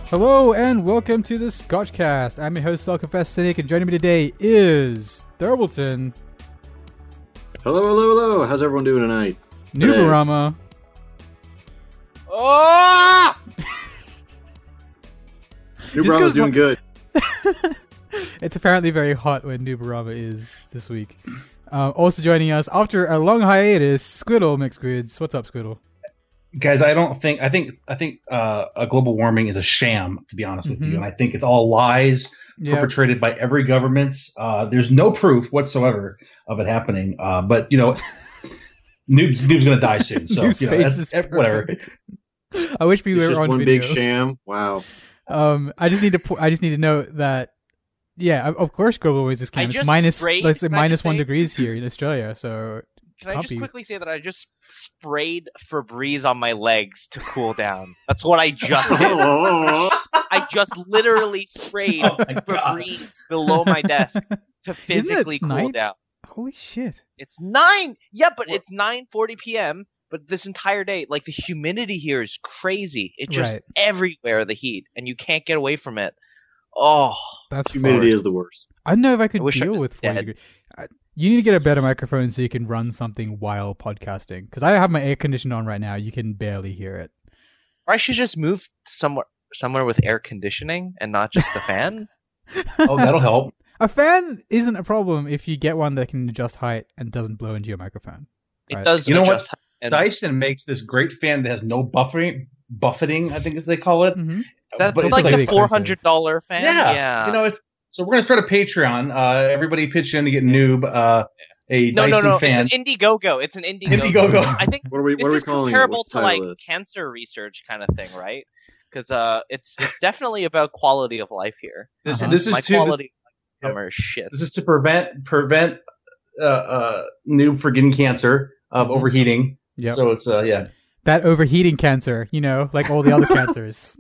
Hello and welcome to the Scotchcast. I'm your host, Self-Confessed Cynic, and joining me today is Thurbleton. Hello. How's everyone doing tonight? Nubarama. Oh! Nubarama's doing good. It's apparently very hot when Nubarama is this week. Also joining us after a long hiatus, Squiddle McSquids. What's up, Squiddle? Guys, I think global warming is a sham, to be honest with you, and I think it's all lies perpetrated by every government. There's no proof whatsoever of it happening. But Noob's going to die soon, so that's whatever. I wish we were just on one video. big sham. Wow. I just need to note that. Yeah, of course, global warming is this camp. It's minus 1 degrees here in Australia, so. Can I just quickly say that I just sprayed Febreze on my legs to cool down? That's what I just did. I just literally sprayed Febreze below my desk to physically cool down. Holy shit. It's 9! Yeah, but it's 9:40 p.m., but this entire day, like, the humidity here is crazy. It's just everywhere, the heat, and you can't get away from it. Oh. That's humidity is the worst. I don't know if I could deal with 40 degrees. You need to get a better microphone so you can run something while podcasting. Because I have my air conditioner on right now. You can barely hear it. Or I should just move somewhere with air conditioning and not just a fan. Oh, that'll help. A fan isn't a problem if you get one that can adjust height and doesn't blow into your microphone. It does. You know what? Dyson makes this great fan that has no buffeting, I think as they call it. Mm-hmm. That's like the $400 fan. Yeah. So we're going to start a Patreon. Everybody pitch in to get Noob a Dyson fan. It's an Indiegogo. It's an Indiegogo. Indiegogo. I think what are we calling comparable it? to like cancer research kind of thing, right? Because it's definitely about quality of life here. This is shit. This is to prevent Noob from getting cancer of overheating. Yep. So it's that overheating cancer, like all the other cancers.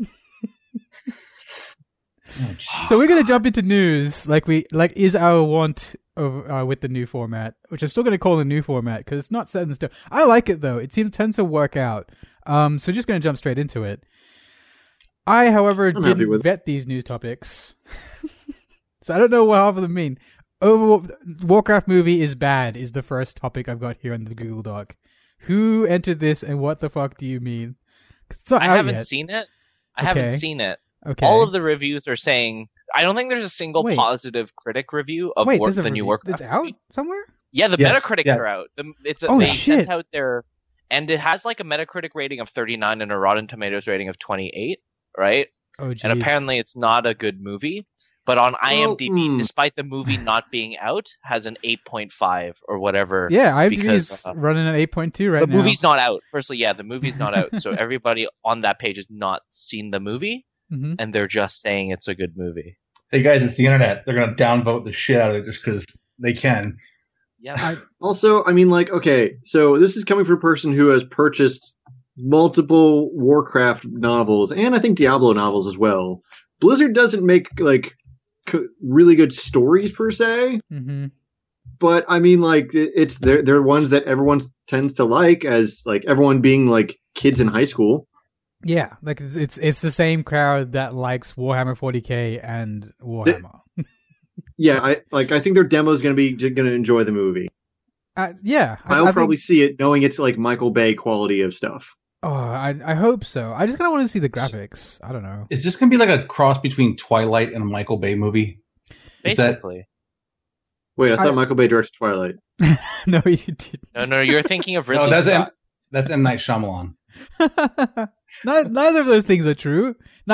So we're gonna jump into news, like is our want of with the new format, which I'm still gonna call the new format because it's not set in stone. I like it though; it tends to work out. So just gonna jump straight into it. I, however, didn't vet these news topics, so I don't know what half of them mean. Warcraft movie is bad is the first topic I've got here on the Google Doc. Who entered this, and what the fuck do you mean? I haven't seen it. I haven't seen it. Okay. All of the reviews are saying. I don't think there's a single positive critic review of the new Warcraft. It's out somewhere? Yeah, the Metacritics are out. They sent out their, and it has like a Metacritic rating of 39 and a Rotten Tomatoes rating of 28, right? Oh, geez. And apparently it's not a good movie. But on IMDb, despite the movie not being out, has an 8.5 or whatever. Yeah, IMDb is running at 8.2 right now. The movie's not out. Firstly, the movie's not out. So everybody on that page has not seen the movie, and they're just saying it's a good movie. Hey guys, it's the internet. They're going to downvote the shit out of it just because they can. Yeah. Also, I mean, so this is coming from a person who has purchased multiple Warcraft novels, and I think Diablo novels as well. Blizzard doesn't make, really good stories per se, but I mean, it's they're ones that everyone tends to like, as everyone being kids in high school. Yeah, it's the same crowd that likes Warhammer 40k and Warhammer. I think their demo is going to enjoy the movie. I'll probably see it, knowing it's Michael Bay quality of stuff. Oh, I hope so. I just kind of want to see the graphics. I don't know. Is this going to be like a cross between Twilight and a Michael Bay movie? Basically. Wait, I thought Michael Bay directed Twilight. No, you didn't. No, you're thinking of Ridley Scott. That's M. Night Shyamalan. Neither of those things are true.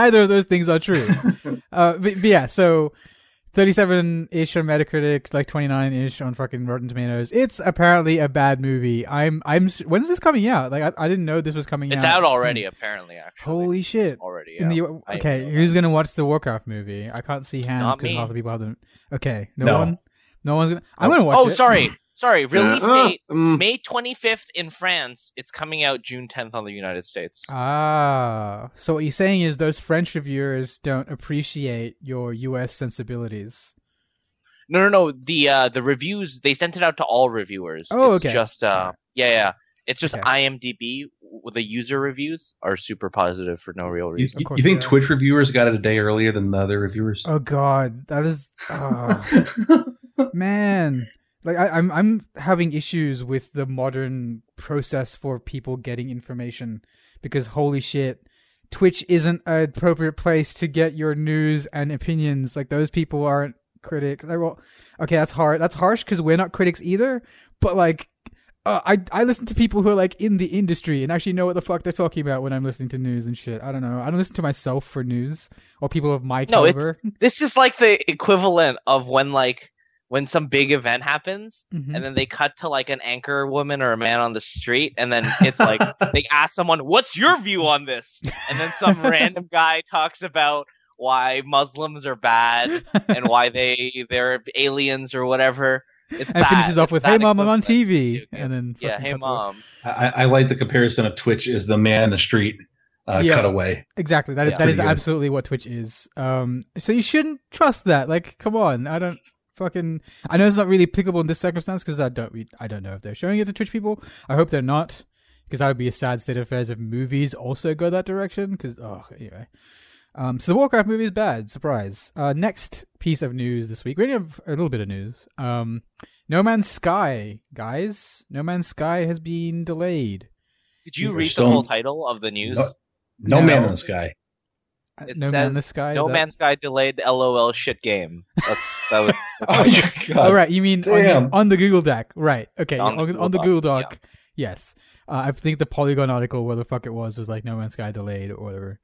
But yeah, so 37-ish on Metacritic, 29-ish on fucking Rotten Tomatoes. It's apparently a bad movie. When's this coming out? I didn't know this was coming out. It's out already, apparently, actually. Holy shit. It's already out. Who's gonna watch the Warcraft movie? I can't see hands because half the people haven't. Okay, no one? No one's gonna... I'm gonna watch it. Oh, sorry. Release date, May 25th in France. It's coming out June 10th on the United States. So what you're saying is those French reviewers don't appreciate your US sensibilities. No. The reviews, they sent it out to all reviewers. Oh, it's okay. Just It's just IMDb the user reviews are super positive for no real reason. You think Twitch reviewers got it a day earlier than the other reviewers? Oh God, that is man. Like I'm having issues with the modern process for people getting information because holy shit, Twitch isn't an appropriate place to get your news and opinions. Like those people aren't critics. Well, okay, that's hard. That's harsh because we're not critics either. But like, I listen to people who are like in the industry and actually know what the fuck they're talking about when I'm listening to news and shit. I don't know. I don't listen to myself for news or people of my caliber. This is like the equivalent of when some big event happens and then they cut to like an anchor woman or a man on the street and then it's like they ask someone, what's your view on this? And then some random guy talks about why Muslims are bad and why they're aliens or whatever. It's and finishes off with, hey mom, I'm on TV. And then hey mom. I like the comparison of Twitch is the man in the street cutaway. Exactly. That is absolutely what Twitch is. So you shouldn't trust that. Like, come on. I know it's not really applicable in this circumstance because I don't know if they're showing it to Twitch people. I hope they're not, because that would be a sad state of affairs if movies also go that direction. Because anyway, so the Warcraft movie is bad. Surprise. Next piece of news this week. We only have a little bit of news. No Man's Sky, guys. No Man's Sky has been delayed. Did you read the full title of the news? No Man in the Sky. It says, No Man's Sky delayed LOL shit game. That was. Oh my God. Oh, right. You mean on the Google Doc. Right. Okay. On the Google Doc. Yeah. Yes. I think the Polygon article, where the fuck it was like No Man's Sky delayed or whatever.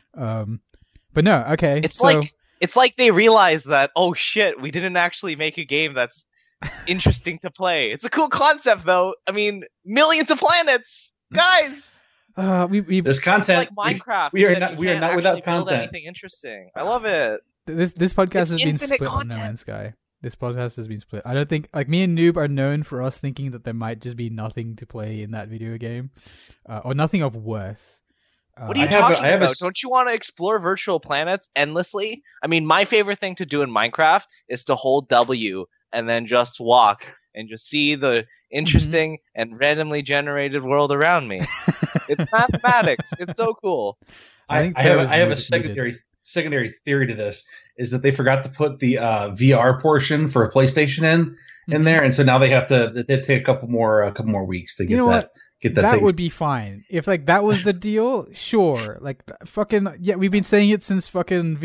But no. Okay. It's like they realized that, oh shit, we didn't actually make a game that's interesting to play. It's a cool concept though. I mean, millions of planets. Guys. There's content. It's like Minecraft. We are not without content. Anything interesting. I love it. This podcast has been split on No Man's Sky. This podcast has been split. I don't think me and Noob are known for us thinking that there might just be nothing to play in that video game, or nothing of worth. What are you talking about? Don't you want to explore virtual planets endlessly? I mean, my favorite thing to do in Minecraft is to hold W and then just walk and just see the interesting and randomly generated world around me. It's mathematics. It's so cool. I have a secondary theory to this is that they forgot to put the VR portion for a PlayStation in there, and so now they take a couple more weeks to get that. That would be fine if like that was the deal. Sure, like fucking we've been saying it since fucking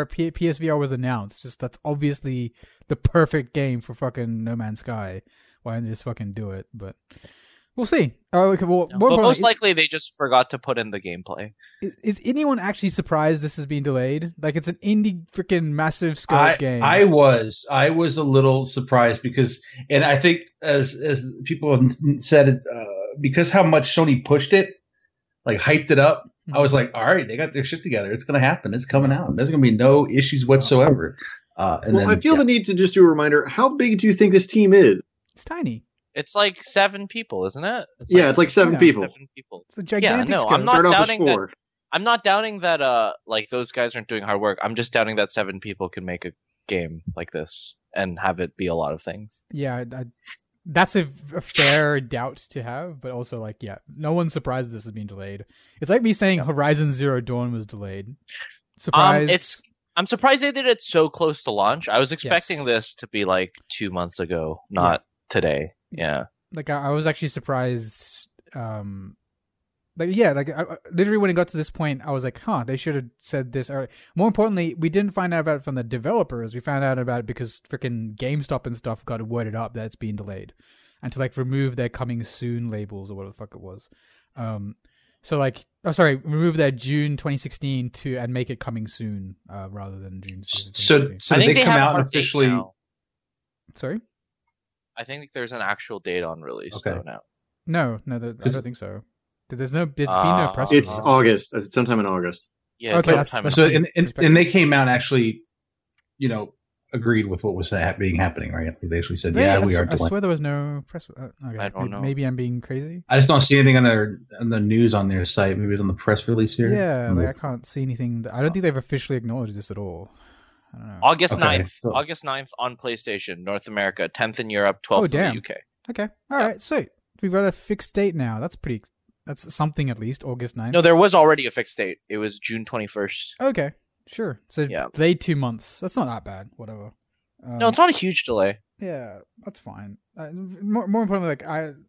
PSVR was announced. Just that's obviously the perfect game for fucking No Man's Sky. Why don't they just fucking do it? But we'll see. Okay, well, but most likely they just forgot to put in the gameplay. Is anyone actually surprised this has been delayed? Like it's an indie freaking massive scope game. I was a little surprised because, and I think as people have said it, because how much Sony pushed it, like hyped it up. I was like, all right, they got their shit together. It's going to happen. It's coming out. There's going to be no issues whatsoever. I feel the need to just do a reminder. How big do you think this team is? It's tiny. It's like 7 people, isn't it? It's like 7 people. 7 people. It's a gigantic scope. I'm not doubting that. I'm not doubting that. Like those guys aren't doing hard work. I'm just doubting that 7 people can make a game like this and have it be a lot of things. Yeah, that's a fair doubt to have, but also like, no one's surprised this has been delayed. It's like me saying Horizon Zero Dawn was delayed. Surprise! I'm surprised they did it so close to launch. I was expecting this to be like 2 months ago, not today. Yeah. Like I was actually surprised. Literally when it got to this point, I was like, they should have said this early. More importantly, we didn't find out about it from the developers. We found out about it because freaking GameStop and stuff got worded up that it's being delayed, and to like remove their coming soon labels or whatever the fuck it was. Remove their June 2016 and make it coming soon rather than June. So I think they come out and officially. Sorry. I think there's an actual date on release though now. No, I don't think so. There's been no press. It's August. It's sometime in August. Yeah. Okay. And they came out and actually, agreed with what was happening, right? They actually said, we are. I swear there was no press. Okay. I don't know. Maybe I'm being crazy. I just don't see anything on the news on their site. Maybe it's on the press release here. Yeah, I can't see anything. I don't think they've officially acknowledged this at all. I don't know. August 9th. August 9th on PlayStation, North America, 10th in Europe, 12th in the UK. Okay. All right. Sweet. We've got a fixed date now. That's That's something at least. August 9th. No, there was already a fixed date. It was June 21st. Okay, sure. So delayed 2 months. That's not that bad. Whatever. No, it's not a huge delay. Yeah, that's fine. More importantly, like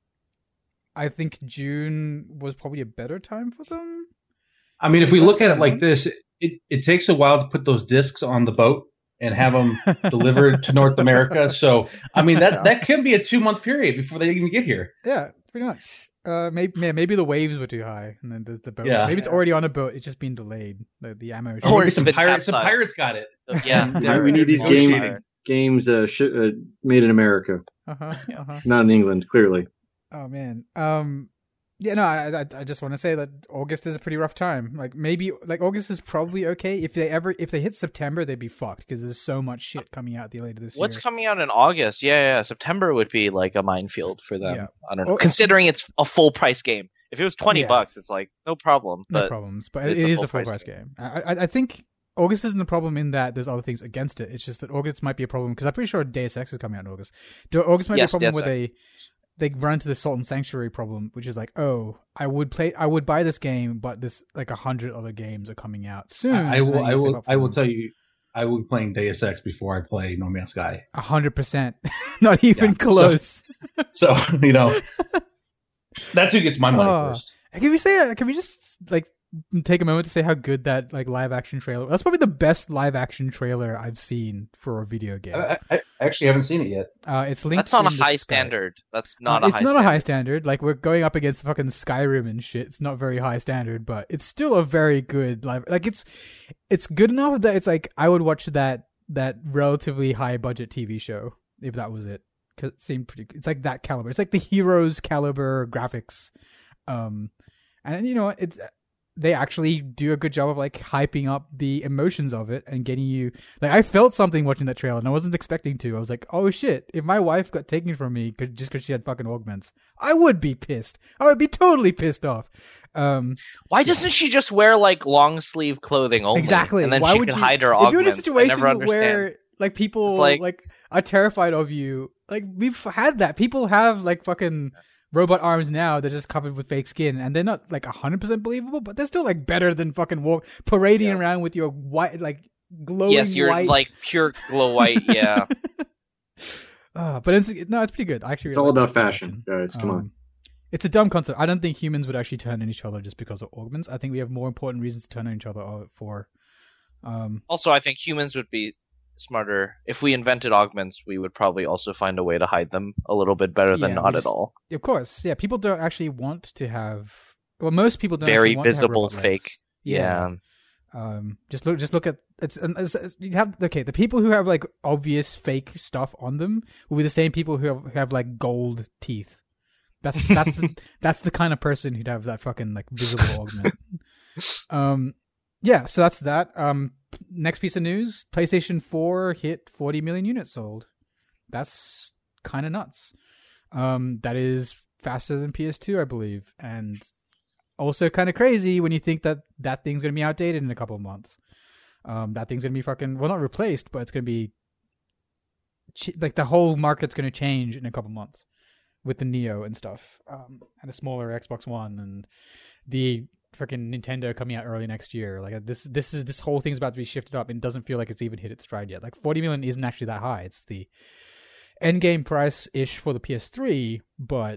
I think June was probably a better time for them. I mean, if we look at it like this, it takes a while to put those discs on the boat and have them delivered to North America. So, I mean, that can be a 2-month period before they even get here. Yeah, pretty much. Maybe the waves were too high, and then the boat. Yeah. Maybe it's already on a boat. It's just been delayed. The ammo. Or Maybe it's some been pirates capsized. got it. Yeah, we need these games made in America, not in England, clearly. Oh man. Yeah, no, I just want to say that August is a pretty rough time. Like maybe August is probably okay. If they hit September, they'd be fucked because there's so much shit coming out later this year. What's coming out in August? Yeah. September would be like a minefield for them. Yeah. I don't know. Considering it's a full price game. If it was $20, it's like no problem. No problems. But it is a full price game. I think August isn't the problem in that there's other things against it. It's just that August might be a problem because I'm pretty sure Deus Ex is coming out in August. August might be a problem where they run into the Salt and Sanctuary problem, which is like, oh, I would buy this game, but this like 100 other games are coming out soon. I will tell you, I will be playing Deus Ex before I play No Man's Sky. 100%, not even close. So that's who gets my money first. Can we just like take a moment to say how good that like live action trailer? That's probably the best live action trailer I've seen for a video game. I actually haven't seen it yet. It's linked. That's not a high standard. That's not a high standard. It's not a high standard. Like we're going up against fucking Skyrim and shit. It's not very high standard, but it's still a very good live. Like it's good enough that it's like I would watch that relatively high budget TV show if that was it. Cause it seemed pretty. It's like that caliber. It's like the Heroes caliber graphics. And you know they actually do a good job of like hyping up the emotions of it and getting you like I felt something watching that trailer and I wasn't expecting to. I was like, oh shit, if my wife got taken from me just because she had fucking augments, I would be pissed. I would be totally pissed off. Why doesn't she just wear like long sleeve clothing only? Exactly. And then Why she could hide her augments. If you're in a situation where where like people like are terrified of you, like we've had that. People have like fucking robot arms now. They're just covered with fake skin, and they're not like 100% believable, but they're still like better than fucking parading around with your white, like glowing. Yes, you're white. Like pure glow white. Yeah. But it's pretty good. Actually, it's all about fashion, guys. Come on. It's a dumb concept. I don't think humans would actually turn on each other just because of augments. I think we have more important reasons to turn on each other for. Also, I think humans would be smarter. If we invented augments, we would probably also find a way to hide them a little bit better than not at all. Of course, yeah. People don't actually want to have. Well, most people don't. Very want visible to have fake. Yeah. Just look at you have the people who have like obvious fake stuff on them will be the same people who have like gold teeth. That's the kind of person who'd have that fucking like visible augment. Yeah, so that's that. Next piece of news: PlayStation 4 hit 40 million units sold. That's kind of nuts. That is faster than PS2, I believe, and also kind of crazy when you think that thing's going to be outdated in a couple of months. That thing's going to be fucking not replaced, but it's going to be like the whole market's going to change in a couple of months with the Neo and stuff, and a smaller Xbox One and the freaking Nintendo coming out early next year. Like this whole thing's about to be shifted up and doesn't feel like it's even hit its stride yet. Like 40 million isn't actually that high. It's the end game price ish for the PS3, but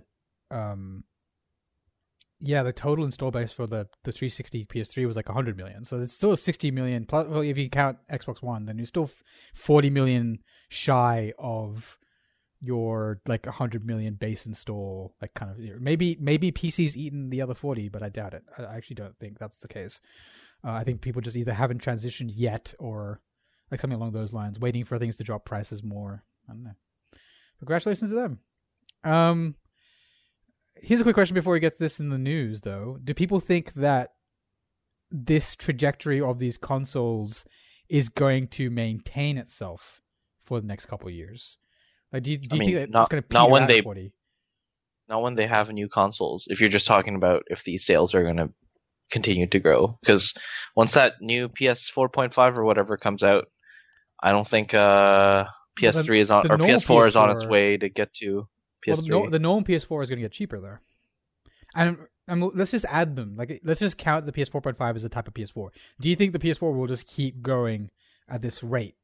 yeah, the total install base for the 360 PS3 was like 100 million. So it's still 60 million plus. Well, if you count Xbox One, then you're still 40 million shy of your like 100 million base install, like kind of maybe PC's eaten the other 40, but I doubt it. I actually don't think that's the case. I think people just either haven't transitioned yet or like something along those lines, waiting for things to drop prices more. I don't know. Congratulations to them. Here's a quick question before we get this in the news, though. Do people think that this trajectory of these consoles is going to maintain itself for the next couple of years? Like, do you think that it's going to peak at 40? Not when they have new consoles. If you're just talking about if these sales are going to continue to grow, because once that new PS 4.5 or whatever comes out, I don't think PS3 is on or PS4 is on its way to get to PS3. Well, the normal PS4 is going to get cheaper though, and let's just add them. Like, let's just count the PS4.5 as a type of PS4. Do you think the PS4 will just keep growing at this rate?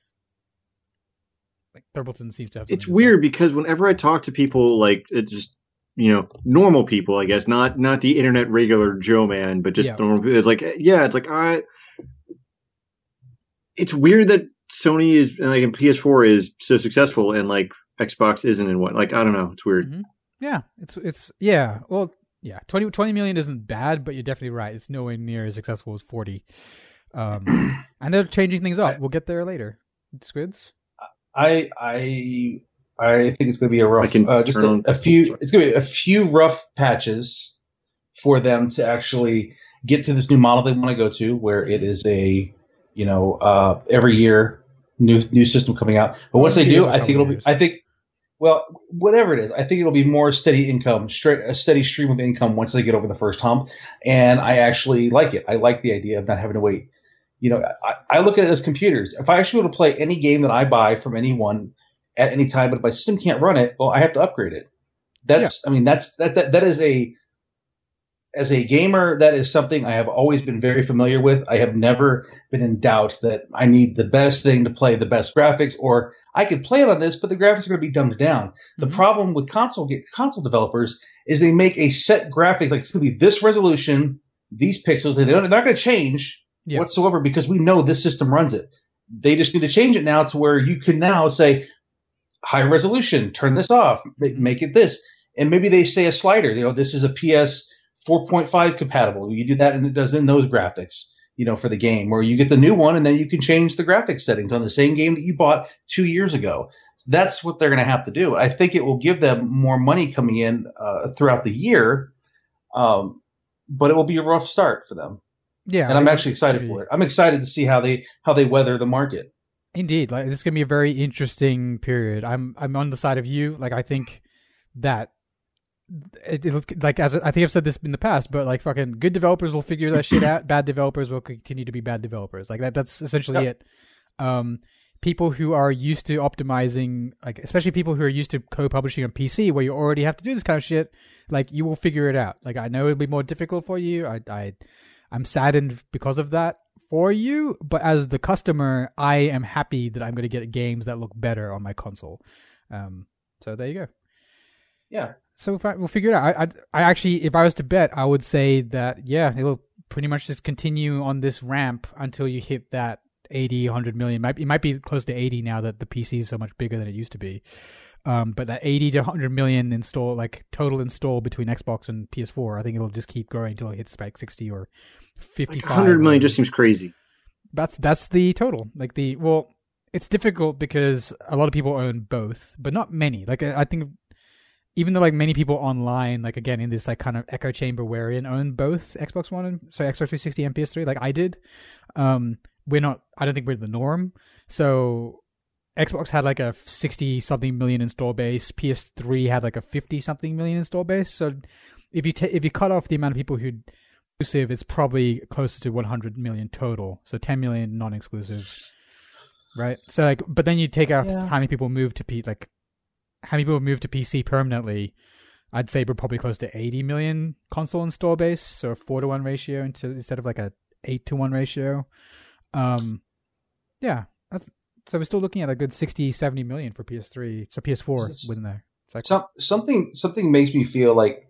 Like, Thurbleton seems to have. It's weird because whenever I talk to people, like, it just, normal people, I guess, not the internet regular Joe man, but just normal. It's like, it's weird that Sony is like, and PS4 is so successful and like Xbox isn't, and what, like, I don't know, it's weird. Mm-hmm. Yeah, it's yeah. Well, yeah, 20 million isn't bad, but you're definitely right. It's nowhere near as successful as 40. And they're changing things up. We'll get there later. Squids. I think it's going to be a rough. Just a few. It's going to be a few rough patches for them to actually get to this new model they want to go to, where it is a every year new system coming out. But once they do, I think it'll be. Well, whatever it is, I think it'll be more steady income, a steady stream of income once they get over the first hump. And I actually like it. I like the idea of not having to wait. I look at it as computers. If I actually want to play any game that I buy from anyone at any time, but if my system can't run it, well, I have to upgrade it. That is as a gamer, that is something I have always been very familiar with. I have never been in doubt that I need the best thing to play the best graphics, or I could play it on this, but the graphics are going to be dumbed down. The problem with console developers is they make a set graphics, like it's going to be this resolution, these pixels. They're not going to change whatsoever because we know this system runs it. They just need to change it now to where you can now say high resolution, turn this off, make it this, and maybe they say a slider. This is a PS 4.5 compatible. You do that, and it does in those graphics, for the game, where you get the new one, and then you can change the graphics settings on the same game that you bought 2 years ago. That's what they're going to have to do. I think it will give them more money coming in throughout the year, but it will be a rough start for them. Yeah, and I'm actually excited for it. I'm excited to see how they weather the market. Indeed, like this is going to be a very interesting period. I'm on the side of you. Like I think that. Like I think I've said this in the past, but like fucking good developers will figure that shit out. Bad developers will continue to be bad developers. Like that's essentially it. People who are used to optimizing, like especially people who are used to co-publishing on PC, where you already have to do this kind of shit, like you will figure it out. Like I know it'll be more difficult for you. I'm saddened because of that for you, but as the customer, I am happy that I'm going to get games that look better on my console. So there you go. Yeah. So we'll figure it out. I actually, if I was to bet, I would say that, it will pretty much just continue on this ramp until you hit that 80, 100 million. It might be close to 80 now that the PC is so much bigger than it used to be. But that 80 to 100 million total install between Xbox and PS4, I think it'll just keep growing until it hits like 60 or 55. Like 100 million just seems crazy. That's the total. It's difficult because a lot of people own both, but not many. Like I think. Even though like many people online, like again in this like kind of echo chamber we're in, own both Xbox One and Xbox 360 and PS3, like I did, we're not. I don't think we're the norm. So Xbox had like a 60-something million install base. PS3 had like a 50-something million install base. So if you cut off the amount of people who exclusive, it's probably closer to 100 million total. So 10 million non-exclusive, right? So like, but then you take out how many people move to how many people move to PC permanently, I'd say we're probably close to 80 million console install base, so a 4-to-1 ratio instead of like a 8-to-1 ratio. So we're still looking at a good 60, 70 million for PS3. So PS4 within there. Something makes me feel like,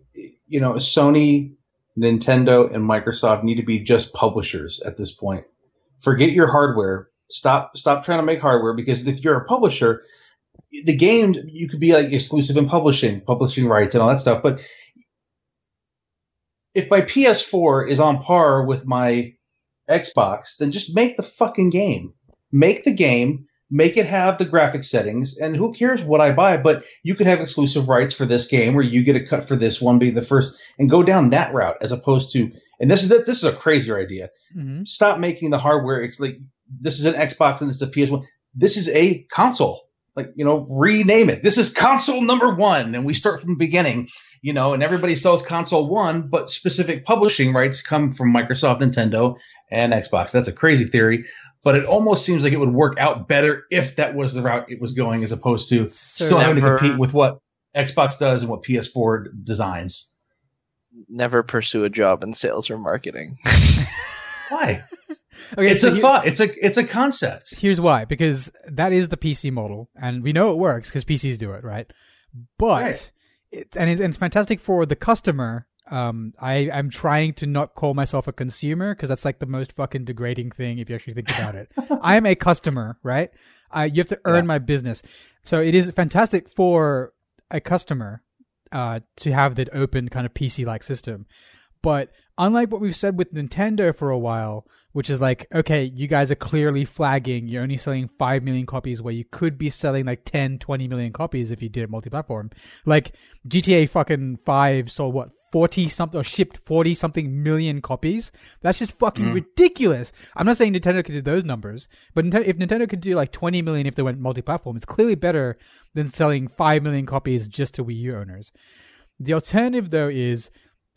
Sony, Nintendo, and Microsoft need to be just publishers at this point. Forget your hardware. Stop trying to make hardware, because if you're a publisher, the game, you could be like exclusive in publishing rights and all that stuff. But if my PS4 is on par with my Xbox, then just make the fucking game. Make the game, make it have the graphic settings, and who cares what I buy? But you could have exclusive rights for this game where you get a cut for this one, be the first, and go down that route as opposed to. And this is a crazier idea. Mm-hmm. Stop making the hardware. It's like this is an Xbox and this is a PS1. This is a console. Like, rename it. This is console number 1, and we start from the beginning, and everybody sells console 1, but specific publishing rights come from Microsoft, Nintendo, and Xbox. That's a crazy theory, but it almost seems like it would work out better if that was the route it was going, as opposed to still having to compete with what Xbox does and what PS4 designs. never pursue a job in sales or marketing. Why? Okay, it's a thought. It's a concept. Here's why: because that is the PC model, and we know it works because PCs do it, right? But it's fantastic for the customer. I'm trying to not call myself a consumer because that's like the most fucking degrading thing if you actually think about it. I am a customer, right? You have to earn my business, so it is fantastic for a customer to have that open kind of PC-like system. But unlike what we've said with Nintendo for a while, which is like, okay, you guys are clearly flagging you're only selling 5 million copies where you could be selling like 10, 20 million copies if you did it multi-platform. Like GTA fucking 5 sold what, 40 something, or shipped 40 something million copies. That's just fucking ridiculous. I'm not saying Nintendo could do those numbers, but if Nintendo could do like 20 million if they went multi-platform, it's clearly better than selling 5 million copies just to Wii U owners. The alternative though is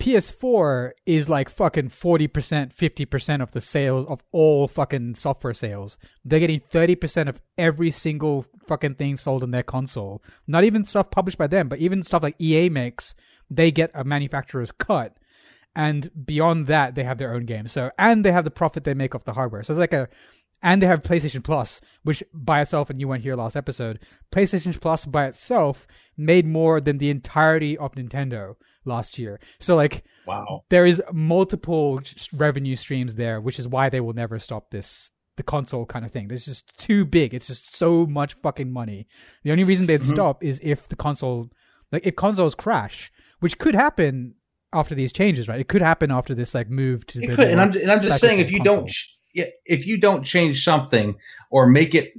PS4 is like fucking 40%, 50% of the sales of all fucking software sales. They're getting 30% of every single fucking thing sold on their console. Not even stuff published by them, but even stuff like EA makes, they get a manufacturer's cut. And beyond that, they have their own games. So, and they have the profit they make off the hardware. So it's like and they have PlayStation Plus, which by itself, and you weren't here last episode, PlayStation Plus by itself made more than the entirety of Nintendo last year. So like, wow, there is multiple revenue streams there, which is why they will never stop the console kind of thing. It's just too big. It's just so much fucking money. The only reason they'd stop is if if consoles crash, which could happen after these changes, right? It could happen after this like move to it could. And I'm just saying, if you don't change something or make it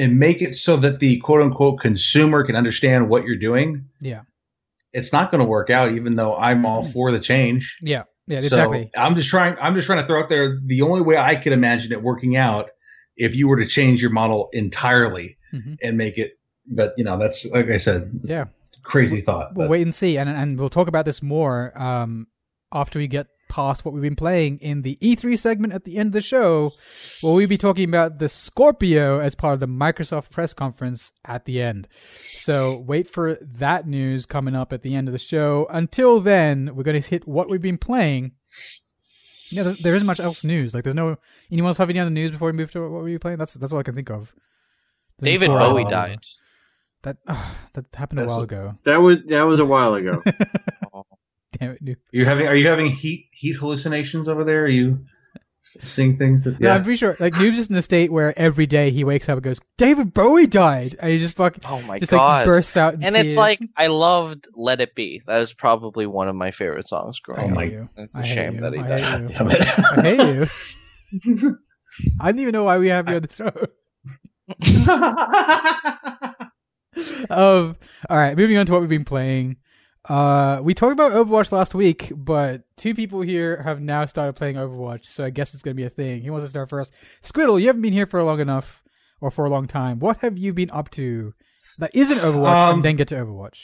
so that the quote unquote consumer can understand what you're doing, it's not going to work out, even though I'm all for the change. Yeah, exactly. So I'm just trying to throw out there the only way I could imagine it working out if you were to change your model entirely and make it. But that's like I said, crazy thought. We'll wait and see, and we'll talk about this more after we get past what we've been playing in the E3 segment at the end of the show, where we'll be talking about the Scorpio as part of the Microsoft press conference at the end. So wait for that news coming up at the end of the show. Until then, we're going to hit what we've been playing. There isn't much else news. Like, there's no... Anyone else have any other news before we move to what we've been playing? That's all I can think of. David Bowie died. That happened a while ago. That was a while ago. Damn it, dude. Are you having heat hallucinations over there? Are you seeing things that? Yeah, I'm pretty sure. Like, Noob's just in the state where every day he wakes up and goes, "David Bowie died," and he just fucking God, like bursts out. In tears. It's like I loved "Let It Be." That was probably one of my favorite songs growing up. It's a shame that he died. Damn it. I hate you. I didn't even know why we have you on the show. All right, moving on to what we've been playing. We talked about Overwatch last week, but two people here have now started playing Overwatch, so I guess it's going to be a thing. Who wants to start first? Squiddle, you haven't been here for long enough, or for a long time. What have you been up to that isn't Overwatch, and then get to Overwatch?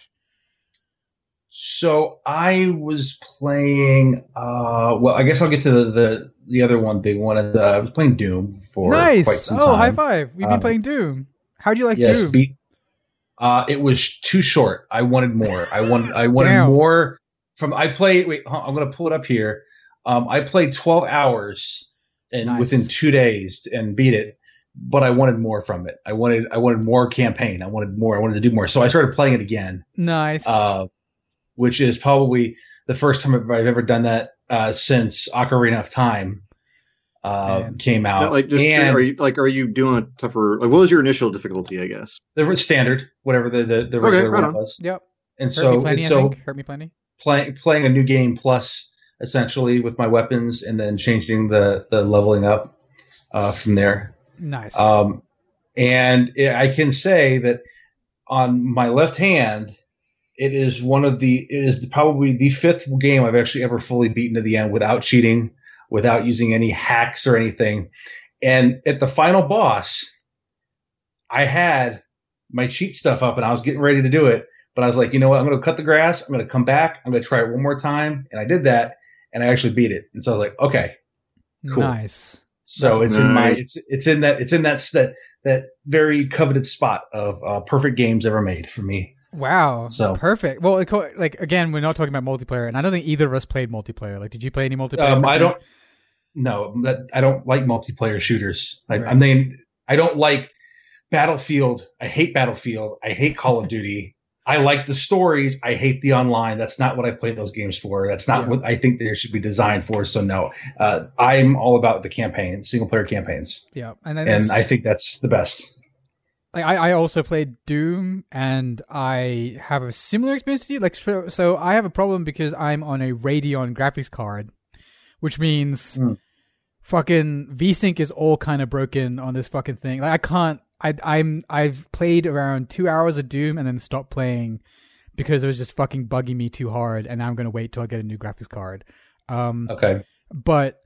So I was playing, well, I guess I'll get to the other one, big one. I was playing Doom for quite some time. Oh, high five. We've been playing Doom. How'd you like Doom? It was too short. I wanted more. I wanted more from. I'm going to pull it up here. I played 12 hours within 2 days and beat it, but I wanted more from it. I wanted more campaign. I wanted more. I wanted to do more. So I started playing it again. Nice. Which is probably the first time I've ever done that since Ocarina of Time came out. No, are you doing a tougher? Like, what was your initial difficulty? I guess the standard, whatever the regular one was. Yep. And Hurt Me Plenty. Playing a new game plus essentially with my weapons, and then changing the leveling up from there. Nice. And I can say that on my left hand, it is probably the fifth game I've actually ever fully beaten to the end without cheating, without using any hacks or anything. And at the final boss, I had my cheat stuff up and I was getting ready to do it. But I was like, you know what? I'm going to cut the grass. I'm going to come back. I'm going to try it one more time. And I did that, and I actually beat it. And so I was like, okay, cool. Nice. So it's in that very coveted spot of perfect games ever made for me. Wow. So perfect. Well, like again, we're not talking about multiplayer, and I don't think either of us played multiplayer. Like, did you play any multiplayer? I don't. No, I don't like multiplayer shooters. Right. I mean, I don't like Battlefield. I hate Battlefield. I hate Call of Duty. I like the stories. I hate the online. That's not what I play those games for. That's not what I think they should be designed for. So no, I'm all about the campaign, single player campaigns. Yeah, and I think that's the best. Like I also played Doom, and I have a similar experience to you. Like, so I have a problem because I'm on a Radeon graphics card, which means fucking VSync is all kind of broken on this fucking thing. Like, I can't. I've played around 2 hours of Doom and then stopped playing because it was just fucking bugging me too hard, and now I'm gonna wait till I get a new graphics card. Okay. But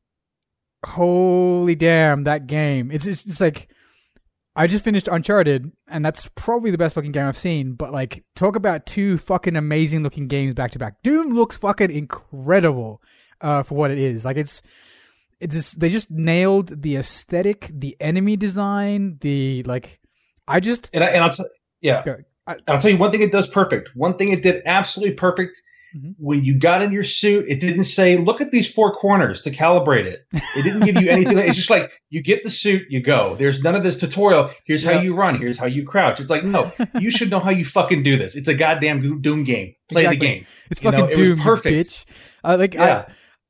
holy damn, that game! It's like I just finished Uncharted, and that's probably the best looking game I've seen. But like, talk about two fucking amazing looking games back to back. Doom looks fucking incredible for what it is. Like they just nailed the aesthetic, the enemy design, I'll tell you one thing it does perfect. One thing it did absolutely perfect. Mm-hmm. When you got in your suit, it didn't say, "Look at these four corners to calibrate it." It didn't give you anything. It's just like, you get the suit, you go. There's none of this tutorial. Here's how you run. Here's how you crouch. It's like, no, you should know how you fucking do this. It's a goddamn Doom game. Play the game. It's fucking Doom. It was perfect. Bitch.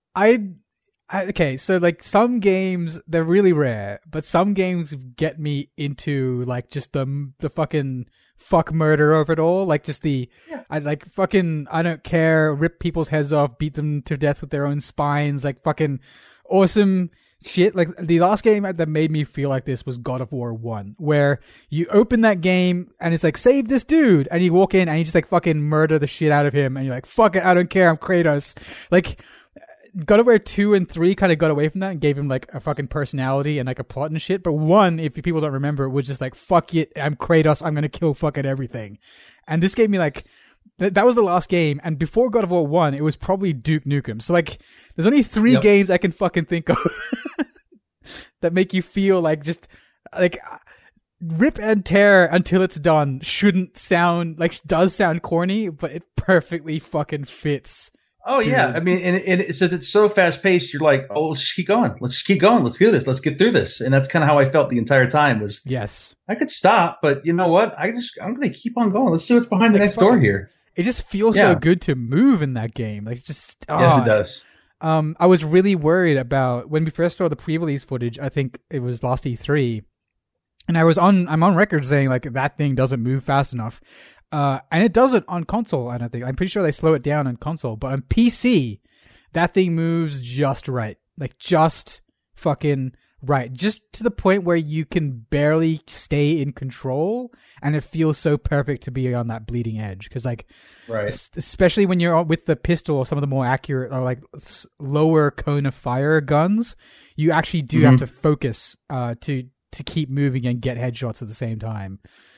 Okay, so like some games, they're really rare, but some games get me into like just the fucking fuck murder of it all. Like just I don't care, rip people's heads off, beat them to death with their own spines, like fucking awesome shit. Like the last game that made me feel like this was God of War 1, where you open that game and it's like, save this dude, and you walk in and you just like fucking murder the shit out of him, and you're like, fuck it, I don't care, I'm Kratos. Like, God of War 2 and 3 kind of got away from that and gave him like a fucking personality and like a plot and shit. But 1, if people don't remember, was just like, fuck it, I'm Kratos, I'm gonna kill fucking everything. And this gave me like, that was the last game. And before God of War 1, it was probably Duke Nukem. So like, there's only 3 games I can fucking think of that make you feel like just like rip and tear until it's done. Shouldn't sound like, does sound corny, but it perfectly fucking fits. Oh, dude. Yeah. I mean, and it's so fast paced. You're like, oh, let's just keep going. Let's just keep going. Let's do this. Let's get through this. And that's kind of how I felt the entire time. Was yes, I could stop, but you know what? I'm going to keep on going. Let's see what's behind the next door here. It just feels so good to move in that game. Like, just yes, it does. I was really worried about when we first saw the pre-release footage. I think it was last E3, and I'm on record saying like that thing doesn't move fast enough. And it doesn't on console, I don't think. I'm pretty sure they slow it down on console. But on PC, that thing moves just right. Like, just fucking right. Just to the point where you can barely stay in control. And it feels so perfect to be on that bleeding edge. Because, like, right. Especially when you're with the pistol or some of the more accurate or, like, lower cone of fire guns, you actually do have to focus to keep moving and get headshots at the same time.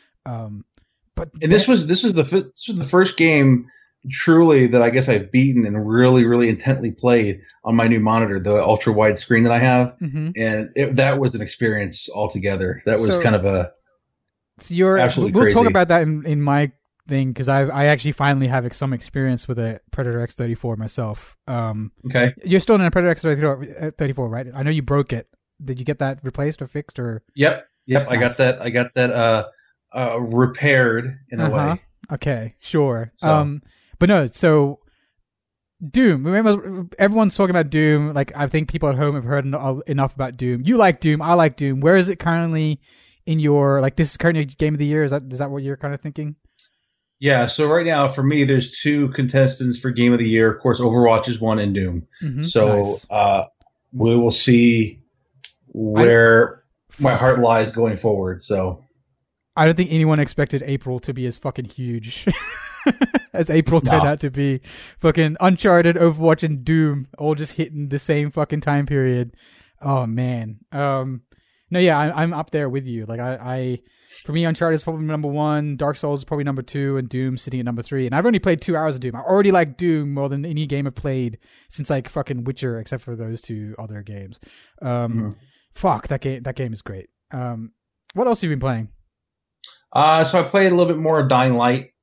This was the first game truly that I guess I've beaten and really, really intently played on my new monitor, the ultra wide screen that I have, and that was an experience altogether. That was kind of absolutely we'll crazy. Talk about that in my thing because I actually finally have some experience with a Predator X34 myself. Okay, you're still in a Predator X34, right? I know you broke it. Did you get that replaced or fixed or? Yep. Nice. I got that. Repaired in a way. Okay, sure. So. But no, so Doom. Remember, everyone's talking about Doom. Like, I think people at home have heard enough about Doom. You like Doom. I like Doom. Where is it currently in your, like, this is currently game of the year? Is that what you're kind of thinking? Yeah. So right now, for me, there's 2 contestants for game of the year. Of course, Overwatch is 1 and Doom. So nice. We will see where my heart lies going forward. So. I don't think anyone expected April to be as fucking huge as April turned out to be. Fucking Uncharted, Overwatch, and Doom all just hitting the same fucking time period. Oh man. No, yeah, I'm up there with you. Like for me, Uncharted is probably number 1, Dark Souls is probably number 2, and Doom sitting at number 3. And I've only played 2 hours of Doom. I already like Doom more than any game I've played since like fucking Witcher, except for those 2 other games. Fuck, that game is great. What else have you been playing? So I played a little bit more of Dying Light.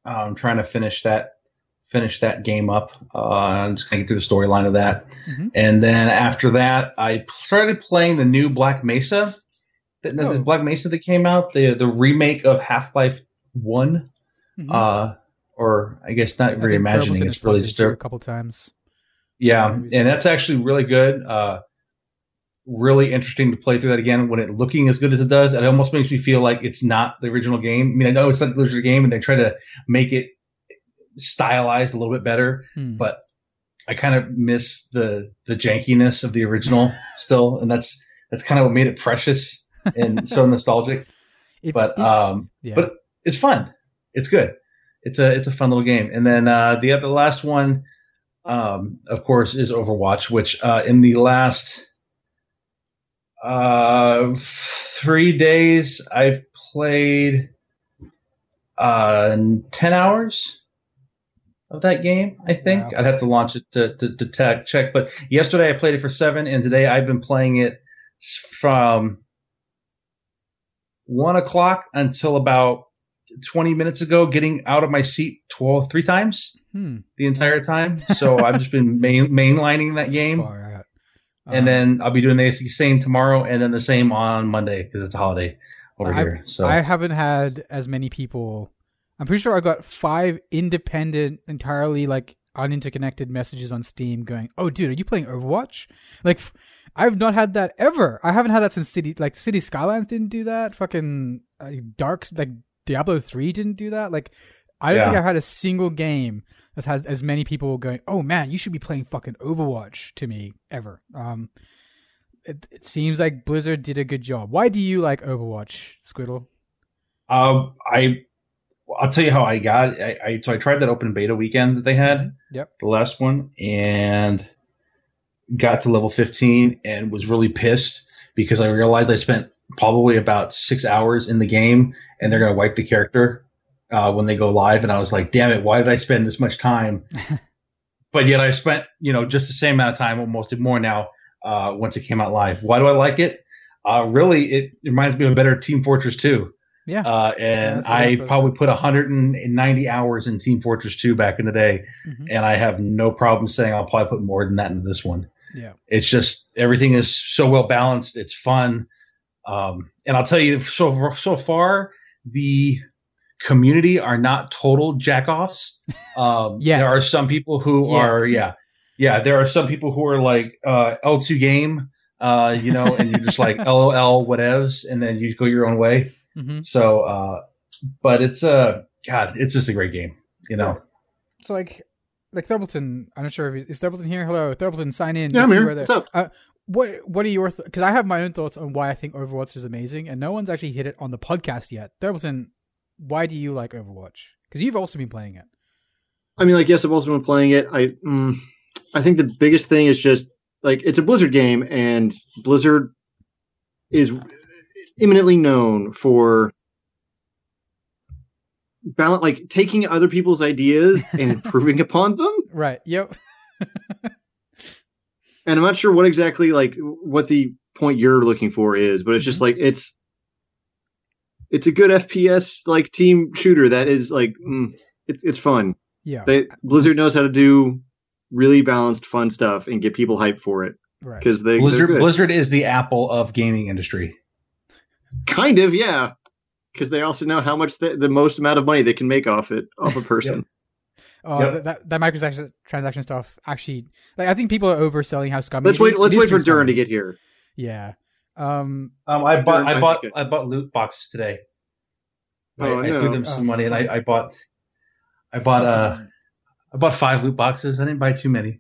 I'm trying to finish that game up. I'm just gonna get through the storyline of that, and then after that, I started playing the new Black Mesa. The Black Mesa that came out, the remake of Half-Life 1, or I guess not reimagining. It's really just a couple times. Yeah, and that's actually really good. Really interesting to play through that again when it looking as good as it does. It almost makes me feel like it's not the original game. I mean, I know it's not the original game, and they try to make it stylized a little bit better, but I kind of miss the jankiness of the original still, and that's kind of what made it precious and so nostalgic. But it's fun. It's good. It's a fun little game. And then the last one, of course, is Overwatch, which in the last 3 days I've played 10 hours of that game. I think I'd have to launch it to check. But yesterday I played it for 7, and today I've been playing it from 1 o'clock until about 20 minutes ago, getting out of my seat 3 times the entire time. So I've just been mainlining that game. And then I'll be doing the same tomorrow, and then the same on Monday because it's a holiday over here. So I haven't had as many people. I'm pretty sure I got 5 independent, entirely like uninterconnected messages on Steam going, "Oh, dude, are you playing Overwatch?" Like, I've not had that ever. I haven't had that since City Skylines didn't do that. Fucking Diablo 3 didn't do that. Like, I don't think I've had a single game that has as many people going, "Oh man, you should be playing fucking Overwatch" to me ever. It seems like Blizzard did a good job. Why do you like Overwatch, Squiddle? I'll tell you how I got it. So I tried that open beta weekend that they had. Yep. The last one, and got to level 15 and was really pissed because I realized I spent probably about 6 hours in the game, and they're going to wipe the character when they go live. And I was like, damn it, why did I spend this much time? But yet I spent, just the same amount of time, almost more now, once it came out live. Why do I like it? Really, it reminds me of a better Team Fortress 2. Yeah. And I probably put 190 hours in Team Fortress 2 back in the day, and I have no problem saying I'll probably put more than that into this one. Yeah. It's just everything is so well balanced. It's fun. And I'll tell you, so far, the community are not total jackoffs. There are some people who are, there are some people who are like L2 game, and you're just like LOL whatevs, and then you go your own way. So, but it's it's just a great game, So like Thurbleton, I'm not sure if is Thurbleton here. Hello, Thurbleton, sign in. Yeah, I'm here. What's up? What are your because I have my own thoughts on why I think Overwatch is amazing, and no one's actually hit it on the podcast yet. Thurbleton, why do you like Overwatch? Because you've also been playing it. I mean, yes, I've also been playing it. I think the biggest thing is just like it's a Blizzard game, and Blizzard is eminently known for taking other people's ideas and improving upon them. Right. Yep. And I'm not sure what exactly what the point you're looking for is, but it's just like it's a good FPS team shooter that is it's fun. Yeah. Blizzard knows how to do really balanced, fun stuff and get people hyped for it. Right. Because Blizzard is the Apple of gaming industry. Kind of, yeah. Because they also know how much the most amount of money they can make off a person. That microtransaction stuff actually, I think people are overselling how scummy. Let's wait for Duran to get here. Yeah. I bought loot boxes today. I threw them some money, and I bought 5 loot boxes. I didn't buy too many.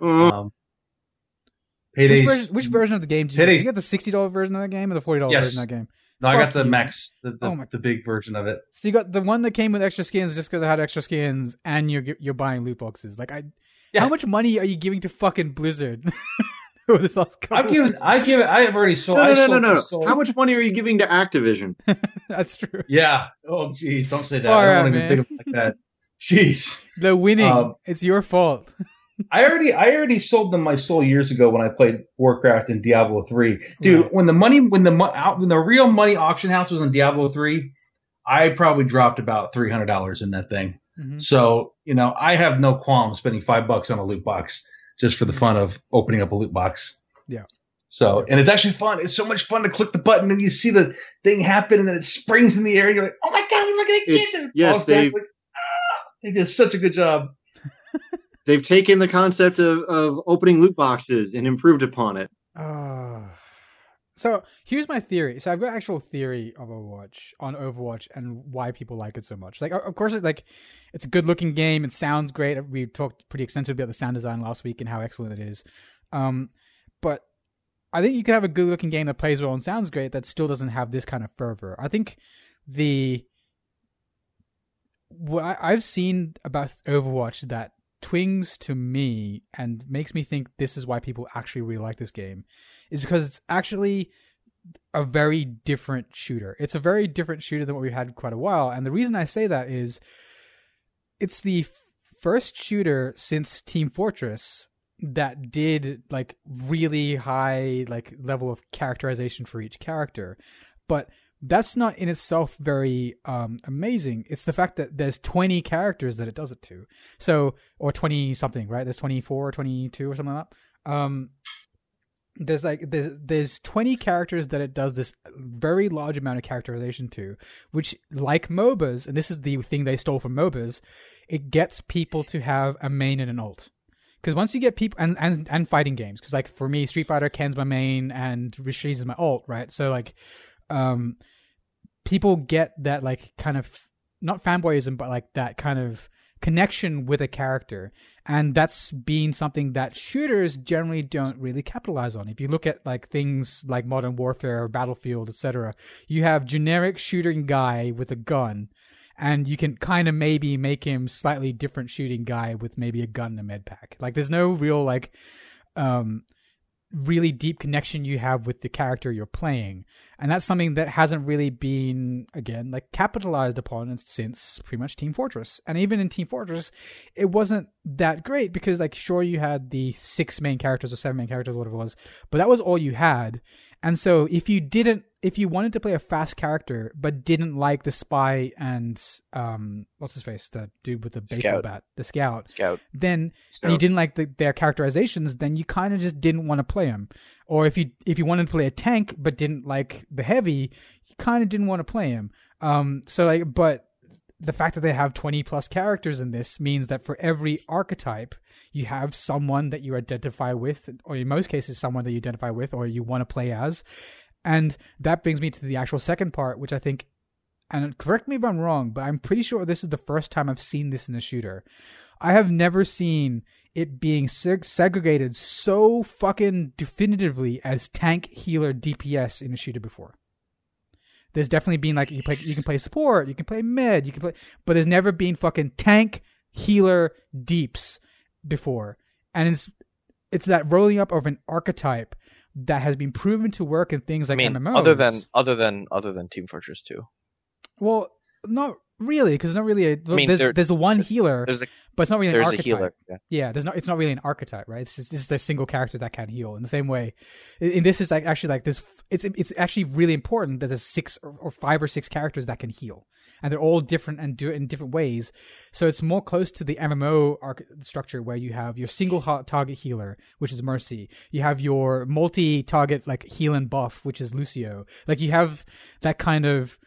Paydays. Which version of the game did you get? Did you get the $60 version of that game or the $40 version of that game? No, I got the max, the big version of it. So you got the one that came with extra skins just because I had extra skins, and you're buying loot boxes. How much money are you giving to fucking Blizzard? This last couple I have already sold. No. How much money are you giving to Activision? That's true. Yeah. Oh, geez, don't say that. I don't want to be big like that. Jeez. They're winning. It's your fault. I already sold them my soul years ago when I played Warcraft and Diablo 3. Dude, right. when the real money auction house was in Diablo 3, I probably dropped about $300 in that thing. Mm-hmm. So, I have no qualm spending $5 on a loot box just for the fun of opening up a loot box. Yeah. So, and it's actually fun. It's so much fun to click the button and you see the thing happen and then it springs in the air. And you're like, oh my God, look at that kid. Yes, they did such a good job. They've taken the concept of opening loot boxes and improved upon it. So here's my theory. So I've got actual theory of Overwatch and why people like it so much. Like, of course, it's a good looking game. It sounds great. We talked pretty extensively about the sound design last week and how excellent it is. But I think you could have a good looking game that plays well and sounds great that still doesn't have this kind of fervor. I think what I've seen about Overwatch that twings to me and makes me think this is why people actually really like this game is because it's actually a very different shooter. It's a very different shooter than what we had quite a while. And the reason I say that is it's the first shooter since Team Fortress that did really high level of characterization for each character. But that's not in itself very amazing. It's the fact that there's 20 characters that it does it to. So, or 20 something, right? There's 24 or 22 or something like that. There's 20 characters that it does this very large amount of characterization to, which, like MOBAs, and this is the thing they stole from MOBAs, it gets people to have a main and an ult. Because once you get people, and fighting games, because for me, Street Fighter, Ken's my main, and Rashid is my ult, right? So people get that kind of, not fanboyism, but that kind of connection with a character. And that's been something that shooters generally don't really capitalize on. If you look at things like Modern Warfare or Battlefield, etc., you have generic shooting guy with a gun, and you can kind of maybe make him slightly different shooting guy with maybe a gun and a med pack. There's no real really deep connection you have with the character you're playing. And that's something that hasn't really been, again, capitalized upon since pretty much Team Fortress. And even in Team Fortress, it wasn't that great because, sure, you had the 6 main characters or 7 main characters, whatever it was, but that was all you had. And so if you wanted to play a fast character but didn't like the spy and what's his face, the dude with the baseball bat, the scout, then and you didn't like their characterizations, then you kind of just didn't want to play him. Or if you wanted to play a tank but didn't like the heavy, you kind of didn't want to play him. But the fact that they have 20 plus characters in this means that for every archetype, you have someone that you identify with, or in most cases, someone that you identify with or you want to play as. And that brings me to the actual second part, which I think, and correct me if I'm wrong, but I'm pretty sure this is the first time I've seen this in a shooter. I have never seen it being segregated so fucking definitively as tank, healer, DPS in a shooter before. There's definitely been you can play support, you can play mid, but there's never been fucking tank, healer, deeps before. And it's that rolling up of an archetype that has been proven to work in things like MMOs. Other than Team Fortress 2. Well, not really, because it's not really there's one healer, but it's not really an archetype. A healer. Yeah, it's not really an archetype, right? It's just a single character that can heal. In the same way, in this is actually this. It's actually really important that there's 6 or 5 or 6 characters that can heal, and they're all different and do it in different ways. So it's more close to the MMO structure where you have your single target healer, which is Mercy. You have your multi-target heal and buff, which is Lucio. You have that kind of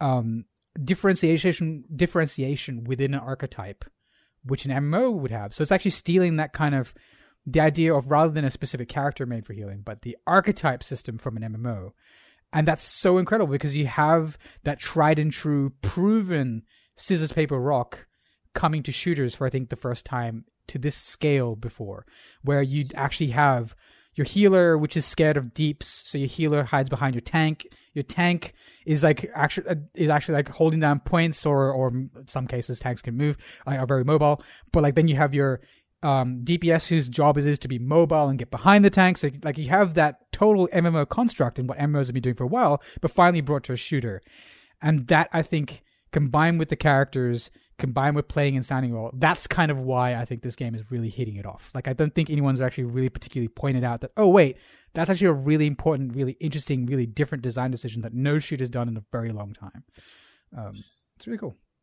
differentiation within an archetype, which an MMO would have. So it's actually stealing that kind of the idea of rather than a specific character made for healing, but the archetype system from an MMO. And that's so incredible because you have that tried and true, proven scissors, paper, rock coming to shooters for, I think, the first time to this scale before, where you actually have your healer, which is scared of deeps, so your healer hides behind your tank. Your tank is actually holding down points, or in some cases tanks can move, are very mobile. But then you have your DPS whose job is to be mobile and get behind the tank. So you have that total MMO construct and what MMOs have been doing for a while, but finally brought to a shooter. And that, I think, combined with the characters, combined with playing and sounding well, that's kind of why I think this game is really hitting it off. I don't think anyone's actually really particularly pointed out that, oh wait, that's actually a really important, really interesting, really different design decision that no shooter's done in a very long time. It's really cool.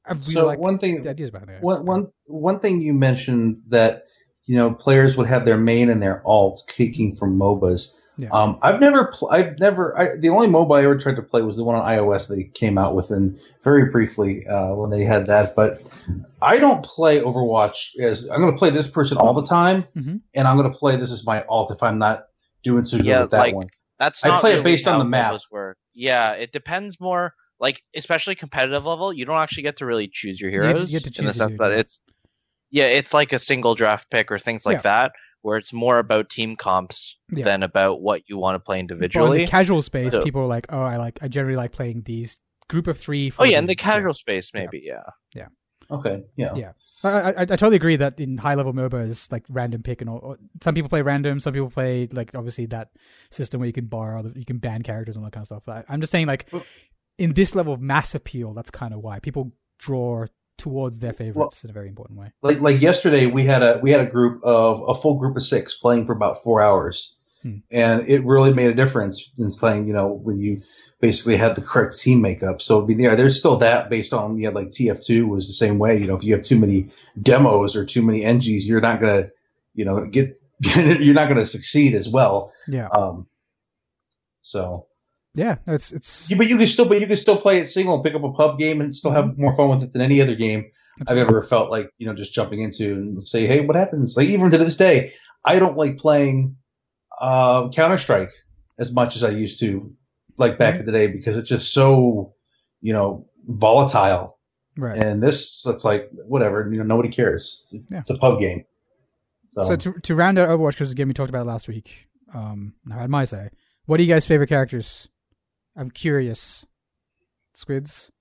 I really So like one thing, the ideas behind it. one thing you mentioned that players would have their main and their alt kicking from MOBAs. Yeah. The only MOBA I ever tried to play was the one on iOS they came out with, and very briefly when they had that. But I don't play Overwatch as I'm going to play this person all the time, and I'm going to play this as my alt if I'm not doing so good with that one. That's not I play really it based on the map. Work. Yeah, it depends more. Like, especially competitive level, you don't actually get to really choose your heroes you get to choose in the sense that it's like a single draft pick or things like that, where it's more about team comps than about what you want to play individually. But in the casual space, people are like, oh, I generally like playing these group of 3. Oh yeah, in the casual space, maybe, yeah. Okay, yeah. I totally agree that in high level MOBAs, like random pick and all, some people play random, some people play like obviously that system where you can you can ban characters and all that kind of stuff. I'm just saying, like, in this level of mass appeal, that's kind of why people draw towards their favorites in a very important way. Like yesterday, we had a full group of 6 playing for about 4 hours, and it really made a difference in playing. When you basically had the correct team makeup. So there's still that based on like TF2 was the same way. If you have too many demos or too many NGs, you're not gonna you're not gonna succeed as well. Yeah. So. Yeah, it's. Yeah, but you can still play it single and pick up a pub game and still have more fun with it than any other game I've ever felt like just jumping into and say, hey, what happens? Like even to this day, I don't like playing Counter-Strike as much as I used to, like back in the day, because it's just so volatile. Right. And it's like whatever, nobody cares. It's a pub game. So to round out Overwatch, because the game we talked about last week, I had my say. What are you guys' favorite characters? I'm curious. Squids?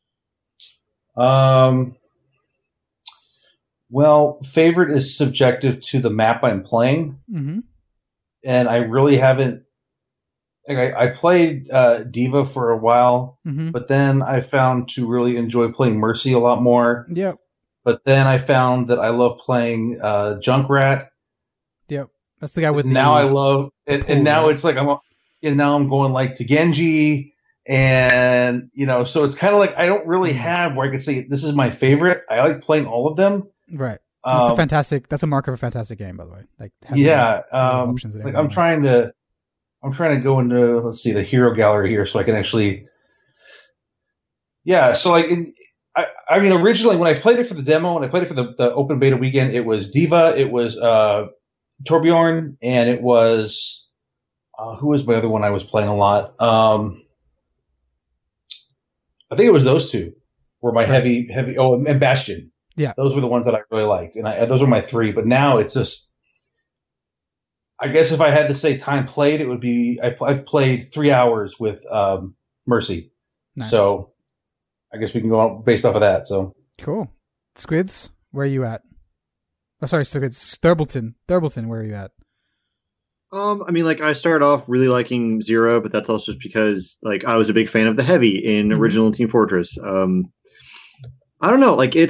Well, favorite is subjective to the map I'm playing. Mm-hmm. And I really haven't. I played D.Va for a while, but then I found to really enjoy playing Mercy a lot more. Yep. But then I found that I love playing Junkrat. Yep. That's the guy with now I love it, and now it's like now I'm going like to Genji, and so it's kind of like I don't really have where I could say this is my favorite. I like playing all of them. Right. That's a mark of a fantastic game, by the way. Like options. Like I'm trying to go into the hero gallery here so I can actually. Yeah. So like I mean originally when I played it for the demo and I played it for the open beta weekend, it was D.Va, it was Torbjorn, and it was. Who was my other one I was playing a lot? I think it was those two were my heavy. Oh, and Bastion. Yeah. Those were the ones that I really liked. And those were my 3. But now it's just, I guess if I had to say time played, it would be, I've played 3 hours with Mercy. Nice. So I guess we can go based off of that. So cool. Squids, where are you at? Oh, sorry, Squids. Thurbleton, where are you at? I mean, like, I started off really liking Zero, but that's also just because, like, I was a big fan of the Heavy in original Team Fortress. I don't know, like,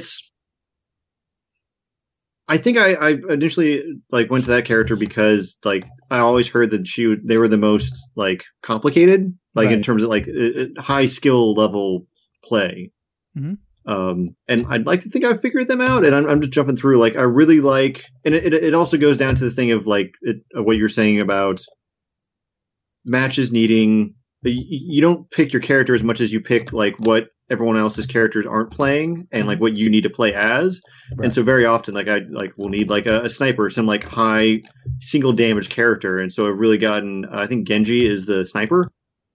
I think I initially, like, went to that character because, like, I always heard that they were the most, like, complicated, like, in terms of, like, high skill level play. Mm-hmm. And I'd like to think I figured them out, and I'm just jumping through. Like, I really like, and it also goes down to the thing of like what you're saying about matches needing. You don't pick your character as much as you pick like what everyone else's characters aren't playing, and like what you need to play as. Right. And so very often, like we'll need like a sniper, some like high single damage character, and so I've really gotten. I think Genji is the sniper.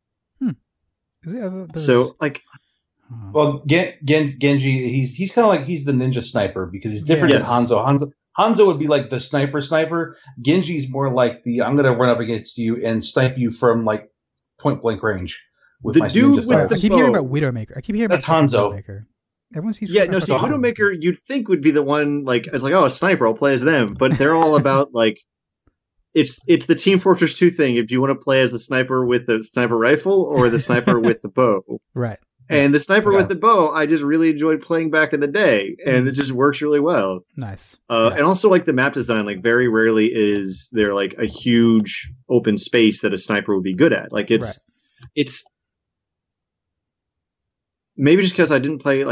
So like. Well, Genji, he's kind of like he's the ninja sniper because he's different than Hanzo. Hanzo would be like the sniper. Genji's more like I'm going to run up against you and snipe you from like point blank range with my ninja sniper. I keep hearing about Widowmaker. That's Hanzo. Widowmaker. Everyone seems so Widowmaker you'd think would be the one like it's like, oh, a sniper, I'll play as them, but they're all about like it's the Team Fortress 2 thing. If you want to play as the sniper with the sniper rifle or the sniper with the bow, right? And the sniper with the bow, I just really enjoyed playing back in the day, and it just works really well. Nice. And also, like, the map design, like, very rarely is there, like, a huge open space that a sniper would be good at. Like, it's maybe just because I didn't play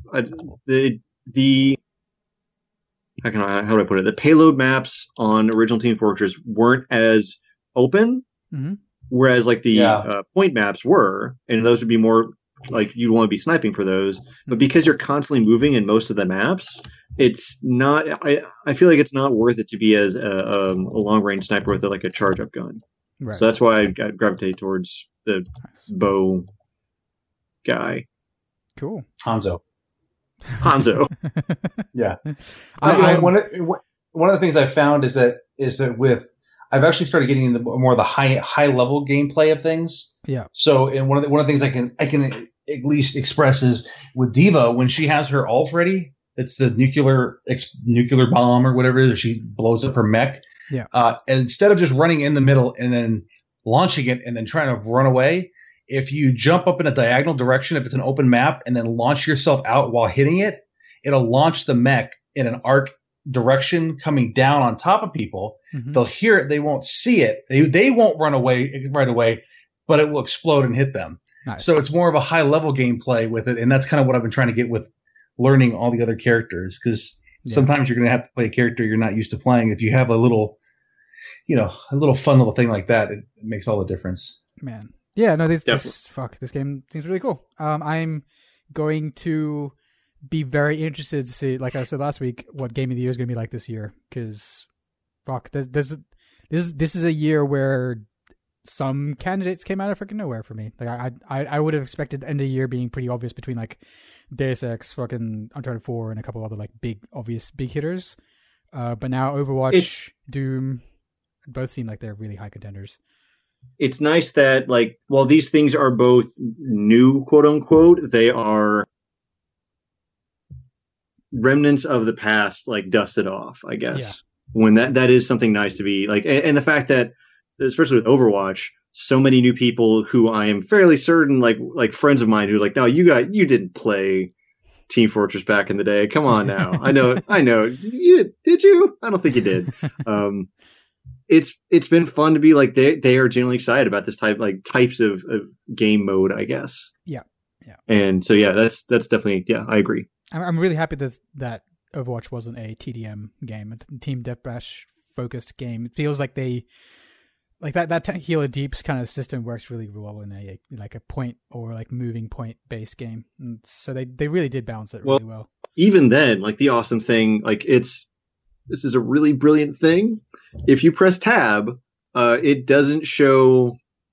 the how do I put it? The payload maps on original Team Fortress weren't as open, whereas like the point maps were, and those would be more like you'd want to be sniping for those. But because you're constantly moving in most of the maps, it's not. I feel like it's not worth it to be as a long range sniper with like a charge up gun. Right. So that's why I gravitate towards the bow guy. Cool. Hanzo. Yeah. One of the things I found is that I've actually started getting into more of the high level gameplay of things. Yeah. So, and one of the things I can at least express is with D.Va, when she has her ult ready, it's the nuclear bomb or whatever it is, she blows up her mech. Yeah. And instead of just running in the middle and then launching it and then trying to run away, if you jump up in a diagonal direction, if it's an open map, and then launch yourself out while hitting it, it'll launch the mech in an arc direction coming down on top of people. They'll hear it. They won't see it. They won't run away right away, but it will explode and hit them. Nice. So it's more of a high level gameplay with it. And that's kind of what I've been trying to get with learning all the other characters. Because sometimes you're going to have to play a character you're not used to playing. If you have a little fun little thing like that, it makes all the difference. Man. Yeah, no, this game seems really cool. I'm going to be very interested to see, like I said last week, what Game of the Year is going to be like this year. Because, this is a year where some candidates came out of freaking nowhere for me. Like I would have expected the end of the year being pretty obvious between like Deus Ex, fucking Uncharted 4, and a couple other like big hitters. But now Overwatch, Doom, both seem like they're really high contenders. It's nice that, like, while these things are both new, quote unquote, they are remnants of the past, like dusted off, I guess. Yeah. When that is something nice to be like, and the fact that, especially with Overwatch, so many new people who I am fairly certain, like friends of mine who are like, no, you didn't play Team Fortress back in the day. Come on now. I know. Did you? I don't think you did. It's been fun to be like they are genuinely excited about this types of game mode, I guess. Yeah. And so that's definitely I agree. I'm really happy that Overwatch wasn't a TDM game, a team deathmatch focused game. It feels like they like that Healer Deeps kind of system works really well in a point or like moving point based game. And so they really did balance it really well. Even then, like the awesome thing, like this is a really brilliant thing. If you press tab, it doesn't show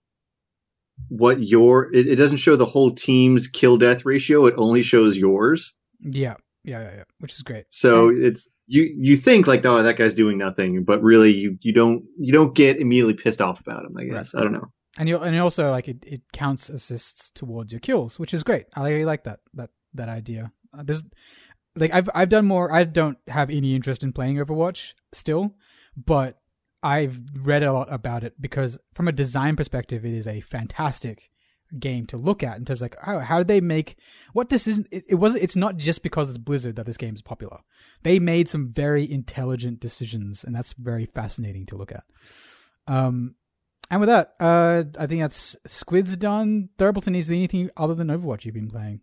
it doesn't show the whole team's kill death ratio. It only shows yours. Yeah, which is great. So it's you think like, oh, that guy's doing nothing, but really you don't get immediately pissed off about him, I guess. Right. I don't know. And you also like it counts assists towards your kills, which is great. I really like that idea. There's like I've done more. I don't have any interest in playing Overwatch still, but I've read a lot about it because from a design perspective, it is a fantastic game to look at in terms of like how did they make what this is. It's not just because it's Blizzard that this game is popular. They made some very intelligent decisions, and that's very fascinating to look at. And with that, I think that's Squid's done. Thurbleton, is there anything other than Overwatch you've been playing?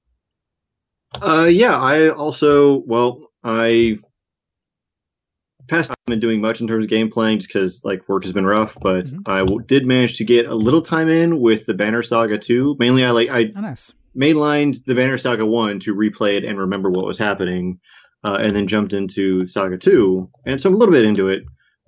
I past I've been doing much in terms of game playing just because like work has been rough, but I did manage to get a little time in with the Banner Saga 2. Mainly I mainlined the Banner Saga 1 to replay it and remember what was happening, and then jumped into Saga 2, and so I'm a little bit into it.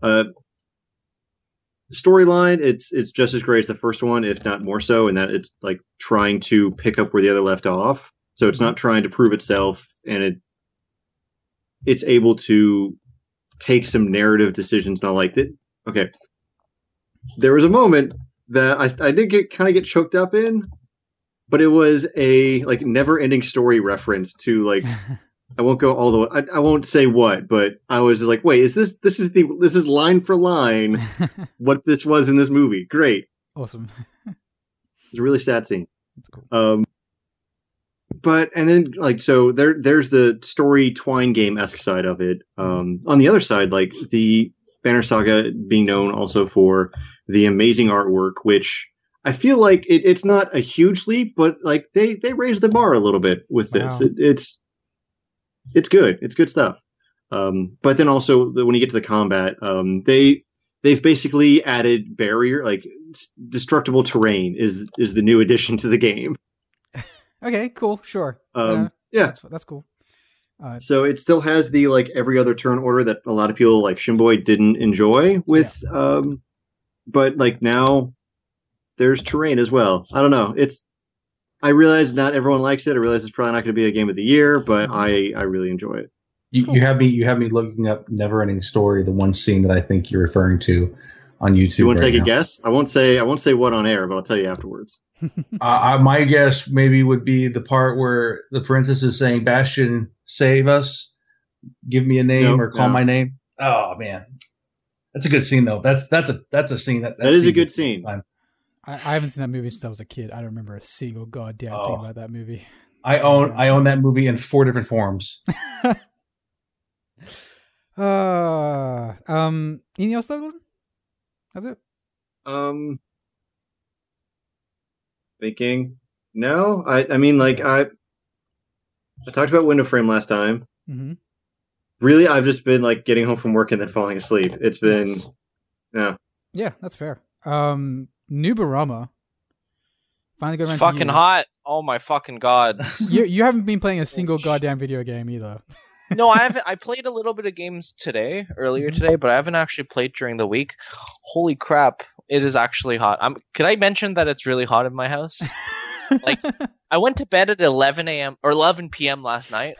Storyline, it's just as great as the first one, if not more so, in that it's like trying to pick up where the other left off. So it's not trying to prove itself, and it's able to take some narrative decisions. Not like that. Okay, there was a moment that I did get choked up in, but it was a like never-ending story reference to like I won't go all the way. I won't say what, but I was just like, wait, this is line for line what this was in this movie. Great, awesome. It's a really sad scene. That's cool. But and then like so there's the story twine game-esque side of it. On the other side, like the Banner Saga being known also for the amazing artwork, which I feel like it's not a huge leap, but like they raised the bar a little bit with this. Wow. It's good. It's good stuff. But then also when you get to the combat, they've basically added barrier, like destructible terrain is the new addition to the game. Okay, cool, sure. Yeah, that's cool. So it still has the like every other turn order that a lot of people like Shimboy didn't enjoy with, but like now there's terrain as well. I don't know. I realize not everyone likes it. I realize it's probably not going to be a game of the year, but I really enjoy it. You have me looking up Neverending Story, the one scene that I think you're referring to on YouTube. Do you want to take a guess? I won't say what on air, but I'll tell you afterwards. My guess maybe would be the part where the princess is saying, "Bastion, save us, give me a name or call my name." Oh man, that's a good scene though. That's a scene that is a good scene. I haven't seen that movie since I was a kid. I don't remember a single goddamn thing about that movie. I own that movie in 4 different forms. Anything else, Douglas? That's it. Thinking. No, I mean, like I talked about Window Frame last time. Mm-hmm. Really, I've just been like getting home from work and then falling asleep. It's been, yeah, that's fair. Nubarama. Finally got around fucking to hot. Oh my fucking god. You haven't been playing a single goddamn video game either. No, I haven't. I played a little bit of games earlier today, but I haven't actually played during the week. Holy crap. It is actually hot. Could I mention that it's really hot in my house? Like, I went to bed at 11 a.m. or 11 p.m. last night.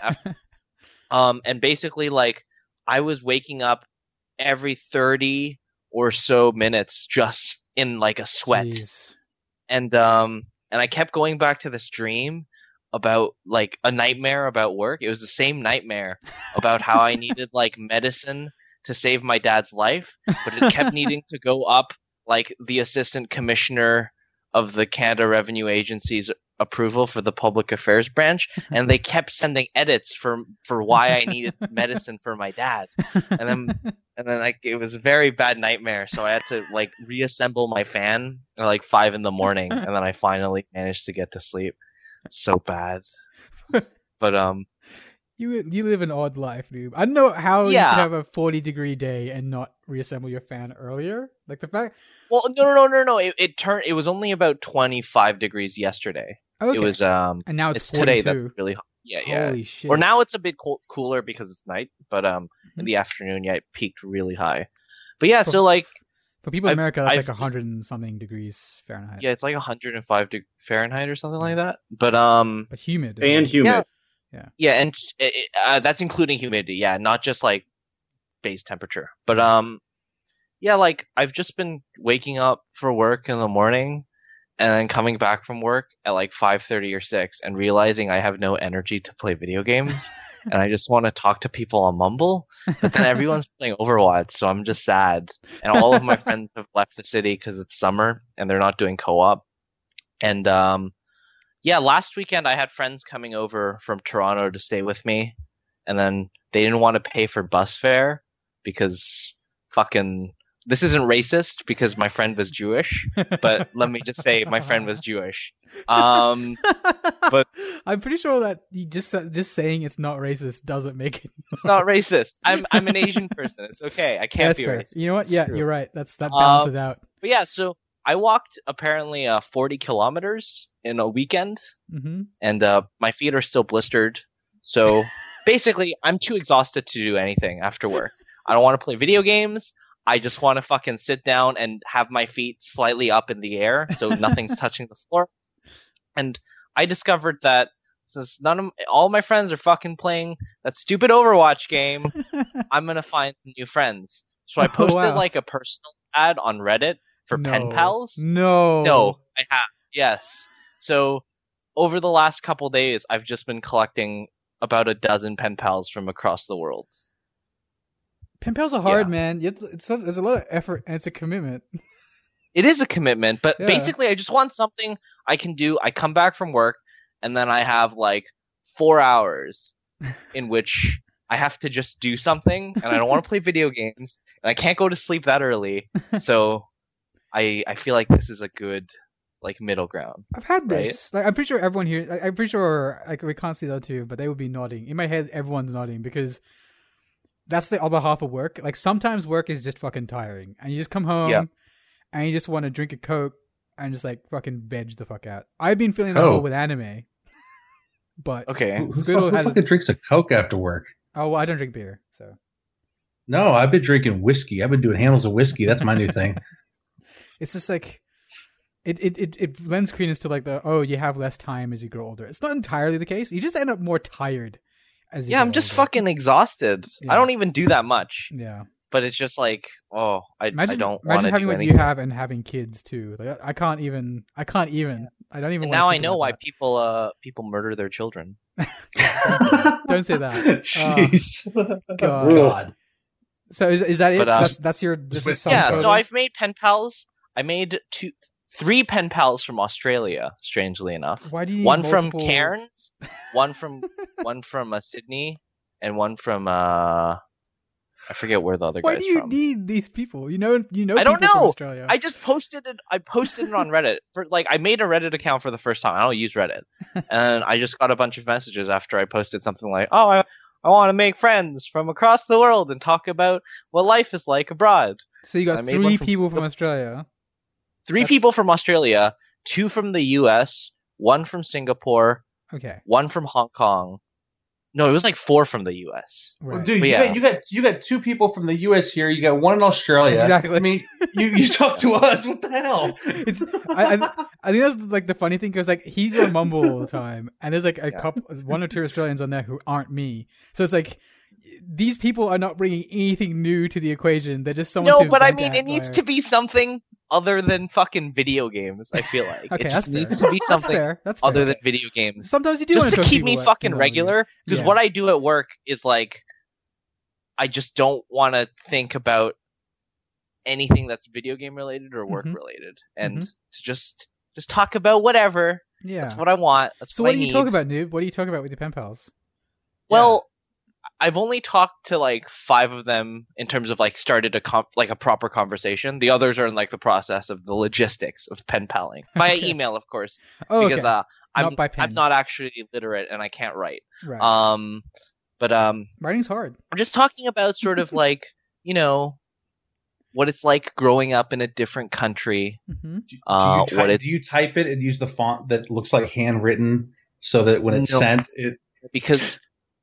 And basically, like, I was waking up every 30 or so minutes just in, like, a sweat. Jeez. And I kept going back to this dream about, like, a nightmare about work. It was the same nightmare about how I needed, like, medicine to save my dad's life, but it kept needing to go up, like, the assistant commissioner of the Canada Revenue Agency's approval for the public affairs branch, and they kept sending edits for why I needed medicine for my dad, and then like it was a very bad nightmare. So I had to like reassemble my fan at like 5 a.m, and then I finally managed to get to sleep. So bad, but You live an odd life, dude. I don't know how you could have a 40-degree day and not reassemble your fan earlier. Like the fact. Well, no. It was only about 25 degrees yesterday. Okay. It was and now it's 42. today that's really hot. Yeah. Holy shit. Or now it's a bit cooler because it's night, but in the afternoon, it peaked really high. But yeah, so like for people in America, that's like 100 and something degrees Fahrenheit. Yeah, it's like 105 Fahrenheit or something like that. But humid. And humid. Yeah, and that's including humidity. Yeah, not just like base temperature. But yeah, like I've just been waking up for work in the morning and then coming back from work at like 5:30 or 6 and realizing I have no energy to play video games and I just want to talk to people on Mumble, but then everyone's playing Overwatch, so I'm just sad. And all of my friends have left the city because it's summer and they're not doing co-op. And yeah, last weekend I had friends coming over from Toronto to stay with me, and then they didn't want to pay for bus fare because fucking this isn't racist because my friend was Jewish, but let me just say my friend was Jewish. But I'm pretty sure that you just saying it's not racist doesn't make it. It's not racist. I'm an Asian person. It's okay. I can't be racist. You know what? Yeah, you're right. That balances out. But yeah, so I walked apparently 40 kilometers in a weekend, and my feet are still blistered. So basically, I'm too exhausted to do anything after work. I don't want to play video games. I just want to fucking sit down and have my feet slightly up in the air so nothing's touching the floor. And I discovered that since all my friends are fucking playing that stupid Overwatch game, I'm gonna find some new friends. So I posted like a personal ad on Reddit for pen pals. No, I have. Yes. So over the last couple days, I've just been collecting about a dozen pen pals from across the world. Pen pals are hard, man. There's a lot of effort and it's a commitment. It is a commitment, but basically I just want something I can do. I come back from work and then I have like 4 hours in which I have to just do something, and I don't want to play video games, and I can't go to sleep that early. So I feel like this is a good like middle ground. I've had right? this. Like, I'm pretty sure everyone here. I'm pretty sure like we can't see that too, but they would be nodding. In my head, everyone's nodding because that's the other half of work. Like sometimes work is just fucking tiring, and you just come home and you just want to drink a Coke and just like fucking veg the fuck out. I've been feeling that with anime, but who fucking drinks a Coke after work? Oh, well, I don't drink beer, so. No, I've been drinking whiskey. I've been doing handles of whiskey. That's my new thing. It's just like it lends credence to like you have less time as you grow older. It's not entirely the case. You just end up more tired as you grow I'm just older. fucking exhausted. Yeah. I don't even do that much. Yeah. But it's just like, I don't want to do anything. Imagine having what you have and having kids too. Like I can't even. I don't even. And now I know why people murder their children. Don't say that. Jeez. God. So is that it? But, that's your. So I've made pen pals. I made 3 pen pals from Australia. Strangely enough, why do you need one multiple... from Cairns, one from Sydney, and one from I forget where the other guy's from. Why do you need these people? You know. I don't people from know. Australia. I just posted it. I posted it on Reddit for I made a Reddit account for the first time. I don't use Reddit, and I just got a bunch of messages after I posted something like, "Oh, I want to make friends from across the world and talk about what life is like abroad." So you got 3 people from Australia. 3 people from Australia, 2 from the US, 1 from Singapore, 1 from Hong Kong. No, it was like 4 from the US. Right. Well, dude, you got 2 people from the US here. You got 1 in Australia. Exactly. I mean, you talk to us. What the hell? I think that's like the funny thing because like he's on Mumble all the time, and there's like a couple, 1 or 2 Australians on there who aren't me. So it's like these people are not bringing anything new to the equation. They're just someone. No, but I mean, it needs to be something other than fucking video games. I feel like okay, it just needs to be something that's other fair. than video games. Sometimes you do just want to keep me fucking regular. Because what I do at work is like, I just don't want to think about anything that's video game related or work related, and to just talk about whatever. Yeah, that's what I want. That's so what do you talk about, noob? What do you talk about with your pen pals? Well, I've only talked to like 5 of them in terms of like started a proper conversation. The others are in like the process of the logistics of pen paling via email, of course, because I'm not actually literate and I can't write. Right. But writing's hard. I'm just talking about sort of like what it's like growing up in a different country. Mm-hmm. Do you type it and use the font that looks like handwritten so that when it's sent it? Because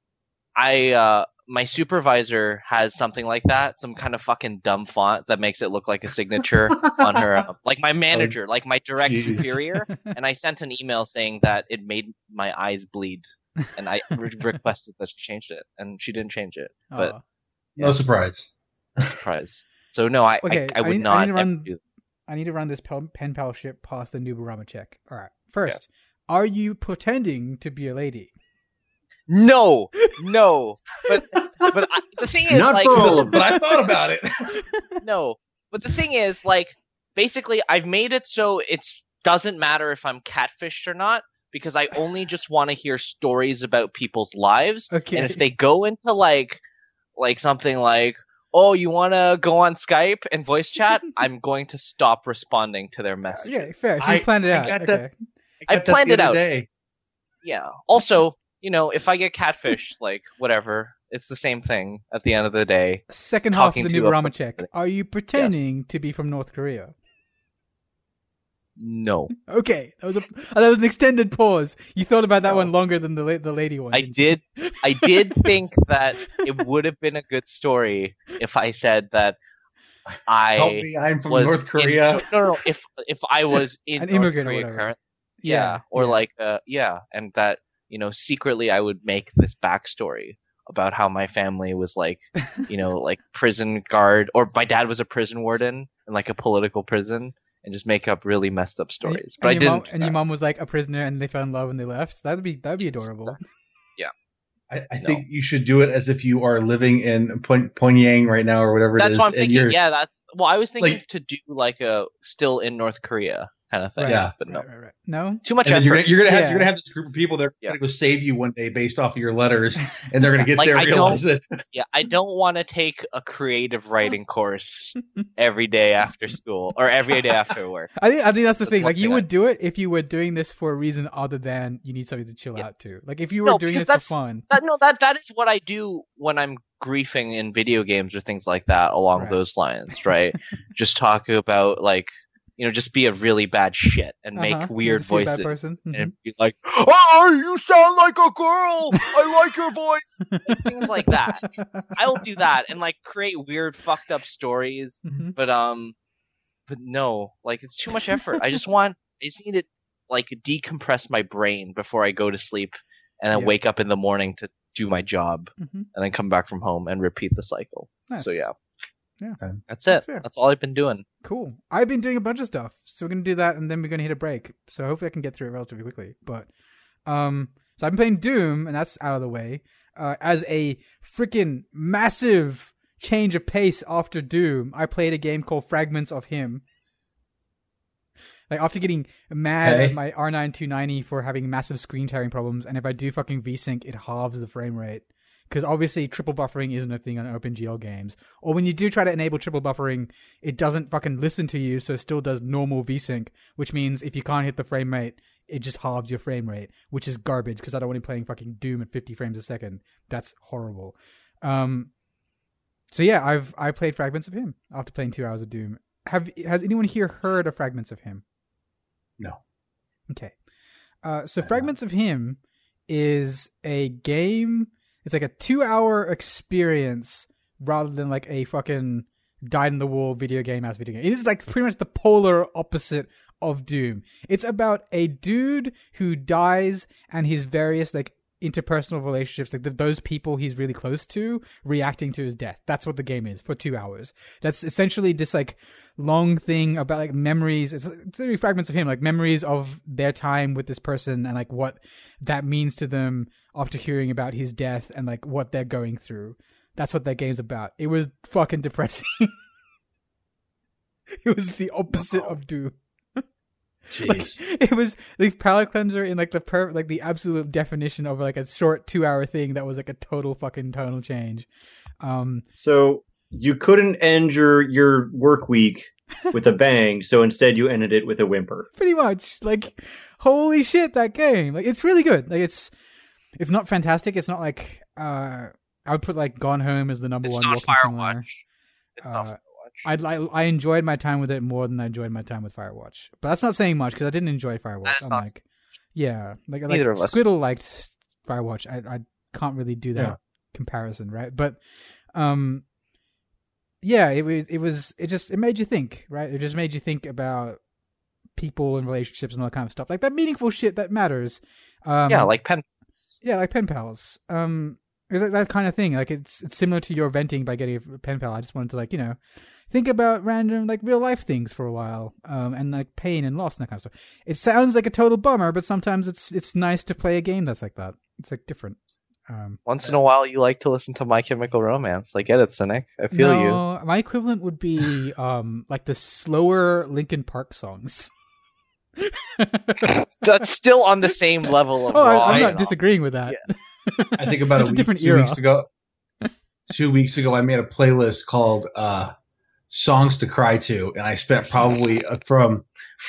my supervisor has something like that, some kind of fucking dumb font that makes it look like a signature on her, like my manager, like my direct superior. And I sent an email saying that it made my eyes bleed, and I requested that she changed it, and she didn't change it. But no surprise. No surprise. So no, I would not. I need to run this pen pal ship past the Nubarama check. All right. First, are you pretending to be a lady? No, but the thing is, not like, for all of but I thought about it. No, but the thing is, like, basically, I've made it so it doesn't matter if I'm catfished or not, because I only just want to hear stories about people's lives. Okay. And if they go into like something like, "Oh, you want to go on Skype and voice chat?" I'm going to stop responding to their messages. Yeah, fair. So you planned it out. I planned it out. Day. Yeah. Also, if I get catfished, like, whatever, it's the same thing at the end of the day. Second half of the Nubarama check. Are you pretending to be from North Korea? No. Okay. That was an extended pause. You thought about that one longer than the lady one. I did think that it would have been a good story if I said that I'm from North Korea. No. If I was in an North immigrant Korea or whatever. And that secretly I would make this backstory about how my family was like, like prison guard, or my dad was a prison warden in like a political prison, and just make up really messed up stories. But I didn't. And your mom was like a prisoner, and they fell in love and they left. That'd be adorable. Yeah. I think you should do it as if you are living in Pyongyang right now or whatever it is. That's what I'm thinking. Yeah, I was thinking to do like a still in North Korea. kind of thing. Right. Yeah. But no, right. No, too much And then effort. you're gonna have this group of people that are gonna go save you one day based off of your letters, and they're gonna get there and realize it. Yeah, I don't want to take a creative writing course every day after school or every day after work. I think that's the thing. Like, you would do it if you were doing this for a reason other than you need something to chill out to. Like, if you were doing this for fun. That is what I do when I'm griefing in video games or things like that along those lines, right? Just talk about, like, just be a really bad shit and make weird voices and be like, "Oh, you sound like a girl. I like your voice." Like, things like that. I will do that and like create weird, fucked up stories. But no, like, it's too much effort. I just need to like decompress my brain before I go to sleep and then wake up in the morning to do my job and then come back from home and repeat the cycle. Nice. So yeah. That's it. That's all I've been doing. Cool. I've been doing a bunch of stuff, so we're gonna do that, and then we're gonna hit a break. So hopefully I can get through it relatively quickly. But so I've been playing Doom, and that's out of the way. As a freaking massive change of pace after Doom, I played a game called Fragments of Him. Like, after getting mad at my R9 290 for having massive screen tearing problems, and if I do fucking VSync, it halves the frame rate. Because obviously triple buffering isn't a thing on OpenGL games. Or when you do try to enable triple buffering, it doesn't fucking listen to you, so it still does normal VSync, which means if you can't hit the frame rate, it just halves your frame rate, which is garbage, because I don't want to be playing fucking Doom at 50 frames a second. That's horrible. So yeah, I played Fragments of Him after playing 2 hours of Doom. Has anyone here heard of Fragments of Him? No. Okay. So Fragments of Him is a game. It's like a 2-hour experience rather than like a fucking dyed-in-the-wool video game. It is like pretty much the polar opposite of Doom. It's about a dude who dies and his various like interpersonal relationships, like those people he's really close to, reacting to his death. That's what the game is for 2 hours. That's essentially this like long thing about like memories. It's literally Fragments of Him, like memories of their time with this person and like what that means to them after hearing about his death and like what they're going through. That's what that game's about. It was fucking depressing. It was the opposite of Doom. Jeez. Like, it was the palate cleanser in like the absolute definition of like a short 2-hour thing that was like a total fucking tonal change. So you couldn't end your work week with a bang, so instead you ended it with a whimper. Pretty much. Like, holy shit, that game. Like, it's really good. Like, it's not fantastic. It's not like I would put like Gone Home as the number one. It's not Firewatch. It's not Firewatch. I enjoyed my time with it more than I enjoyed my time with Firewatch, but that's not saying much because I didn't enjoy Firewatch. Like Squiddle liked Firewatch. I can't really do that comparison, right? But it made you think, right? It just made you think about people and relationships and all that kind of stuff, like that meaningful shit that matters. Like pen. Yeah, like pen pals. It's like that kind of thing. Like it's similar to your venting by getting a pen pal. I just wanted to like think about random like real life things for a while, and like pain and loss and that kind of stuff. It sounds like a total bummer, but sometimes it's nice to play a game that's like that. It's like different. Once in a while, you like to listen to My Chemical Romance. I get it, Cynic. I feel you. My equivalent would be like the slower Linkin Park songs. That's still on the same level of I'm not disagreeing with that. Yeah. I think about a week, 2 weeks ago. 2 weeks ago, I made a playlist called "Songs to Cry To," and I spent probably from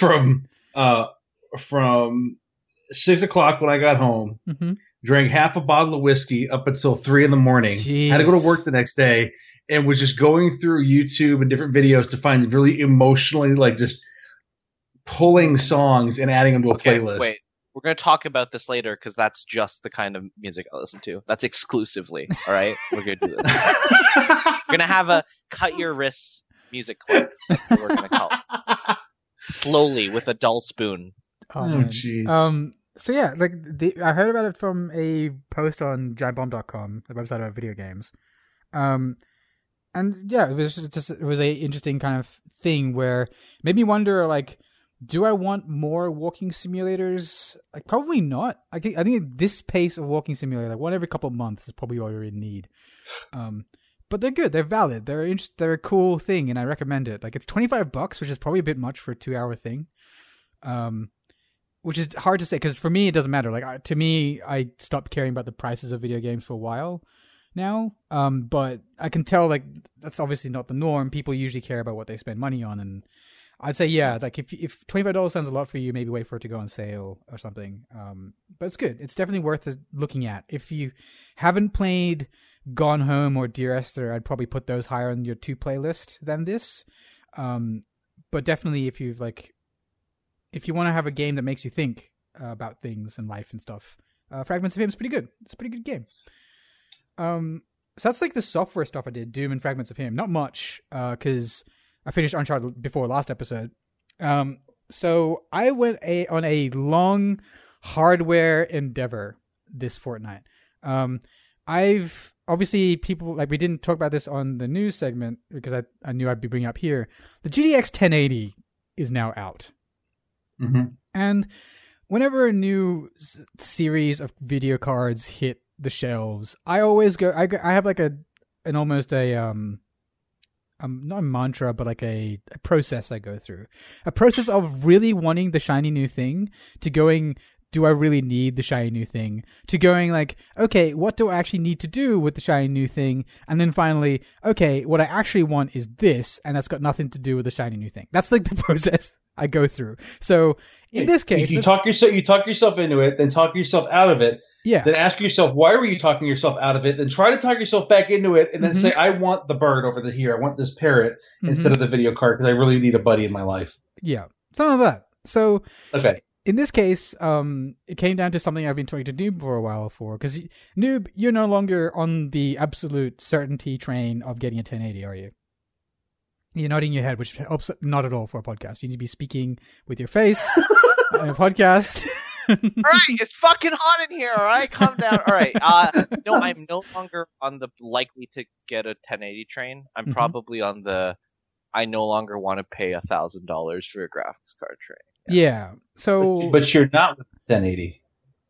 6 o'clock when I got home, drank half a bottle of whiskey up until 3 a.m. Jeez. Had to go to work the next day, and was just going through YouTube and different videos to find really emotionally like just pulling songs and adding them to a playlist. Wait. We're going to talk about this later because that's just the kind of music I listen to. That's exclusively, all right? We're going to do this. We're going to have a cut your wrists music clip. That's what we're going to call it. Slowly with a dull spoon. Oh, jeez. So yeah, like I heard about it from a post on giantbomb.com, the website about video games. And yeah, it was a interesting kind of thing where it made me wonder like, do I want more walking simulators? Like, probably not. I think at this pace of walking simulator, like one every couple of months is probably all you really need. But they're good. They're valid. They're a cool thing, and I recommend it. Like, it's $25, which is probably a bit much for a 2-hour thing. which is hard to say because for me it doesn't matter. Like to me, I stopped caring about the prices of video games for a while now. But I can tell like that's obviously not the norm. People usually care about what they spend money on, and I'd say like if $25 sounds a lot for you, maybe wait for it to go on sale or something. But it's good. It's definitely worth looking at. If you haven't played Gone Home or Dear Esther, I'd probably put those higher on your to play list than this. But definitely if you want to have a game that makes you think about things and life and stuff, Fragments of Him is pretty good. It's a pretty good game. So that's like the software stuff I did, Doom and Fragments of Him. Not much, because I finished Uncharted before last episode. So I went on a long hardware endeavor this fortnight. I've obviously people like we didn't talk about this on the news segment because I knew I'd be bringing up here. The GTX 1080 is now out. Mm-hmm. And whenever a new series of video cards hit the shelves, I always go. I have like an almost a not a mantra, but like a process I go through. A process of really wanting the shiny new thing to going, do I really need the shiny new thing? To going like, okay, what do I actually need to do with the shiny new thing? And then finally, okay, what I actually want is this, and that's got nothing to do with the shiny new thing. That's like the process I go through. So in this case, you talk yourself into it, then talk yourself out of it. Yeah. Then ask yourself, why were you talking yourself out of it? Then try to talk yourself back into it, and then say, I want the bird over here. I want this parrot instead of the video card because I really need a buddy in my life. Yeah, something like that. So okay. In this case, it came down to something I've been talking to Noob for a while for, because Noob, you're no longer on the absolute certainty train of getting a 1080, are you? You're nodding your head, which helps not at all for a podcast. You need to be speaking with your face on a podcast. All right, it's fucking hot in here. All right, calm down. All right, no, I'm no longer on the likely to get a 1080 train. I'm probably on the I no longer want to pay $1,000 for a graphics card train. Yes. Yeah. So, but you're not with 1080.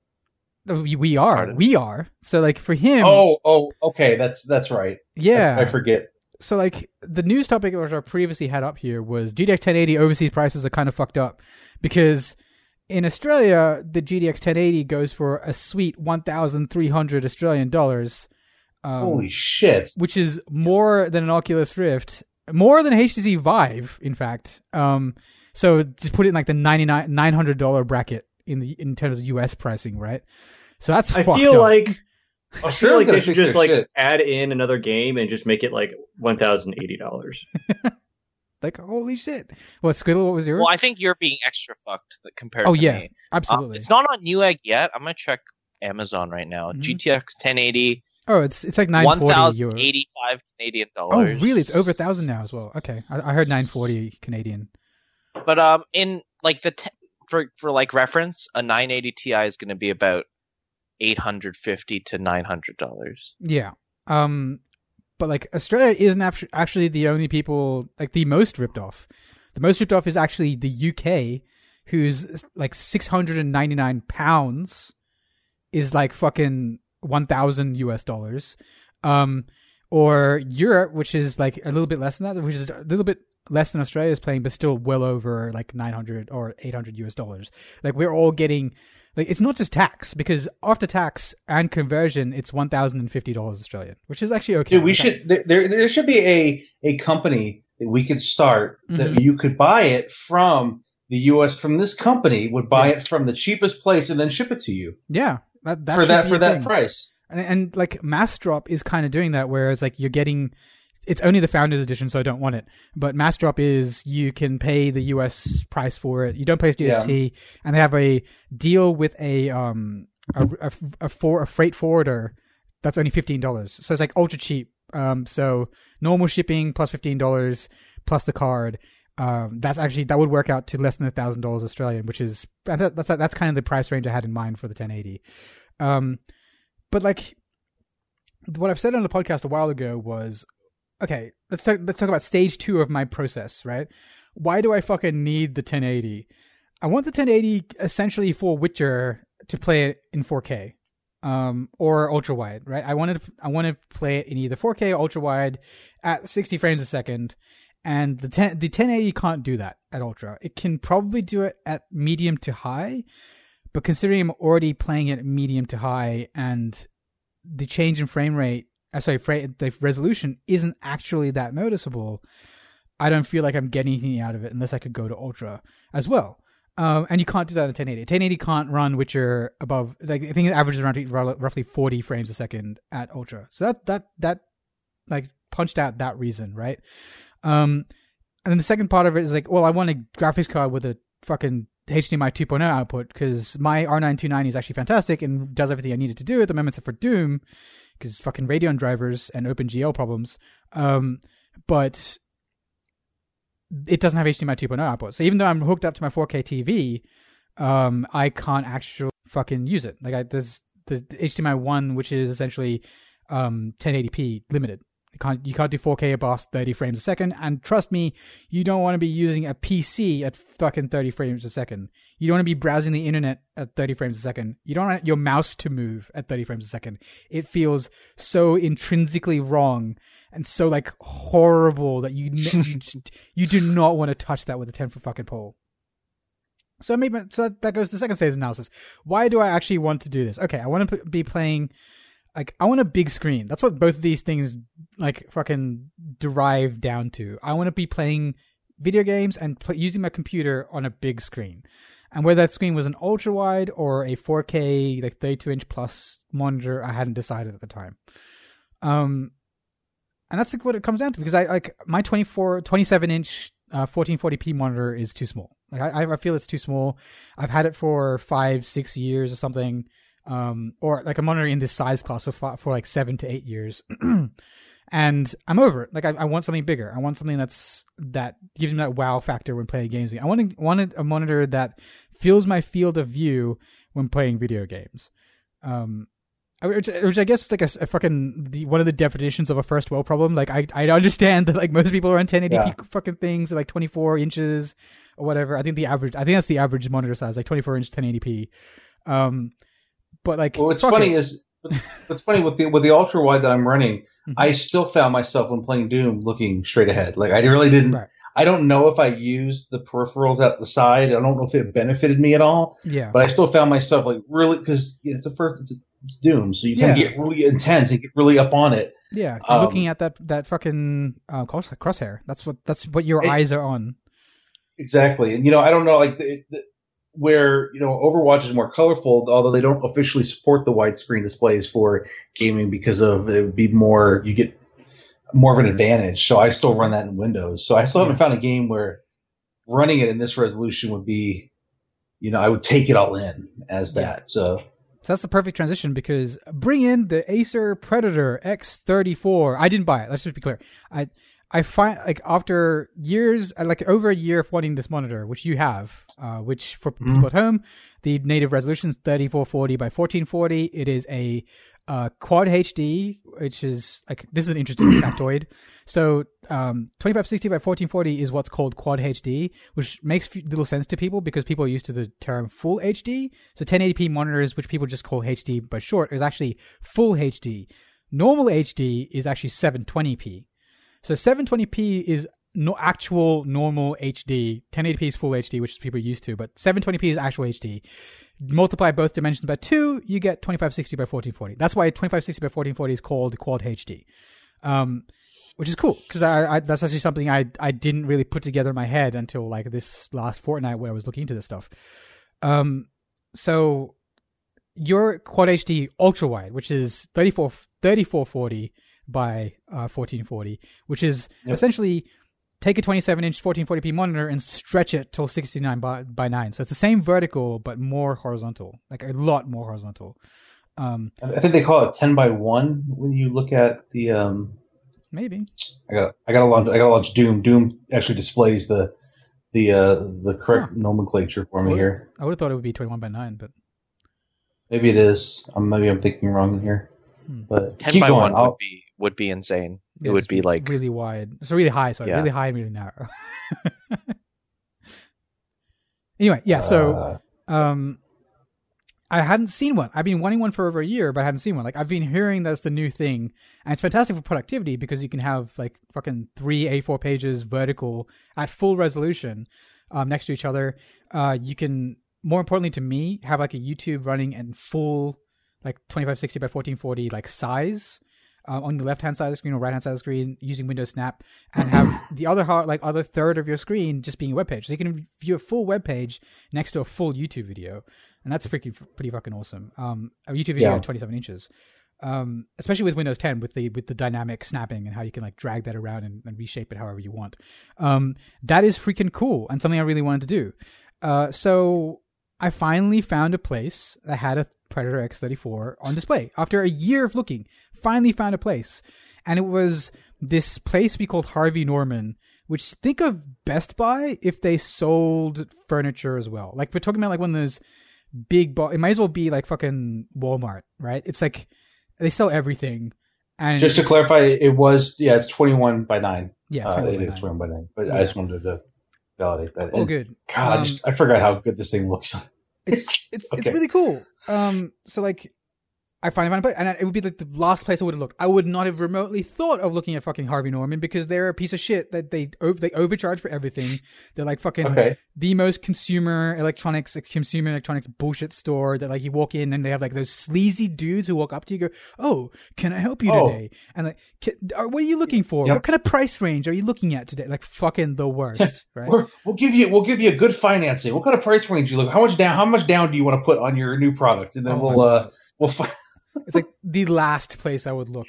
We are. Pardon? We are. So, like for him. Oh, okay. That's right. Yeah. I forget. So, like the news topic which I previously had up here was GTX 1080 overseas prices are kind of fucked up because in Australia the GTX 1080 goes for a sweet 1,300 Australian dollars. Holy shit! Which is more than an Oculus Rift. More than HTC Vive, in fact. So just put it in like the $900 bracket in terms of US pricing, right? So that's I fucked feel up. like they should just like shit. add in another game and just make it like $1,080. Like holy shit! What Squiddle? What was yours? Well, I think you're being extra fucked compared. Oh to yeah, me. absolutely. It's not on Newegg yet. I'm gonna check Amazon right now. GTX 1080. Oh, it's like $940. 1,085 Canadian Oh, dollars. really? It's over 1,000 now as well. Okay, I heard 940 Canadian. But in like for like reference, a 980 Ti is going to be about $850 to $900. Yeah. But like Australia isn't actually the only people like the most ripped off. The most ripped off is actually the UK, who's like £699 is like fucking $1,000 US. Or Europe, which is like a little bit less than that, which is a little bit less than Australia is playing, but still well over like $900 or $800 US. Like we're all getting, like it's not just tax, because after tax and conversion, it's $1,050 Australian, which is actually okay. Dude, we should there should be a company that we could start that you could buy it from the US, from this company would buy it from the cheapest place and then ship it to you. Yeah, that for that price. And like Massdrop is kind of doing that, whereas like you're getting, it's only the Founders Edition, so I don't want it. But Massdrop is you can pay the US price for it. You don't pay GST, and they have a deal with a freight forwarder that's only $15. So it's like ultra cheap. So normal shipping plus $15 plus the card. That would work out to less than $1,000 Australian, which is that's kind of the price range I had in mind for the 1080. But like what I've said on the podcast a while ago was, okay, let's talk about stage 2 of my process, right? Why do I fucking need the 1080? I want the 1080 essentially for Witcher to play it in 4K, or ultra wide, right? I want to play it in either 4K or ultra wide at 60 frames a second, And the 1080 can't do that at ultra. It can probably do it at medium to high, but considering I'm already playing it at medium to high, and the change in frame rate, the resolution isn't actually that noticeable, I don't feel like I'm getting anything out of it unless I could go to ultra as well. And you can't do that in 1080. 1080 can't run Witcher above, like, I think it averages around roughly 40 frames a second at ultra. So that like punched out that reason, right? And then the second part of it is like, well, I want a graphics card with a fucking HDMI 2.0 output, because my R9 290 is actually fantastic and does everything I needed to do at the moment, except for Doom, because fucking Radeon drivers and OpenGL problems. But it doesn't have HDMI 2.0 output. So even though I'm hooked up to my 4K TV, I can't actually fucking use it. Like, there's the HDMI 1, which is essentially 1080p limited. You can't do 4K above 30 frames a second. And trust me, you don't want to be using a PC at fucking 30 frames a second. You don't want to be browsing the internet at 30 frames a second. You don't want your mouse to move at 30 frames a second. It feels so intrinsically wrong and so like horrible that you do not want to touch that with a 10-foot fucking pole. So that goes to the second stage of analysis. Why do I actually want to do this? Okay, I want to be playing. Like, I want a big screen. That's what both of these things, like, fucking derive down to. I want to be playing video games and using my computer on a big screen. And whether that screen was an ultra-wide or a 4K, like, 32-inch plus monitor, I hadn't decided at the time. And that's, like, what it comes down to. Because my 27-inch 1440p monitor is too small. Like, I feel it's too small. I've had it for 5-6 years or something. Or like a monitor in this size class for like 7 to 8 years. And I'm over it. Like, I want something bigger. I want something that gives me that wow factor when playing games. I wanted a monitor that fills my field of view when playing video games. Which I guess is like a fucking one of the definitions of a first world problem. Like, I understand that like most people are on 1080p fucking things, like 24 inches or whatever. I think that's the average monitor size, like 24 inch 1080p. But like, well, what's funny with the ultra wide that I'm running, I still found myself when playing Doom looking straight ahead. Like, I really didn't. Right. I don't know if I used the peripherals at the side. I don't know if it benefited me at all. Yeah. But I still found myself like really, because it's Doom, so you can get really intense and get really up on it. Yeah, you're looking at that fucking crosshair. That's what your eyes are on. Exactly, and I don't know, like where Overwatch is more colorful, although they don't officially support the widescreen displays for gaming because it would be more, you get more of an advantage. So I still run that in Windows. So I still haven't found a game where running it in this resolution would be, I would take it all in as that. So that's the perfect transition, because bring in the Acer Predator X34. I didn't buy it. Let's just be clear. I find, like, after years, like over a year of wanting this monitor, which you have, which for people at home, the native resolution is 3440 by 1440. It is a quad HD, which is like, this is an interesting factoid. So 2560 by 1440 is what's called quad HD, which makes little sense to people because people are used to the term full HD. So 1080p monitors, which people just call HD by short, is actually full HD. Normal HD is actually 720p. So 720p is no actual normal HD. 1080p is full HD, which people are used to, but 720p is actual HD. Multiply both dimensions by 2, you get 2560 by 1440. That's why 2560 by 1440 is called Quad HD, which is cool, because that's actually something I didn't really put together in my head until like this last fortnight where I was looking into this stuff. So your Quad HD ultra wide, which is 3440 by 1440, which is essentially take a 27-inch 1440p monitor and stretch it till 69 by 9. So it's the same vertical but more horizontal, like a lot more horizontal. I think they call it 10 by 1 when you look at the. Maybe. I got to launch Doom. Doom actually displays the correct nomenclature for me here. I would have thought it would be 21 by 9, but maybe it is. Maybe I'm thinking wrong here. But 10 by 1 would be insane. It would be like really wide. So really high, really high and really narrow. Anyway, yeah, so I hadn't seen one. I've been wanting one for over a year, but I hadn't seen one. Like, I've been hearing that's the new thing, and it's fantastic for productivity because you can have like fucking 3 A4 pages vertical at full resolution next to each other. You can, more importantly to me, have like a YouTube running in full like 2560 by 1440 like size on the left hand side of the screen or right hand side of the screen using Windows Snap, and have the other third of your screen just being a web page. So you can view a full web page next to a full YouTube video. And that's pretty fucking awesome. A YouTube video at 27 inches, especially with Windows 10 with the dynamic snapping and how you can like drag that around and reshape it however you want. That is freaking cool and something I really wanted to do. So I finally found a place that had a Predator X34 on display after a year of looking. Finally found a place, and it was this place we called Harvey Norman. Which, think of Best Buy if they sold furniture as well. Like, we're talking about like one of those big it might as well be like fucking Walmart, right? It's like they sell everything. And just to clarify, it's 21 by 9. Yeah, it is 21 by 9. But I just wanted to validate that. Oh, good. God, I forgot how good this thing looks. It's really cool. So like, I finally found a place, and it would be like the last place I would have looked. I would not have remotely thought of looking at fucking Harvey Norman because they're a piece of shit that they overcharge for everything. They're like fucking the most consumer electronics bullshit store that like you walk in and they have like those sleazy dudes who walk up to you and go, "Oh, can I help you today?" And like, "What are you looking for? Yep. What kind of price range are you looking at today?" Like fucking the worst, right? We'll give you good financing. What kind of price range you look? How much down do you want to put on your new product? And then we'll find. It's like the last place I would look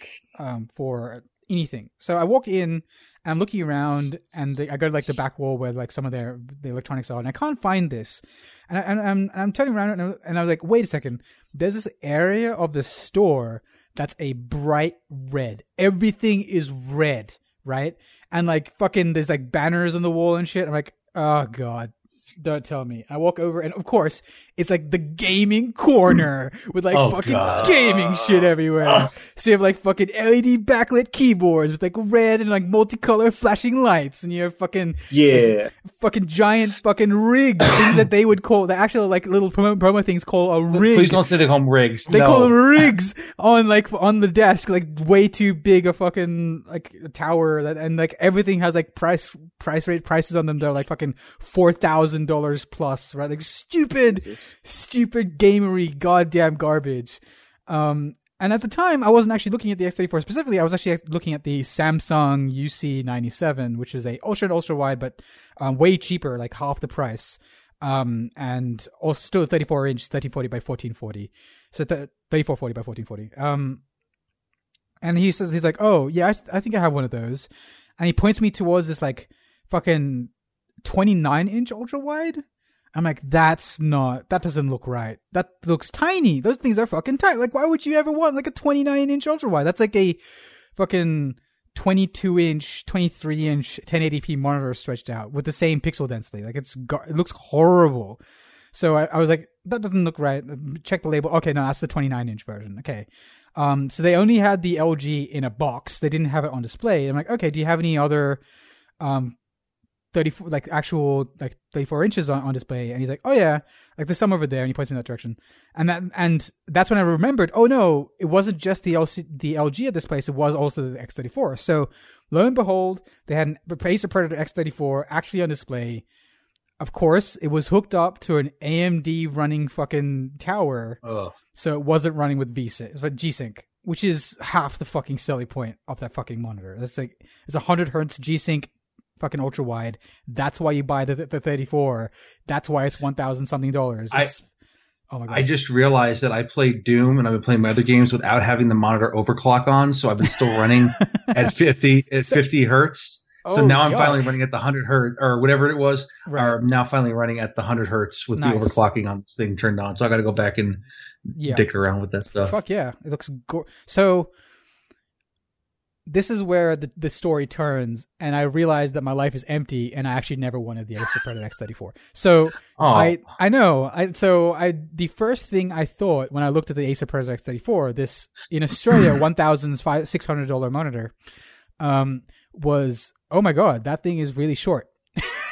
for anything. So I walk in and I'm looking around, and I go to like the back wall where like some of the electronics are, and I can't find this. And I'm turning around and I was like, wait a second. There's this area of the store that's a bright red. Everything is red, right? And like fucking there's like banners on the wall and shit. I'm like, oh god. Don't tell me. I walk over, and of course, it's like the gaming corner with like gaming shit everywhere. So you have like fucking LED backlit keyboards with like red and like multicolor flashing lights, and you have fucking fucking giant fucking rigs, things that they would call the actual like little promo things call a rig. Please don't say they call them rigs. They call them rigs on the desk, like way too big a fucking like tower and like everything has like prices on them. They're like fucking $4,000 plus, right? Like stupid gamery goddamn garbage. And at the time, I wasn't actually looking at the X34 specifically. I was actually looking at the Samsung UC97, which is a ultra wide, but way cheaper, like half the price. And also still a 34-inch 1340 by 1440. So 3440 by 1440. And he's like, oh yeah, I think I have one of those. And he points me towards this like fucking 29-inch ultra wide. I'm like, that doesn't look right. That looks tiny. Those things are fucking tiny. Like, why would you ever want like a 29-inch ultra wide? That's like a fucking 22-inch, 23-inch 1080p monitor stretched out with the same pixel density. Like, it looks horrible. So I was like, that doesn't look right. Check the label. Okay, no, that's the 29-inch version. Okay. So they only had the LG in a box. They didn't have it on display. I'm like, okay, do you have any other 34 like actual like 34 inches on display? And he's like, oh yeah, like there's some over there, and he points me in that direction. And that's when I remembered, oh no, it wasn't just the LG at this place, it was also the X34. So lo and behold, they had an Acer Predator X34 actually on display. Of course, it was hooked up to an AMD running fucking tower. So it wasn't running with VSync. It was like G-Sync, which is half the fucking selling point of that fucking monitor. It's 100 hertz G-Sync fucking ultra wide. That's why you buy the 34. That's why it's $1,000 something. Oh my god! I just realized that I played Doom and I've been playing my other games without having the monitor overclock on, so I've been still running at 50 hertz. So now I'm finally running at the 100 hertz or whatever it was. Right. Or now finally running at the 100 hertz with the overclocking on this thing turned on. So I got to go back and dick around with that stuff. Fuck yeah, it looks so. This is where the story turns, and I realized that my life is empty, and I actually never wanted the Acer Predator X34. So I know. The first thing I thought when I looked at the Acer Predator X34, this in Australia $1,600 monitor, was, oh my god, that thing is really short.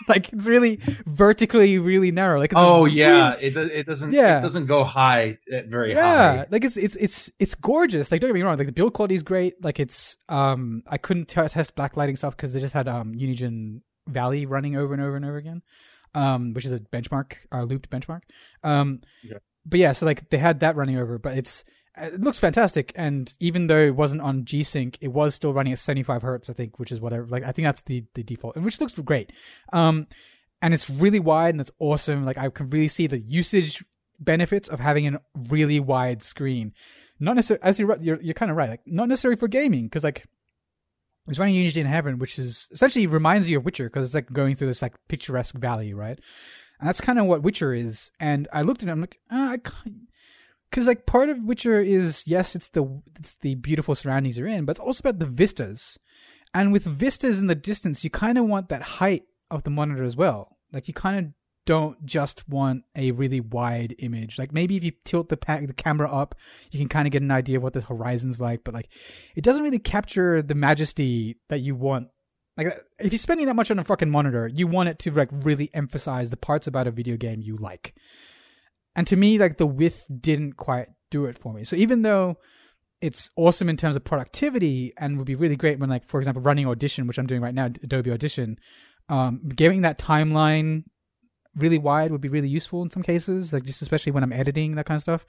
Like it's really vertically really narrow. Like it doesn't go high very high. Like it's gorgeous. Like don't get me wrong, like the build quality is great. Like it's I couldn't test backlighting stuff because they just had Unigine Valley running over and over and over again, which is a benchmark, looped benchmark. But yeah, so like they had that running over, but it looks fantastic. And even though it wasn't on G-Sync, it was still running at 75 hertz, I think, which is whatever. Like I think that's the default, and which looks great. And it's really wide, and it's awesome. Like I can really see the usage benefits of having a really wide screen. Not necessarily, as you're kind of right. Like not necessarily for gaming, because like it's running Unity in Heaven, which is essentially reminds you of Witcher, because it's like going through this like picturesque valley, right? And that's kind of what Witcher is. And I looked at it, I'm like, I can't. Because like part of Witcher is, yes, it's the beautiful surroundings you're in, but it's also about the vistas. And with vistas in the distance, you kind of want that height of the monitor as well. Like you kind of don't just want a really wide image. Like maybe if you tilt the camera up, you can kind of get an idea of what the horizon's like. But like it doesn't really capture the majesty that you want. Like if you're spending that much on a fucking monitor, you want it to like really emphasize the parts about a video game you like. And to me, like the width didn't quite do it for me. So even though it's awesome in terms of productivity and would be really great when, like, for example, running Audition, which I'm doing right now, Adobe Audition, giving that timeline really wide would be really useful in some cases, like just especially when I'm editing, that kind of stuff,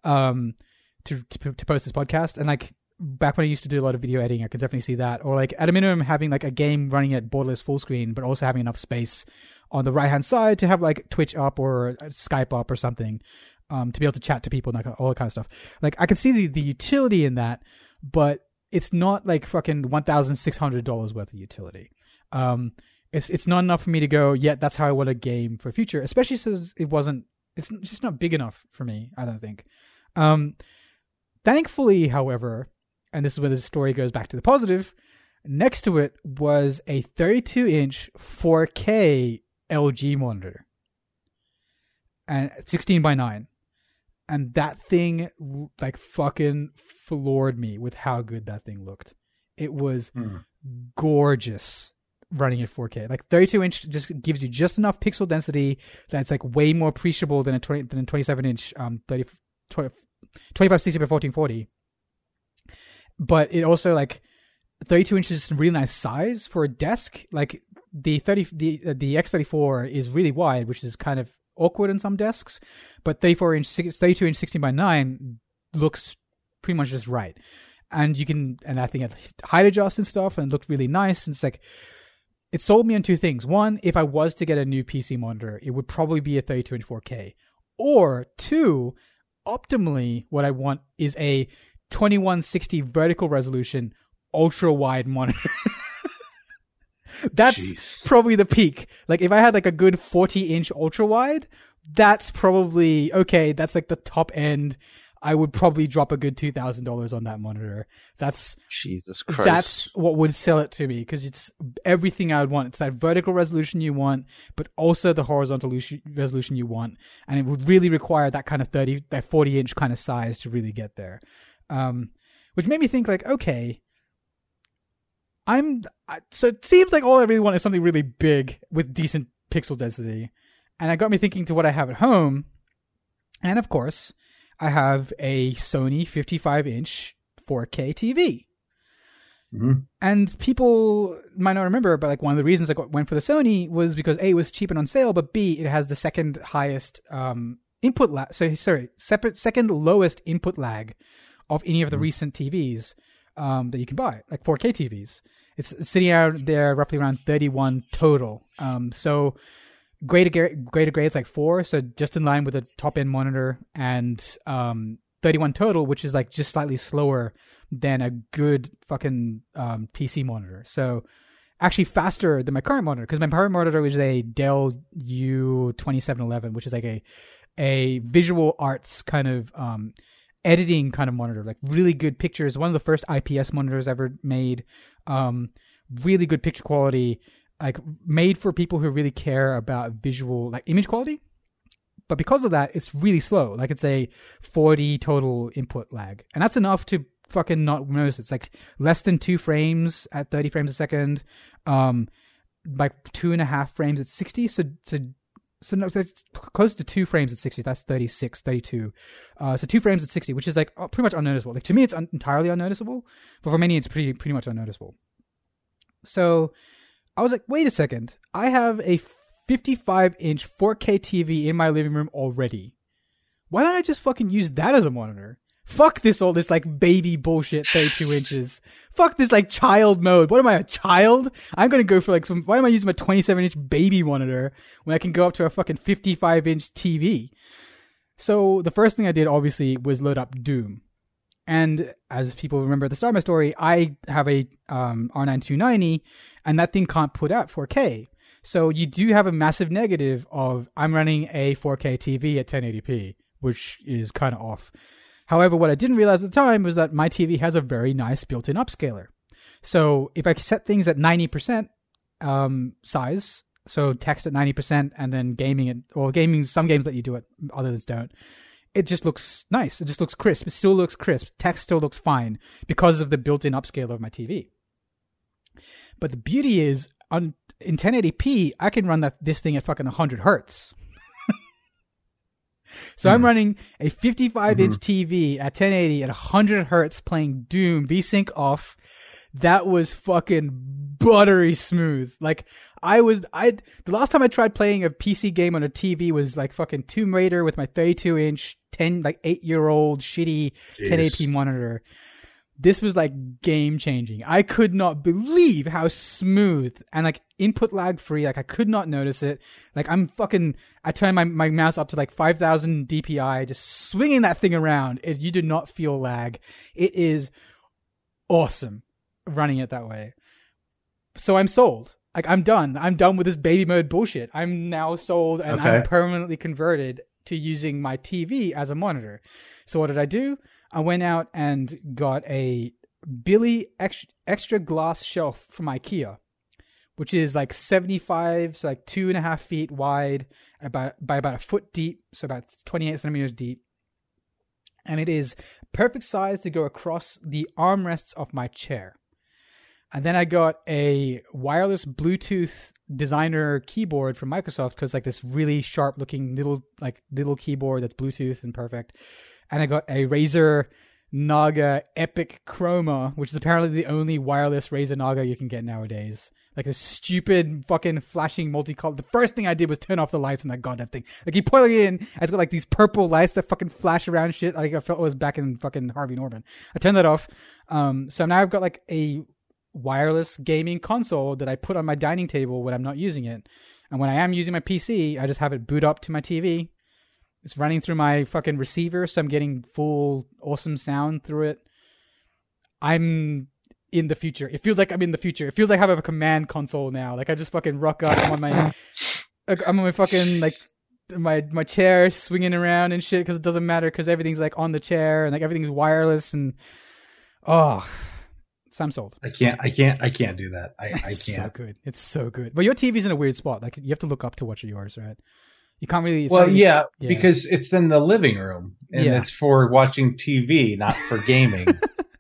to post this podcast. And like back when I used to do a lot of video editing, I could definitely see that. Or like at a minimum, having like a game running at borderless full screen, but also having enough space on the right hand side to have like Twitch up or Skype up or something, to be able to chat to people and all that kind of stuff. Like I can see the utility in that, but it's not like fucking $1,600 worth of utility. It's not enough for me to go, yeah, that's how I want a game for future, especially since it's just not big enough for me, I don't think. Thankfully, however, and this is where the story goes back to the positive, next to it was a 32-inch 4K LG monitor, and 16:9, and that thing like fucking floored me with how good that thing looked. It was gorgeous running at 4K. Like 32-inch just gives you just enough pixel density that's like way more appreciable than a 27-inch 2560 by 1440. But it also like 32 inches is a really nice size for a desk. Like the X34 is really wide, which is kind of awkward in some desks, but 32-inch 16:9 looks pretty much just right. And I think it height adjust and stuff, and it looked really nice. And it's like, it sold me on two things. One, if I was to get a new PC monitor, it would probably be a 32-inch 4K. Or two, optimally, what I want is a 2160 vertical resolution ultra wide monitor. That's probably the peak. Like if I had like a good 40-inch ultra wide, that's probably okay. That's like the top end. I would probably drop a good $2,000 on that monitor. That's Jesus Christ. That's what would sell it to me, because it's everything I would want. It's that vertical resolution you want, but also the horizontal resolution you want, and it would really require that kind of 40-inch kind of size to really get there. Which made me think like, okay, so it seems like all I really want is something really big with decent pixel density, and it got me thinking to what I have at home, and of course, I have a Sony 55-inch 4K TV. Mm-hmm. And people might not remember, but like one of the reasons I went for the Sony was because A, it was cheap and on sale, but B, it has the second highest input lag. Second lowest input lag of any of the recent TVs that you can buy, like 4K TVs. It's sitting out there roughly around 31 total. So graded grades like 4, so just in line with a top end monitor, and 31 total, which is like just slightly slower than a good fucking PC monitor. So actually faster than my current monitor, because my current monitor is a Dell U2711, which is like a visual arts kind of editing kind of monitor, like really good pictures. One of the first IPS monitors ever made. Really good picture quality, like made for people who really care about visual, like image quality. But because of that, it's really slow. Like it's a 40 total input lag, and that's enough to fucking not notice. It's like less than 2 frames at 30 frames a second. like 2.5 frames at 60. So no, that's close to 2 frames at 60. That's 36, 32. So 2 frames at 60, which is like pretty much unnoticeable. Like to me, it's entirely unnoticeable, but for many, it's pretty much unnoticeable. So I was like, wait a second. I have a 55-inch 4K TV in my living room already. Why don't I just fucking use that as a monitor? Fuck all this like baby bullshit 32 inches. Fuck this like child mode. What am I, a child? I'm gonna go for like why am I using my 27-inch baby monitor when I can go up to a fucking 55-inch TV? So the first thing I did obviously was load up Doom. And as people remember at the start of my story, I have a R9 290 and that thing can't put out 4K. So you do have a massive negative of I'm running a 4K TV at 1080p, which is kind of off. However, what I didn't realize at the time was that my TV has a very nice built-in upscaler. So if I set things at 90% size, so text at 90% and then gaming, some games that you do it, others don't, it just looks nice. It just looks crisp. It still looks crisp. Text still looks fine because of the built-in upscaler of my TV. But the beauty is, in 1080p, I can run this thing at fucking 100 hertz. So I'm running a 55-inch TV at 1080 at 100 hertz playing Doom, VSync off. That was fucking buttery smooth. Like the last time I tried playing a PC game on a TV was like fucking Tomb Raider with my 32-inch 8-year-old shitty 1080p monitor. This was like game changing. I could not believe how smooth and like input lag free. Like I could not notice it. Like I turned my mouse up to like 5,000 DPI, just swinging that thing around. You do not feel lag. It is awesome running it that way. So I'm sold. Like I'm done. I'm done with this baby mode bullshit. I'm now sold and I'm permanently converted to using my TV as a monitor. So what did I do? I went out and got a Billy extra glass shelf from IKEA, which is like 75, so like 2.5 feet wide, by about a foot deep, so about 28 centimeters deep. And it is perfect size to go across the armrests of my chair. And then I got a wireless Bluetooth designer keyboard from Microsoft, because like this really sharp looking little keyboard that's Bluetooth and perfect. And I got a Razer Naga Epic Chroma, which is apparently the only wireless Razer Naga you can get nowadays. Like a stupid fucking flashing multicolor. The first thing I did was turn off the lights on that goddamn thing. Like you plug it in, and it's got like these purple lights that fucking flash around shit. Like I felt it was back in fucking Harvey Norman. I turned that off. So now I've got like a wireless gaming console that I put on my dining table when I'm not using it. And when I am using my PC, I just have it boot up to my TV. It's running through my fucking receiver, so I'm getting full awesome sound through it. I'm in the future. It feels like I'm in the future. It feels like I have a command console now. Like I just fucking rock up. I'm on my fucking like my chair swinging around and shit, because it doesn't matter, because everything's like on the chair and like everything's wireless and so I'm sold. I can't do that. I can't. So good. It's so good. But your TV's in a weird spot. Like you have to look up to watch yours, right? You can't really. Yeah, because it's in the living room, and it's for watching TV, not for gaming.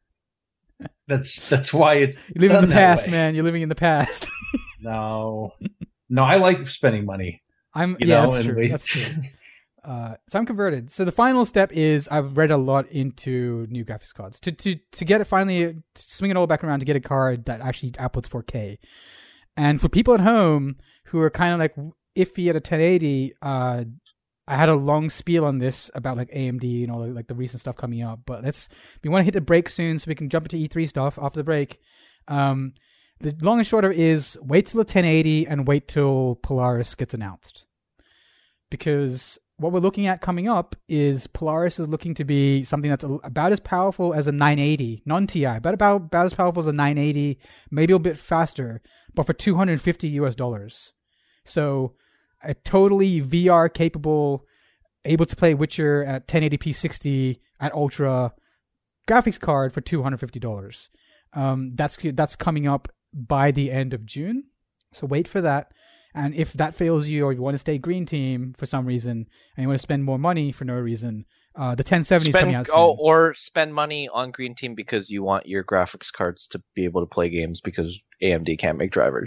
That's why it's. You live in the past, man. You're living in the past. No, I like spending money. That's true. That's true. So I'm converted. So the final step is I've read a lot into new graphics cards to get it finally, to swing it all back around, to get a card that actually outputs 4K. And for people at home who are kind of like iffy at a 1080, I had a long spiel on this about like AMD and all like the recent stuff coming up. But we want to hit the break soon so we can jump into E3 stuff after the break. The long and short of it is wait till the 1080 and wait till Polaris gets announced, because what we're looking at coming up is Polaris is looking to be something that's about as powerful as a 980, non-TI, but about as powerful as a 980, maybe a bit faster, but for $250. So a totally VR capable, able to play Witcher at 1080p 60 at ultra graphics card for $250. That's coming up by the end of June. So wait for that. And if that fails you, or you want to stay green team for some reason, and you want to spend more money for no reason, the 1070 is coming out soon. Or spend money on green team because you want your graphics cards to be able to play games because AMD can't make drivers.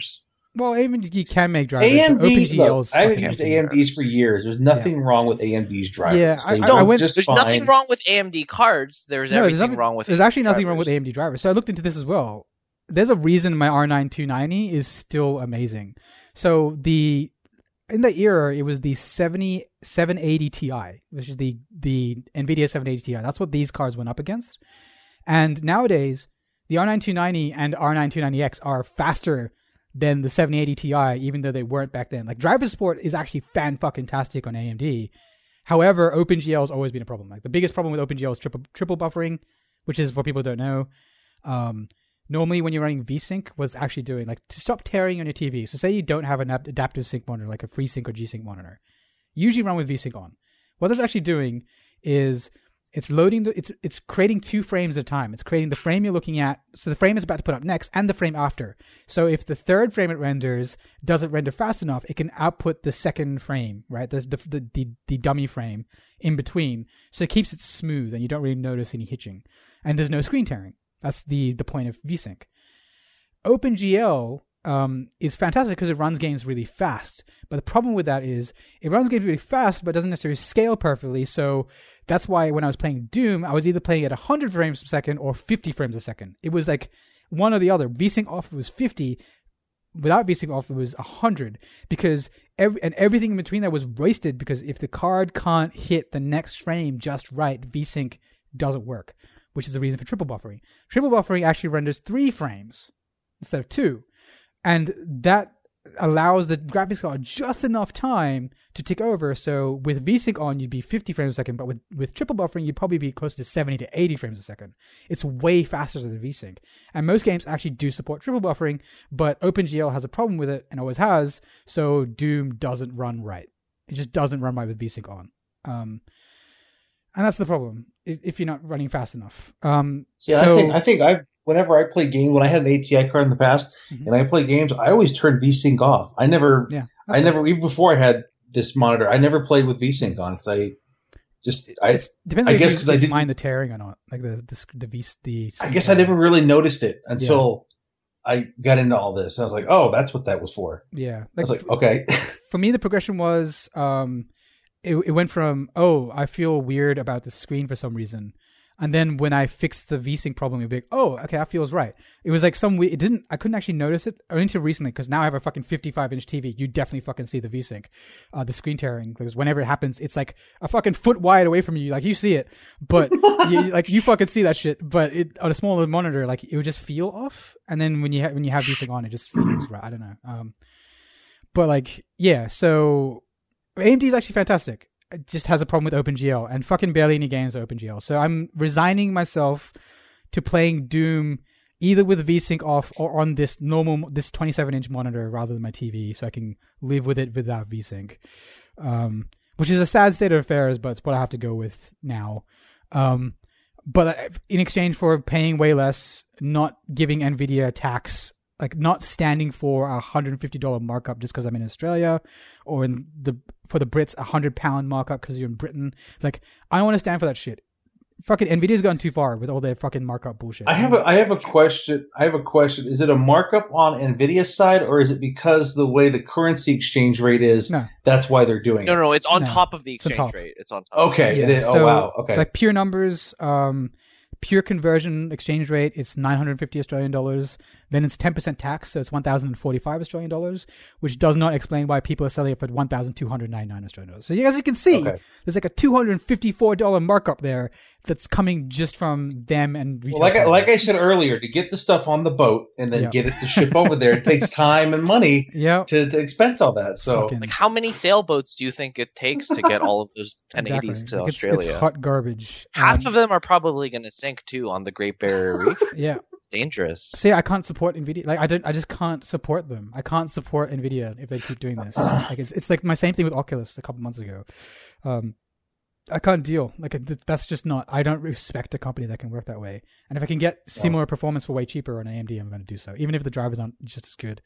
Well, AMD can make drivers. AMD, I've used AMDs for years. There's nothing wrong with AMD's drivers. Yeah, there's nothing wrong with AMD cards. There's everything wrong with. There's actually nothing wrong with AMD drivers. So I looked into this as well. There's a reason my R9 290 is still amazing. So in the era, it was the 780 Ti, which is the NVIDIA 780 Ti. That's what these cards went up against. And nowadays, the R9 290 and R9 290X are faster than the 780 Ti, even though they weren't back then. Like, driver support is actually fan-fucking-tastic on AMD. However, OpenGL has always been a problem. Like, the biggest problem with OpenGL is triple buffering, which is, for people who don't know, normally when you're running VSync, what's actually doing, like, to stop tearing on your TV. So say you don't have an adaptive sync monitor, like a FreeSync or G-Sync monitor. Usually run with VSync on. What that's actually doing is it's loading it's creating 2 frames at a time. It's creating the frame you're looking at, so the frame it's about to put up next, and the frame after. So if the third frame it renders doesn't render fast enough, it can output the second frame, right? The dummy frame in between. So it keeps it smooth and you don't really notice any hitching. And there's no screen tearing. That's the point of VSync. OpenGL is fantastic because it runs games really fast. But the problem with that is it runs games really fast, but doesn't necessarily scale perfectly. So that's why when I was playing Doom, I was either playing at 100 frames per second or 50 frames a second. It was like one or the other. VSync off was 50. Without VSync off, it was 100. Because everything in between that was wasted, because if the card can't hit the next frame just right, VSync doesn't work, which is the reason for triple buffering. Triple buffering actually renders 3 frames instead of 2. And that allows the graphics card just enough time to tick over. So with VSync on, you'd be 50 frames a second, but with triple buffering, you'd probably be close to 70 to 80 frames a second. It's way faster than VSync. And most games actually do support triple buffering, but OpenGL has a problem with it and always has, so Doom doesn't run right. It just doesn't run right with VSync on. And that's the problem, if you're not running fast enough. I think whenever I play games, when I had an ATI card in the past, and I play games, I always turned VSync off. I never, even before I had this monitor, I never played with VSync on because I guess because I didn't mind the tearing or not, like I guess I never really noticed it until I got into all this. I was like, oh, that's what that was for. Yeah, I was like, okay. For me, the progression was, it went from, I feel weird about the screen for some reason. And then when I fixed the VSync problem, it'd be like, okay, that feels right. It was like I couldn't actually notice it until recently, because now I have a fucking 55-inch TV. You definitely fucking see the VSync, the screen tearing, because whenever it happens, it's like a fucking foot wide away from you. Like, you see it, but you fucking see that shit. But on a smaller monitor, like, it would just feel off. And then when you have VSync on, it just feels right. I don't know. But like, yeah, so AMD is actually fantastic. It just has a problem with OpenGL, and fucking barely any games are OpenGL. So I'm resigning myself to playing Doom either with VSync off or on this 27-inch monitor rather than my TV, so I can live with it without VSync. Which is a sad state of affairs, but it's what I have to go with now. But in exchange for paying way less, not giving NVIDIA tax, like not standing for a $150 markup just because I'm in Australia, or for the Brits £100 markup because you're in Britain. Like, I don't want to stand for that shit. Fucking NVIDIA's gone too far with all their fucking markup bullshit. I have a question. Is it a markup on NVIDIA's side, or is it because the way the currency exchange rate is? No. That's why they're doing it. No, it's on top of the exchange rate. It's on top. Okay, yeah. It is. So, oh wow. Okay. Like pure numbers, pure conversion exchange rate, it's 950 Australian dollars. Then it's 10% tax, so it's 1,045 Australian dollars, which does not explain why people are selling it for 1,299 Australian dollars. So as you can see, there's like a $254 markup there that's coming just from them and retail. Well, like I said earlier, to get the stuff on the boat and then get it to ship over there, it takes time and money to expense all that. So, like, how many sailboats do you think it takes to get all of those 1080s to Australia? It's hot garbage. Half of them are probably going to sink too on the Great Barrier Reef. Yeah. Dangerous. See, I can't support NVIDIA. Like, I just can't support them. I can't support NVIDIA if they keep doing this. Like, it's like my same thing with Oculus a couple months ago. I can't deal. Like, that's just not. I don't respect a company that can work that way. And if I can get similar performance for way cheaper on AMD, I'm going to do so, even if the drivers aren't just as good.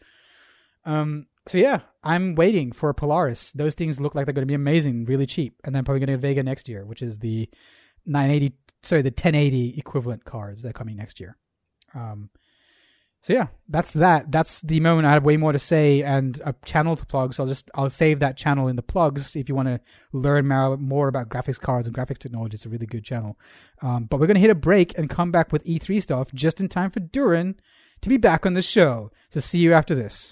So yeah, I'm waiting for Polaris. Those things look like they're going to be amazing, really cheap, and then probably going to get Vega next year, which is the the 1080 equivalent cards that are coming next year. So yeah, that's that. That's the moment. I had way more to say and a channel to plug. So I'll save that channel in the plugs if you want to learn more about graphics cards and graphics technology. It's a really good channel. But we're gonna hit a break and come back with E3 stuff just in time for Durin to be back on the show. So see you after this.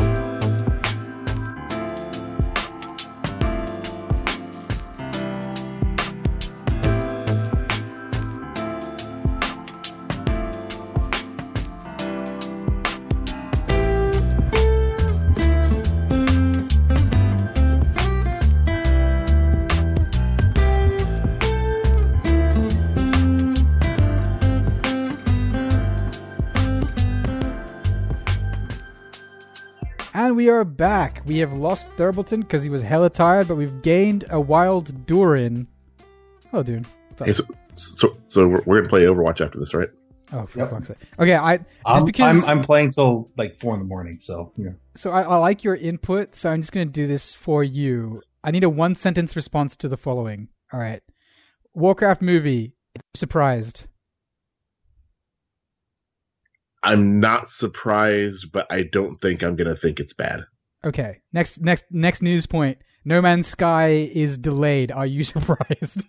And we are back. We have lost Thurbleton because he was hella tired, but we've gained a wild Durin. Hello, Durin. What's up? Hey, so we're gonna play Overwatch after this, right? Oh, for fuck's sake. Okay, I'm playing till like 4 a.m. So yeah. So I like your input. So I'm just gonna do this for you. I need a 1-sentence response to the following. All right. Warcraft movie. Surprised. I'm not surprised, but I don't think I'm gonna think it's bad. Okay. Next news point. No Man's Sky is delayed. Are you surprised?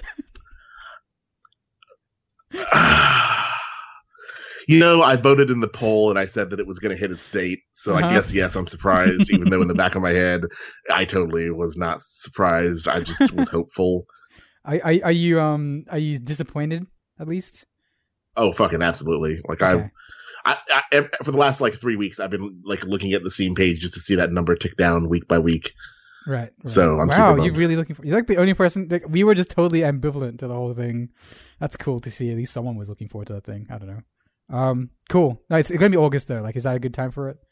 I voted in the poll and I said that it was going to hit its date. So I guess, yes, I'm surprised, even though in the back of my head, I totally was not surprised. I just was hopeful. Are you disappointed at least? Oh, fucking absolutely. Like okay. I for the last like 3 weeks, I've been like looking at the Steam page just to see that number tick down week by week. Right. So I'm super bummed. You're really looking for. You're like the only person. Like, we were just totally ambivalent to the whole thing. That's cool to see. At least someone was looking forward to that thing. I don't know. Cool. No, it's going to be August though. Like, is that a good time for it?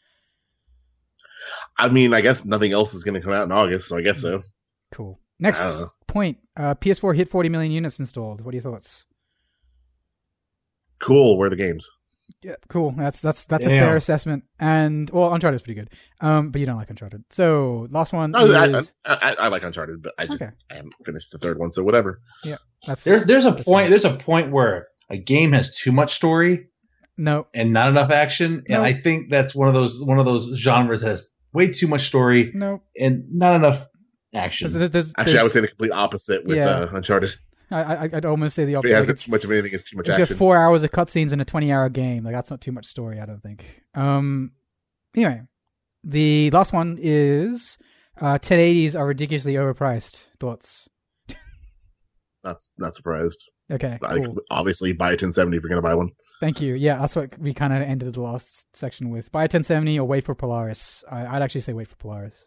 I mean, I guess nothing else is going to come out in August, so I guess so. Cool. Next point. PS4 hit 40 million units installed. What are your thoughts? Cool. Where are the games? Yeah, cool. That's a fair assessment. And Uncharted's pretty good. But you don't like Uncharted. So last one. Is... I like Uncharted, but I haven't finished the third one, so whatever. Yeah, there's a point. There's a point where a game has too much story, and not enough action, and I think that's one of those genres that has way too much story, and not enough action. Actually, I would say the complete opposite with Uncharted. I'd almost say the opposite. It hasn't too much of anything. It's too much action. It's got 4 hours of cutscenes in a 20-hour game. Like, that's not too much story, I don't think. Anyway, the last one is 1080s are ridiculously overpriced. Thoughts? Not surprised. Okay, cool. Obviously, buy a 1070 if you're going to buy one. Thank you. Yeah, that's what we kind of ended the last section with. Buy a 1070 or wait for Polaris. I'd actually say wait for Polaris.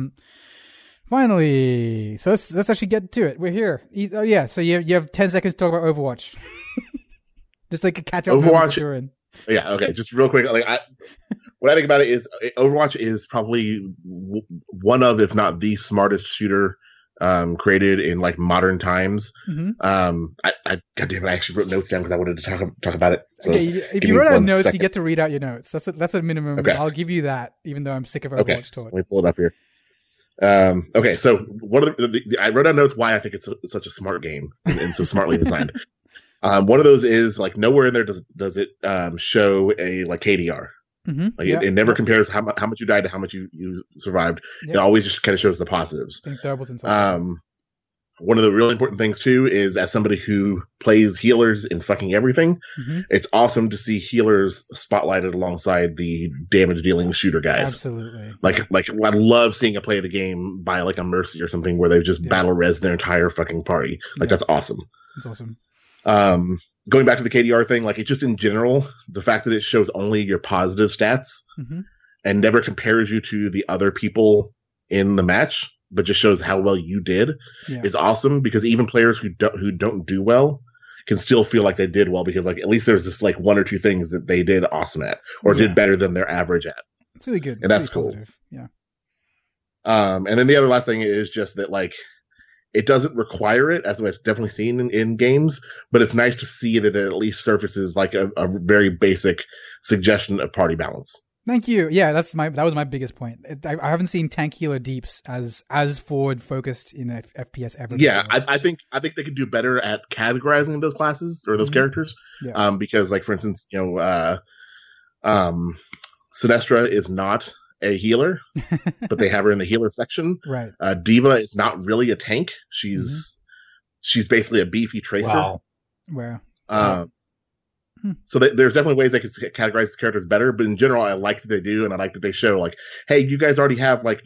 Finally, so let's actually get to it. We're here. Oh yeah, so you have 10 seconds to talk about Overwatch. Just like a catch up. Overwatch. Yeah. Okay. Just real quick. Like what I think about it is Overwatch is probably one of, if not the smartest shooter created in like modern times. Mm-hmm. Goddamn it! I actually wrote notes down because I wanted to talk about it. So okay, if you wrote out notes, you get to read out your notes. That's a minimum. Okay. I'll give you that, even though I'm sick of Overwatch talk. Let me pull it up here. Okay, so one of I wrote down notes why I think it's such a smart game and so smartly designed. One of those is like nowhere in there does it show a like KDR. Mm-hmm. Like it never compares how much you died to how much you survived. Yep. It always just kind of shows the positives. One of the really important things too is, as somebody who plays healers in fucking everything, it's awesome to see healers spotlighted alongside the damage dealing shooter guys. Absolutely. Like I love seeing a play of the game by like a Mercy or something where they've just battle res their entire fucking party. Like that's awesome. That's awesome. Going back to the KDR thing, like it's just in general, the fact that it shows only your positive stats and never compares you to the other people in the match, but just shows how well you did is awesome, because even players who don't do well can still feel like they did well, because like at least there's this like one or two things that they did awesome at or did better than their average at. It's really good. And that's cool. Positive. Yeah. And then the other last thing is just that like it doesn't require it, as I've definitely seen in games, but it's nice to see that it at least surfaces like a very basic suggestion of party balance. Thank you. Yeah, that was my biggest point. I haven't seen tank healer deeps as forward focused in a FPS ever. Yeah, I think they could do better at categorizing those classes or those characters. Yeah. Because like for instance, Sinestro is not a healer, but they have her in the healer section. Right. Diva is not really a tank. She's basically a beefy tracer. Wow. So there's definitely ways they could categorize the characters better, but in general, I like that they do, and I like that they show like, hey, you guys already have like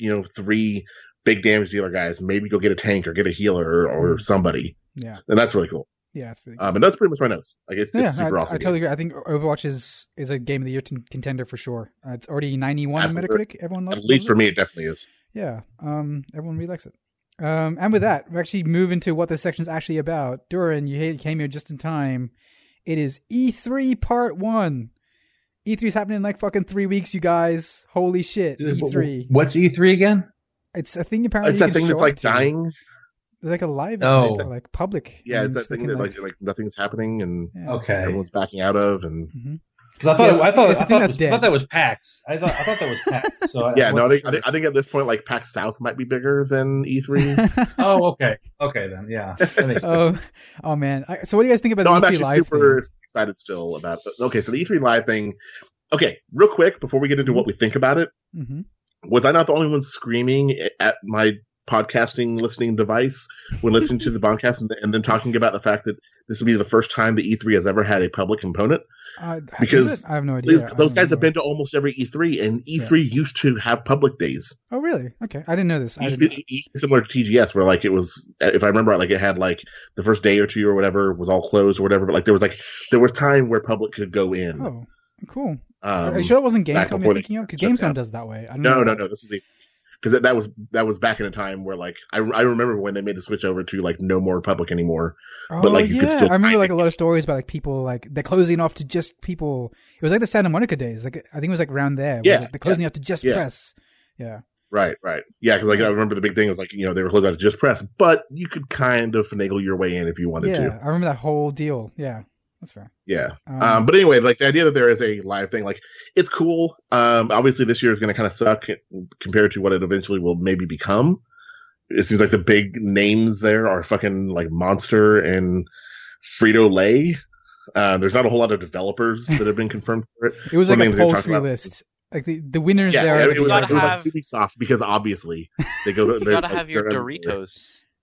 3 big damage dealer guys. Maybe go get a tank or get a healer or somebody. Yeah, and that's really cool. Yeah, that's really cool. And that's pretty much my notes. Like it's super awesome. I totally agree. I think Overwatch is a game of the year contender for sure. It's already 91 on Metacritic. Everyone loves it. At least for me, it definitely is. Yeah. Everyone really likes it. And with that, we actually move into what this section is actually about. Duran, you came here just in time. It is E3 Part 1. E3 is happening in like fucking 3 weeks, you guys. Holy shit, E3. What's E3 again? It's a thing apparently. It's that thing that's like dying. It's like a live event, like public. Yeah, it's that thing that like nothing's happening and everyone's backing out of and. Mm-hmm. Because I thought that was PAX. I thought that was PAX. So I think at this point, like PAX South might be bigger than E3. Oh, okay, then, yeah. That makes sense. Oh man. So what do you guys think about the E3 I'm actually Live super thing? excited still about it. Okay, so the E3 Live thing. Okay, real quick before we get into what we think about it, was I not the only one screaming at my podcasting listening device when listening to the podcast and then talking about the fact that this will be the first time the E3 has ever had a public component? Because I have no idea. Those guys have been to almost every E3, and E3 used to have public days. Oh, really? Okay, I didn't know this. It used to be similar to TGS, where like it was, if I remember, like it had like the first day or two or whatever was all closed or whatever. But like there was time where public could go in. Oh, cool. Are you sure it wasn't Gamescom you're thinking of? Because Gamescom does that way. No. This is E3. Because that was back in a time where like I remember when they made the switch over to like no more public anymore. Oh, but like you could still I remember like a lot of stories about like people like they're closing off to just people. It was like the Santa Monica days. Like I think it was like around there. Yeah, like, they're closing off to just press. Yeah. Right. Yeah, because like I remember the big thing was like they were closed out to just press, but you could kind of finagle your way in if you wanted to. Yeah, I remember that whole deal. Yeah. That's fair. Yeah. But anyway, like the idea that there is a live thing, like it's cool. Obviously this year is going to kind of suck compared to what it eventually will maybe become. It seems like the big names there are fucking like Monster and Frito-Lay. There's not a whole lot of developers that have been confirmed for it. It was like a poultry list. Like the winners there. Yeah, it was like Ubisoft because obviously they go to. You gotta have your Doritos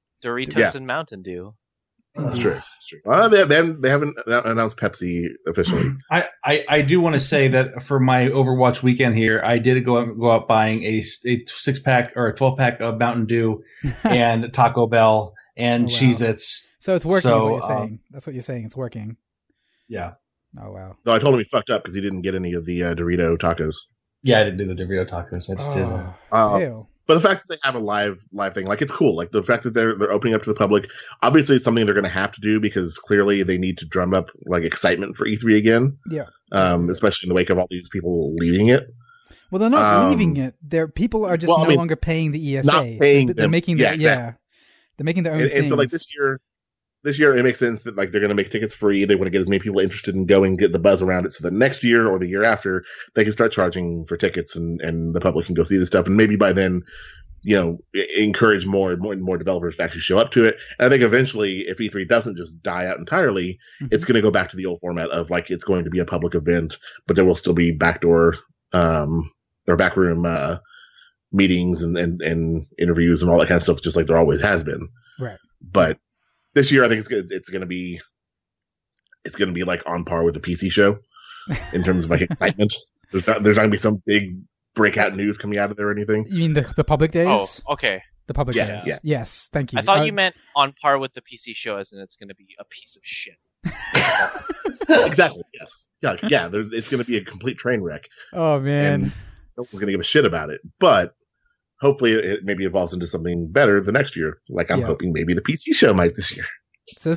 and Mountain Dew. That's true. They haven't announced Pepsi officially. I do want to say that for my Overwatch weekend here, I did go out buying a 6-pack or a 12-pack of Mountain Dew and Taco Bell and Cheez-Its. So it's working. Is what you're saying. That's what you're saying. It's working. Yeah. Oh wow. No, I told him he fucked up because he didn't get any of the Dorito tacos. Yeah, I didn't do the Dorito tacos. I just did. But the fact that they have a live thing, like it's cool. Like the fact that they're opening up to the public, obviously it's something they're going to have to do because clearly they need to drum up like excitement for E3 again. Yeah. Especially in the wake of all these people leaving it. Well, they're not leaving it. People are just no longer paying the ESA. Not paying they're making they're making their own things. And so like this year it makes sense that like they're going to make tickets free. They want to get as many people interested in going, get the buzz around it. So the next year or the year after, they can start charging for tickets and the public can go see this stuff. And maybe by then, encourage more developers to actually show up to it. And I think eventually, if E3 doesn't just die out entirely, it's going to go back to the old format of like it's going to be a public event, but there will still be backdoor or backroom meetings and interviews and all that kind of stuff, just like there always has been. Right. But this year, I think it's going to be like on par with the PC show in terms of like excitement. There's not going to be some big breakout news coming out of there or anything. You mean the public days? Oh, okay. The public days. Yeah. Yes, thank you. I thought you meant on par with the PC show, as in it's going to be a piece of shit. Exactly. Yes. Yeah. It's going to be a complete train wreck. Oh man. And no one's going to give a shit about it, but. Hopefully, it maybe evolves into something better the next year. Like I'm hoping maybe the PC show might this year. So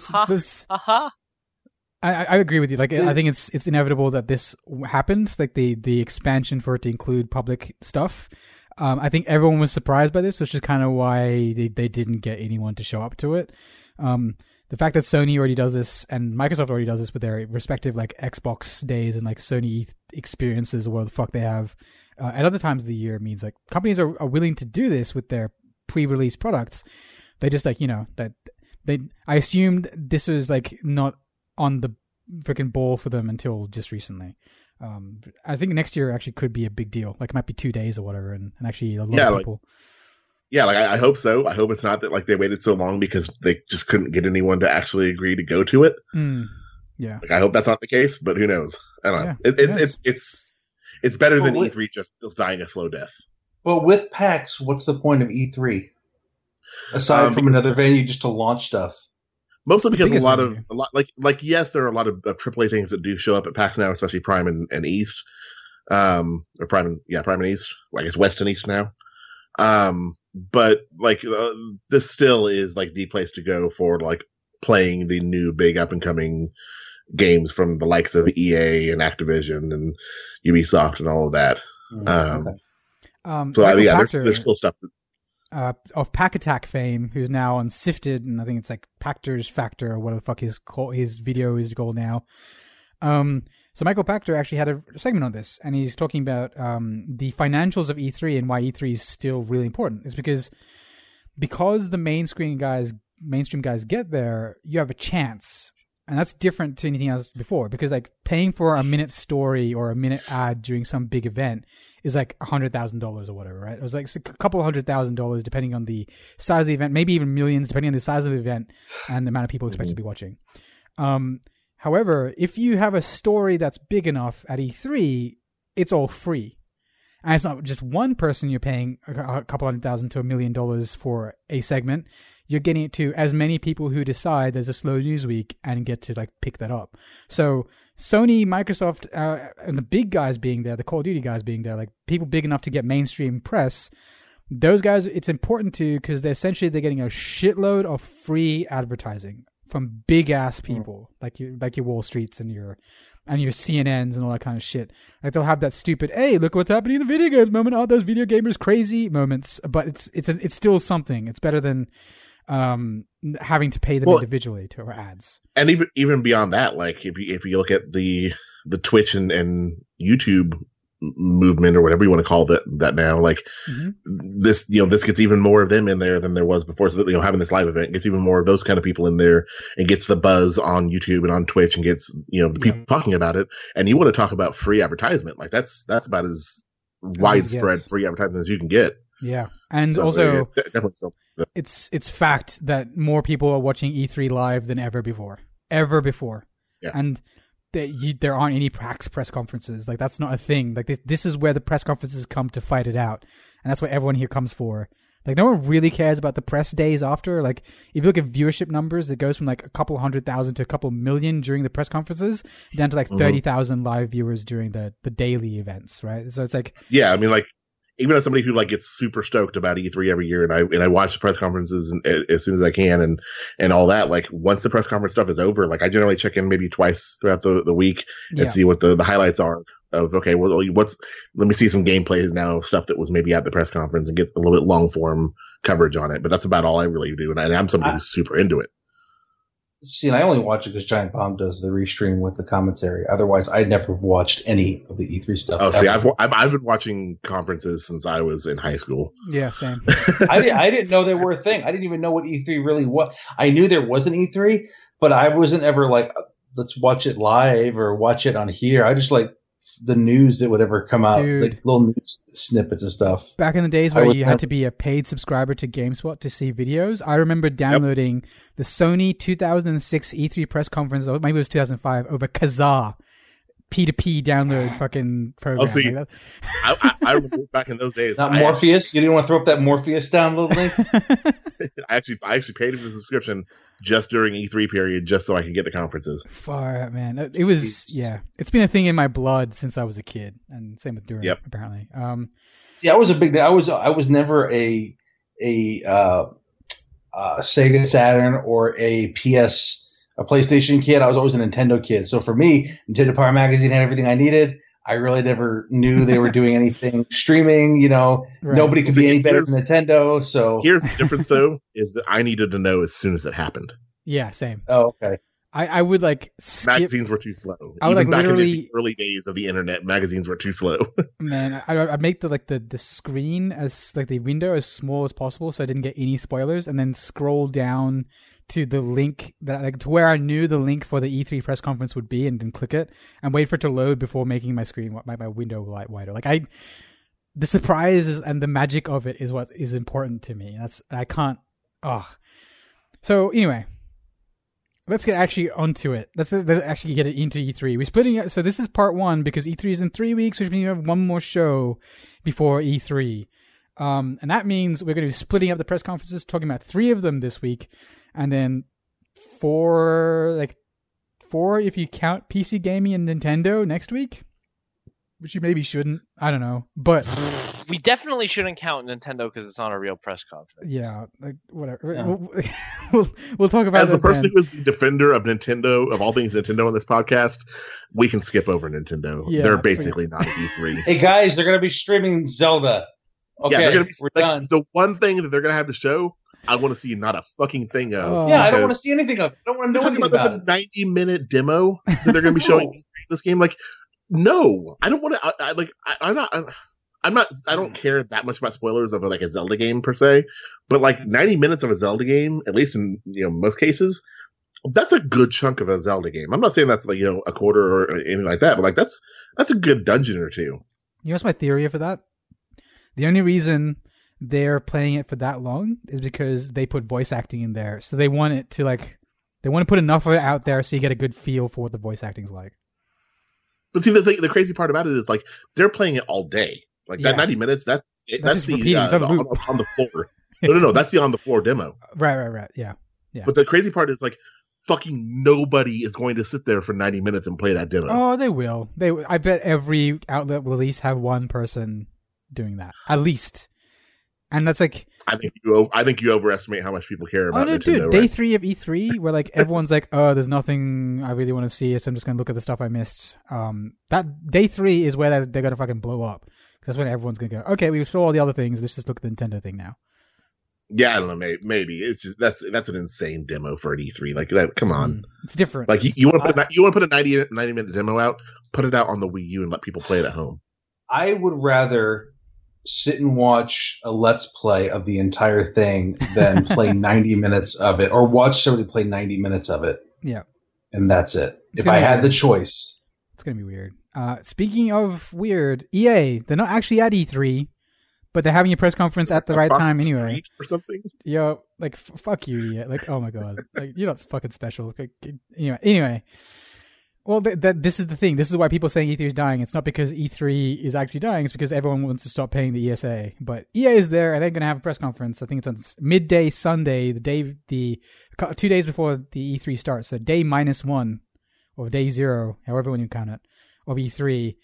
I agree with you. Like I think it's inevitable that this happens. Like the expansion for it to include public stuff. I think everyone was surprised by this, which is kind of why they didn't get anyone to show up to it. The fact that Sony already does this and Microsoft already does this with their respective like Xbox days and like Sony experiences or what the fuck they have. At other times of the year means like companies are willing to do this with their pre-release products. They just like, that I assumed this was like not on the freaking ball for them until just recently. I think next year actually could be a big deal. Like it might be 2 days or whatever, and actually a lot of people. I hope so. I hope it's not that like they waited so long because they just couldn't get anyone to actually agree to go to it. Yeah, like, I hope that's not the case, but who knows? I don't know. It's better than E3 just dying a slow death. Well, with PAX, what's the point of E3 aside from another venue just to launch stuff? Mostly because a lot like yes, there are a lot of AAA things that do show up at PAX now, especially Prime and East, or Prime and East. Well, I guess West and East now. But like this still is like the place to go for like playing the new big up and coming games from the likes of EA and Activision and Ubisoft and all of that. There's cool stuff. Of Pack Attack fame, who's now on Sifted, and I think it's like Pactor's Factor or whatever the fuck his video is called now. So Michael Pachter actually had a segment on this, and he's talking about the financials of E3 and why E3 is still really important. It's because the mainstream guys get there, you have a chance. And that's different to anything else before, because like paying for a minute story or a minute ad during some big event is like $100,000 or whatever, right? It was like a couple $100,000 depending on the size of the event, maybe even millions depending on the size of the event and the amount of people expected to be watching. However, if you have a story that's big enough at E3, it's all free. And it's not just one person you're paying a couple $100,000 to $1 million for a segment. You're getting it to as many people who decide there's a slow news week and get to like pick that up. So Sony, Microsoft, and the big guys being there, the Call of Duty guys being there, like people big enough to get mainstream press, those guys, it's important to, because they're getting a shitload of free advertising from big ass people like your Wall Streets and your CNNs and all that kind of shit. Like they'll have that stupid, hey, look what's happening in the video games moment. Aren't those video gamers crazy moments? But it's still something. It's better than having to pay them individually to our ads. And even beyond that, like if you look at the Twitch and YouTube movement or whatever you want to call that now, like this gets even more of them in there than there was before. So that, having this live event gets even more of those kind of people in there and gets the buzz on YouTube and on Twitch and gets the people talking about it. And you want to talk about free advertisement, like that's about as widespread free advertisement as you can get. Yeah, and so, also it's fact that more people are watching E3 live than ever before. Yeah. And there aren't any press conferences. Like that's not a thing. Like this is where the press conferences come to fight it out, and that's what everyone here comes for. Like no one really cares about the press days after. Like if you look at viewership numbers, it goes from like a couple 100,000 to a couple million during the press conferences, down to like 30,000 live viewers during the daily events, right? So it's like, yeah, I mean, like even as somebody who like gets super stoked about E3 every year, and I watch the press conferences as soon as I can and all that. Like once the press conference stuff is over, like I generally check in maybe twice throughout the week and see what the highlights are of, okay, well, let me see some gameplays now, stuff that was maybe at the press conference, and get a little bit long form coverage on it. But that's about all I really do. And I'm somebody who's super into it. See, and I only watch it because Giant Bomb does the restream with the commentary. Otherwise, I'd never watched any of the E3 stuff. Oh, see, I've been watching conferences since I was in high school. Yeah, same. I didn't know they were a thing. I didn't even know what E3 really was. I knew there was an E3, but I wasn't ever like, let's watch it live or watch it on here. I just like the news that would ever come out, like little news snippets and stuff. Back in the days where you had to be a paid subscriber to GameSpot to see videos, I remember downloading the Sony 2006 E3 press conference, or maybe it was 2005, over Kazaa. P2P download fucking program. Oh, see, like I remember back in those days. Not Morpheus? You didn't want to throw up that Morpheus download link? I actually paid for the subscription just during E3 period, just so I could get the conferences. Far out, man. It was, it's been a thing in my blood since I was a kid, and same with Durham, apparently. See, I was a big. I was never a Sega Saturn or a PlayStation kid. I was always a Nintendo kid. So for me, Nintendo Power Magazine had everything I needed. I really never knew they were doing anything streaming. Nobody could be any better than Nintendo. So here's the difference, though, is that I needed to know as soon as it happened. Yeah, same. Oh, okay. I would like skip. Magazines were too slow. I would Even like back literally in the early days of the internet, magazines were too slow. Man, I make the screen as like the window as small as possible so I didn't get any spoilers, and then scroll down to the link that like to where I knew the link for the E3 press conference would be, and then click it and wait for it to load before making my screen my window light wider. Like the surprise and the magic of it is what is important to me. I can't. So anyway. Let's get actually onto it. Let's actually get it into E3. We're splitting it. So this is part 1 because E3 is in 3 weeks, which means we have one more show before E3. And that means we're going to be splitting up the press conferences, talking about 3 of them this week, and then 4 if you count PC gaming and Nintendo next week, which you maybe shouldn't. I don't know, but we definitely shouldn't count Nintendo because it's not a real press conference. Yeah, like whatever. Yeah. We'll talk about. As the person who is the defender of Nintendo, of all things Nintendo on this podcast, we can skip over Nintendo. Yeah, they're basically not at E3. Hey guys, they're going to be streaming Zelda. Okay, yeah, we're like, done. The one thing that they're going to have to show, I want to see not a fucking thing of. Yeah, I don't want to see anything of it. I don't want to know anything about it. This 90-minute demo that they're going to be showing this game. Like, no, I don't want to. I'm not. I don't care that much about spoilers of like a Zelda game per se, but like 90 minutes of a Zelda game, at least in most cases, that's a good chunk of a Zelda game. I'm not saying that's like a quarter or anything like that, but like that's a good dungeon or two. You know what's my theory for that? The only reason they're playing it for that long is because they put voice acting in there, so they want it to they want to put enough of it out there so you get a good feel for what the voice acting's like. But see, the crazy part about it is like they're playing it all day. Like that 90 minutes, that's the on the floor. No, that's the on the floor demo. Right. Yeah. But the crazy part is like fucking nobody is going to sit there for 90 minutes and play that demo. Oh, they will. I bet every outlet will at least have one person doing that, at least. And that's like I think you overestimate how much people care about Nintendo. Dude, day 3 of E3, where like everyone's like, "Oh, there's nothing I really want to see, so I'm just gonna look at the stuff I missed." That day 3 is where they're gonna fucking blow up. That's when everyone's gonna go, "Okay, we saw all the other things. Let's just look at the Nintendo thing now." Yeah, I don't know. Maybe it's just that's an insane demo for an E3. Like, come on, it's different. Like you want to put a 90 minute demo out, put it out on the Wii U and let people play it at home. I would rather sit and watch a Let's Play of the entire thing than play 90 minutes of it, or watch somebody play 90 minutes of it. Yeah, and that's it. If I had the choice, it's gonna be weird. Speaking of weird, EA, they're not actually at E3. But they're having a press conference at the right time anyway. Or something. Yo, like fuck you, yeah. Like, oh my god, like you're not fucking special. Like, anyway. Well, this is the thing. This is why people saying E3 is dying. It's not because E3 is actually dying. It's because everyone wants to stop paying the ESA. But EA is there, and they're gonna have a press conference. I think it's on midday Sunday, the 2 days before the E3 starts. So day -1 or day 0, however you count it, of E3.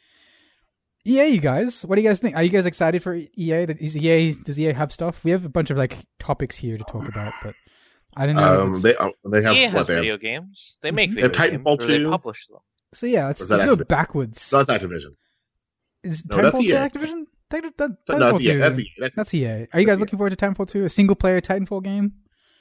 EA, you guys, what do you guys think? Are you guys excited for EA? Does EA have stuff? We have a bunch of like topics here to talk about, but I didn't know. They have EA has video games. They make video games. Titanfall 2. They publish them. So yeah, let's go backwards. No, that's Activision. Is Titanfall 2 Activision? No, that's EA. Are you guys looking forward to Titanfall 2? A single player Titanfall game?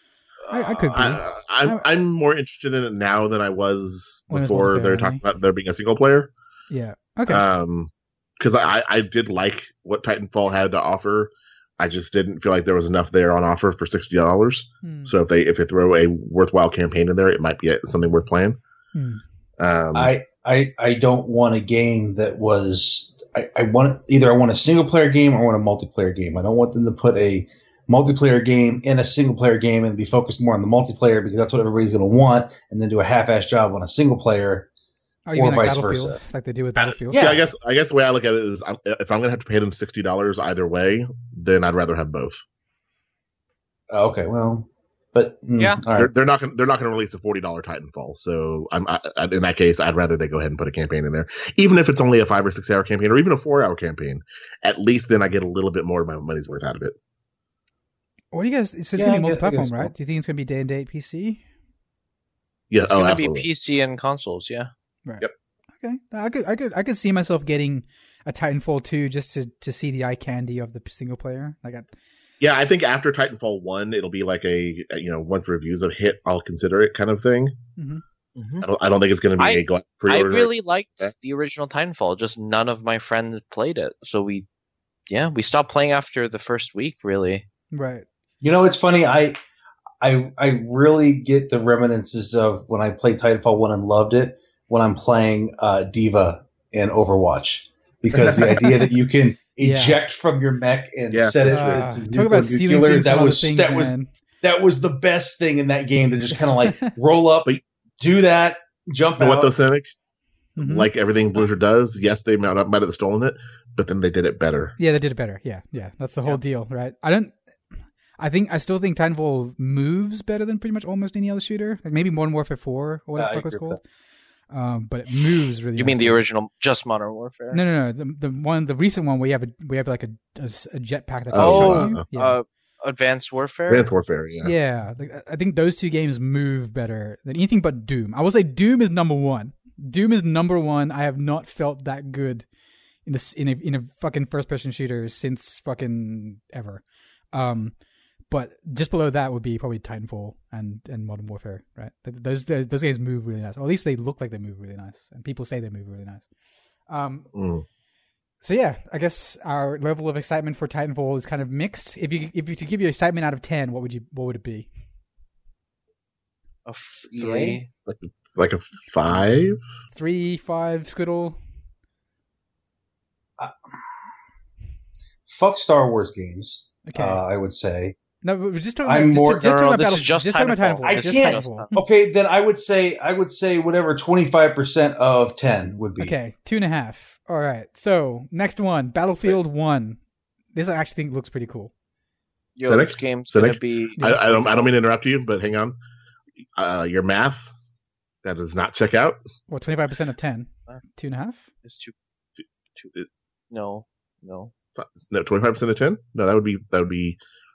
I could be. I'm more interested in it now than I was before. They're talking about there being a single player. Yeah. Okay. Because I did like what Titanfall had to offer. I just didn't feel like there was enough there on offer for $60. So if they throw a worthwhile campaign in there, it might be something worth playing. I don't want a game that was I want a single player game or I want a multiplayer game. I don't want them to put a multiplayer game in a single player game and be focused more on the multiplayer because that's what everybody's going to want, and then do a half-ass job on a single player. Oh, you mean like Battlefield, like they do with Battlefield? Yeah, I guess the way I look at it is, if I'm going to have to pay them $60 either way, then I'd rather have both. Okay, well, but yeah, all right. they're not going to release a $40 Titanfall, so in that case, I'd rather they go ahead and put a campaign in there, even if it's only a 5 or 6 hour campaign, or even a 4-hour campaign. At least then I get a little bit more of my money's worth out of it. What do you guys? It's going to be multi-platform, right? Do you think it's going to be day and date PC? Yeah, it's going to be PC and consoles. Yeah. Right. Yep. Okay. I could see myself getting a Titanfall 2 just to see the eye candy of the single player. Yeah, I think after Titanfall 1, it'll be like a once reviews have hit, I'll consider it kind of thing. Mm-hmm. Mm-hmm. I don't think it's going to be a go pre-order. I really liked the original Titanfall. Just none of my friends played it, so we stopped playing after the first week. Really, right? You know, it's funny. I really get the reminiscences of when I played Titanfall 1 and loved it. When I'm playing D.Va in Overwatch, because the idea that you can eject from your mech and set it to talk about nuclear, that was the best thing in that game, to just kind of like roll up, do that, jump out. What though, Cynic? Mm-hmm. Like everything Blizzard does, yes, they might have stolen it, but then they did it better. Yeah, they did it better. Yeah. That's the whole deal, right? I still think Titanfall moves better than pretty much almost any other shooter. Like maybe Modern Warfare 4 or whatever the fuck it was called. But it moves really. You mean the original, just Modern Warfare? No. The recent one where you have like a jetpack that can shoot you. Advanced Warfare. Advanced Warfare, yeah. Yeah, like, I think those two games move better than anything but Doom. I will say Doom is number one. Doom is number one. I have not felt that good in a fucking first person shooter since fucking ever. But just below that would be probably Titanfall and Modern Warfare, right? Those games move really nice, or at least they look like they move really nice, and people say they move really nice. So yeah, I guess our level of excitement for Titanfall is kind of mixed. If you to give you excitement out of 10, what would it be? A 3, like a 5. 3, 5, Squiddle. Fuck Star Wars games. Okay, I would say. No, we're just talking about Titanfall. I can't. Okay, then I would say whatever 25% of 10 would be. Okay, 2.5. All right. So next one, Battlefield 1. This I actually think looks pretty cool. Yo, this game's gonna be. I don't mean to interrupt you, but hang on. Your math that does not check out. Well, 25% of 10. 2.5. It's two. No. 25% of 10. No, that would be.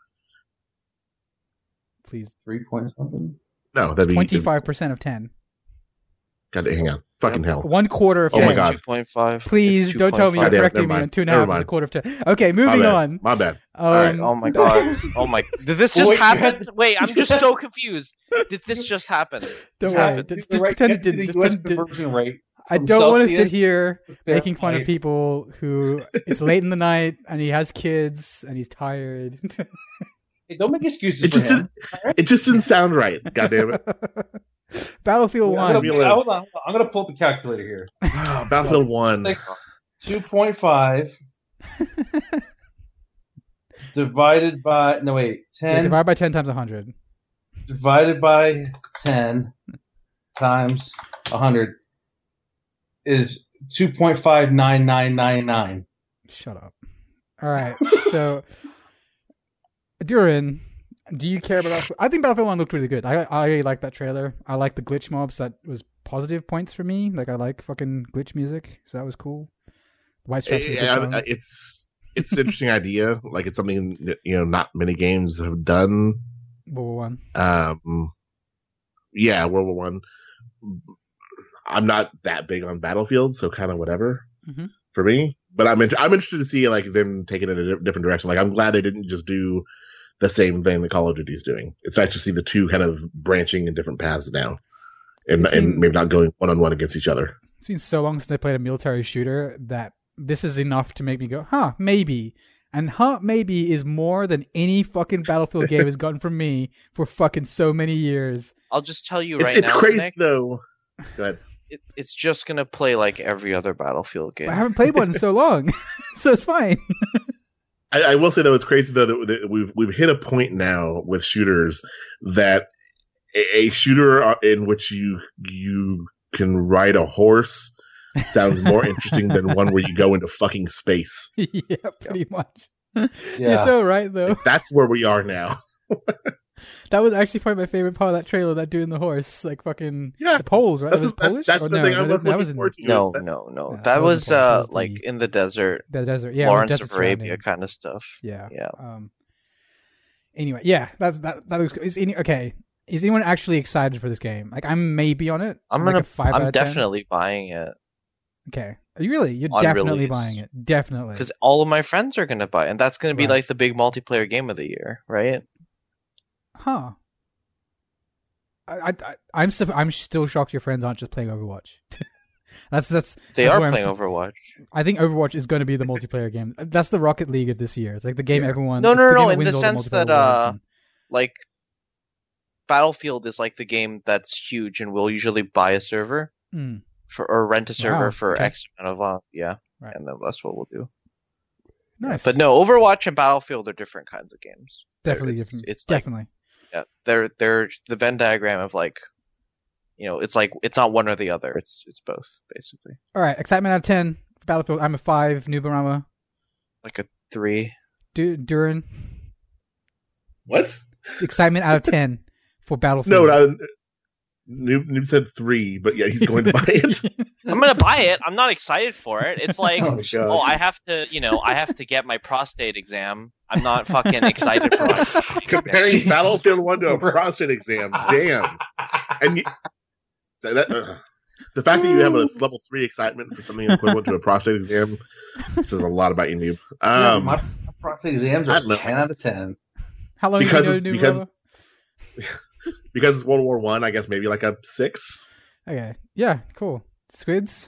Please. 3 point something? No, that'd be 25% of 10. God, hang on. Fucking hell. 1/4 of 10. Oh my god. 2.5. Please don't tell me you're correcting me on 2.5 is 1/4 of 10. Okay, moving on. My bad. All right. Oh my god. Oh my. Did this just happen? Wait, I'm just so confused. Did this just happen? Don't worry. Just pretend it didn't. I don't want to sit here making fun of people who it's late in the night and he has kids and he's tired. Hey, don't make excuses for him. It just didn't sound right. God damn it. Battlefield 1. Hold on. I'm going to pull up a calculator here. Battlefield 1. 2.5 divided by 10. Yeah, divided by 10 times 100. Divided by 10 times 100 is 2.59999. Shut up. All right. So Duran, do you care about? I think Battlefield 1 looked really good. I like that trailer. I like the glitch mobs. That was positive points for me. Like I like fucking glitch music, so that was cool. White Stripes. It's an interesting idea. Like it's something that, not many games have done. World War I. Yeah, World War I. I'm not that big on Battlefield, so kind of whatever for me. But I'm interested to see like them taking it in a different direction. Like I'm glad they didn't just do the same thing that Call of Duty is doing. It's nice to see the two kind of branching in different paths now, and maybe not going one-on-one against each other. It's been so long since I played a military shooter that this is enough to make me go, maybe. And maybe is more than any fucking Battlefield game has gotten from me for fucking so many years. I'll just tell you right now. It's crazy, Nick, though. Go ahead. It's just going to play like every other Battlefield game. I haven't played one in so long, so it's fine. I will say, though, it's crazy, though, that we've hit a point now with shooters that a shooter in which you can ride a horse sounds more interesting than one where you go into fucking space. Yeah, pretty much. Yeah. You're so right, though. That's where we are now. That was actually probably my favorite part of that trailer, that doing the horse, like fucking the Poles, right? That's the thing I was looking forward to. No. That was like in the desert. The desert, yeah. Lawrence of Arabia kind of stuff. Yeah. Anyway, yeah, that looks good. Is anyone actually excited for this game? Like, I'm maybe on it. I'm definitely buying it. Okay. Are you really? You're definitely buying it. Definitely. Because all of my friends are going to buy it, and that's going to be like the big multiplayer game of the year, right? Huh. I'm still shocked your friends aren't just playing Overwatch. They are playing Overwatch. I think Overwatch is going to be the multiplayer game. That's the Rocket League of this year. It's like the game everyone. No. In the sense that like Battlefield is like the game that's huge, and we'll usually buy a server or rent a server for X amount of right. And then that's what we'll do. Nice, but no, Overwatch and Battlefield are different kinds of games. Definitely different. It's definitely. They're the Venn diagram of like, it's like it's not one or the other. It's both basically. All right, excitement out of 10 for Battlefield. I'm a 5. Nubarama. Like a 3. Duran. What? Excitement out of 10 for Battlefield. No, Noob said 3, but yeah, he's going to buy it. I'm going to buy it. I'm not excited for it. It's like, I have to get my prostate exam. I'm not fucking excited for it. Comparing Battlefield 1 to a prostate exam, damn. And the fact that you have a level 3 excitement for something equivalent to a prostate exam says a lot about you, Noob. My prostate exams are 10 out of 10. How long have you been doing because it's World War One, I guess maybe like a 6. Okay. Yeah, cool. Squids?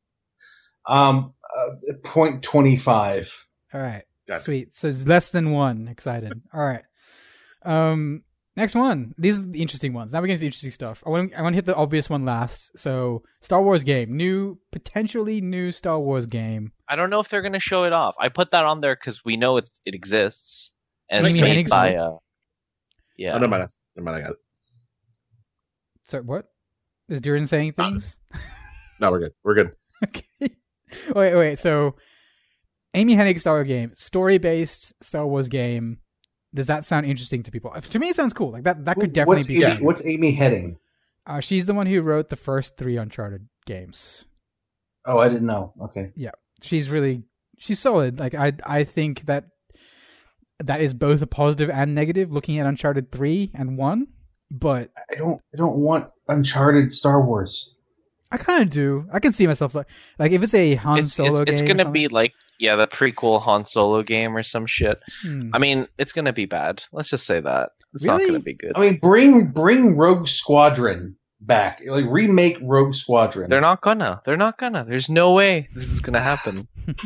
0.25. All right. Gotcha. Sweet. So it's less than 1. Excited. All right. Next one. These are the interesting ones. Now we're getting to the interesting stuff. I want to hit the obvious one last. So, Star Wars game. Potentially new Star Wars game. I don't know if they're going to show it off. I put that on there because we know it exists. And it's made by... yeah. Oh, never mind, I got it. So, what? Is Duran saying things? No, we're good. Okay. Wait. So, Amy Hennig Star Wars game. Story-based Star Wars game. Does that sound interesting to people? To me, it sounds cool. Like that could definitely be. What's Amy Hennig? She's the one who wrote the first 3 Uncharted games. Oh, I didn't know. Okay. Yeah, she's solid. Like I think that is both a positive and negative. Looking at Uncharted 3 and 1, but I don't want Uncharted Star Wars. I kind of do. I can see myself like if it's a Han Solo game. It's going to be like the prequel Han Solo game or some shit. I mean, it's going to be bad. Let's just say that. It's not going to be good. I mean, bring Rogue Squadron back. Like remake Rogue Squadron. They're not gonna. There's no way this is going to happen.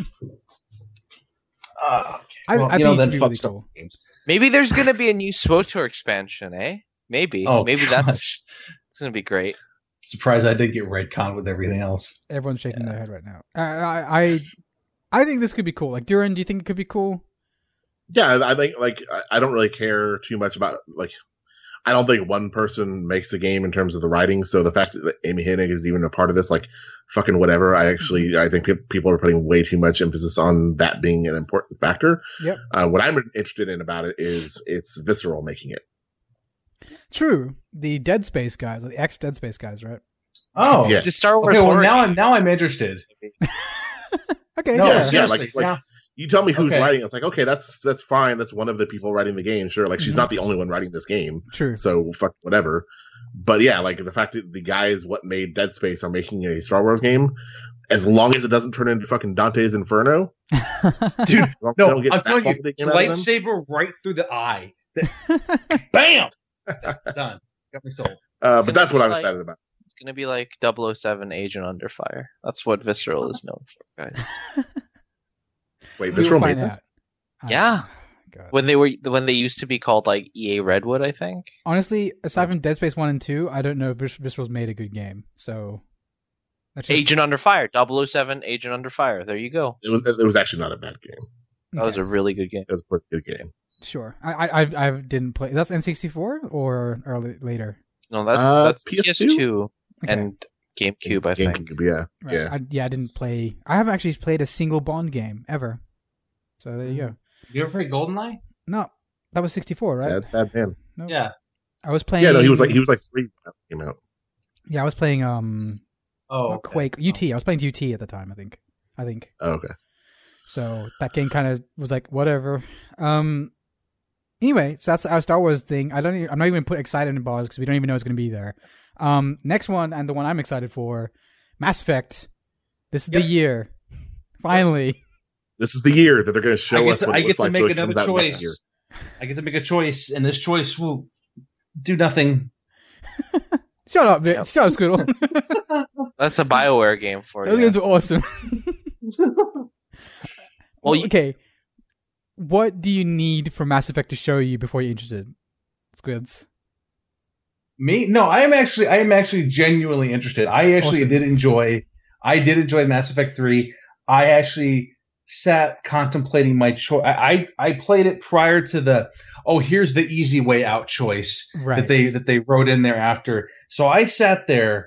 I think it'd be really cool. Games. Maybe there's going to be a new SWTOR expansion, eh? Maybe. Maybe it's going to be great. Surprised I did get retcon with everything else. Everyone's shaking their head right now. I think this could be cool. Like, Duran, do you think it could be cool? Yeah, I think I don't really care too much about I don't think one person makes the game in terms of the writing. So the fact that Amy Hennig is even a part of this, fucking whatever. I think people are putting way too much emphasis on that being an important factor. Yep. What I'm interested in about it is it's Visceral making it. True. The Dead Space guys, or the ex-Dead Space guys, right? Oh, yeah. The Star Wars. Okay, well now I'm interested. Okay. No, yeah. You tell me who's writing. It's like, okay, that's fine. That's one of the people writing the game. Sure, she's not the only one writing this game. True. So fuck whatever. But yeah, the fact that the guys what made Dead Space are making a Star Wars game, as long as it doesn't turn into fucking Dante's Inferno, dude. No, I'm telling you, lightsaber right through the eye. Bam. Done. Got me sold. But that's what I'm excited about. It's gonna be like 007 Agent Under Fire. That's what Visceral is known for, guys. Wait, Visceral made that? Yeah. God. When they used to be called EA Redwood, I think. Honestly, aside from Dead Space 1 and 2, I don't know if Visceral's made a good game. So Agent Under Fire, 007 Agent Under Fire. There you go. It was actually not a bad game. That was a really good game. It was a pretty good game. Sure. I didn't play. That's N64 or later? No, that's PS2 and GameCube, I think. Yeah. Right. I didn't play. I haven't actually played a single Bond game ever. So there you go. You ever played GoldenEye? No, that was 64, right? Sad man. Nope. Yeah. I was playing. Yeah, no, he was 3 when that came out. Yeah, I was playing Quake UT. I was playing UT at the time. I think. Oh, okay. So that game kind of was like whatever. Anyway, so that's our Star Wars thing. I'm not even put excited in bars because we don't even know it's going to be there. Next one, and the one I'm excited for, Mass Effect. This is the year. Finally. This is the year that they're going to show us what I it get looks to like. make another choice. I get to make a choice, and this choice will do nothing. Shut up, bitch. Shut up, Squirtle. That's a BioWare game for Those you. games are awesome. Well, okay. What do you need for Mass Effect to show you before you're interested, Squids? Me? No, I am actually genuinely interested. I actually did enjoy Mass Effect 3. I actually sat contemplating my choice. I played it prior to the here's the easy way out choice that they wrote in there after. So I sat there,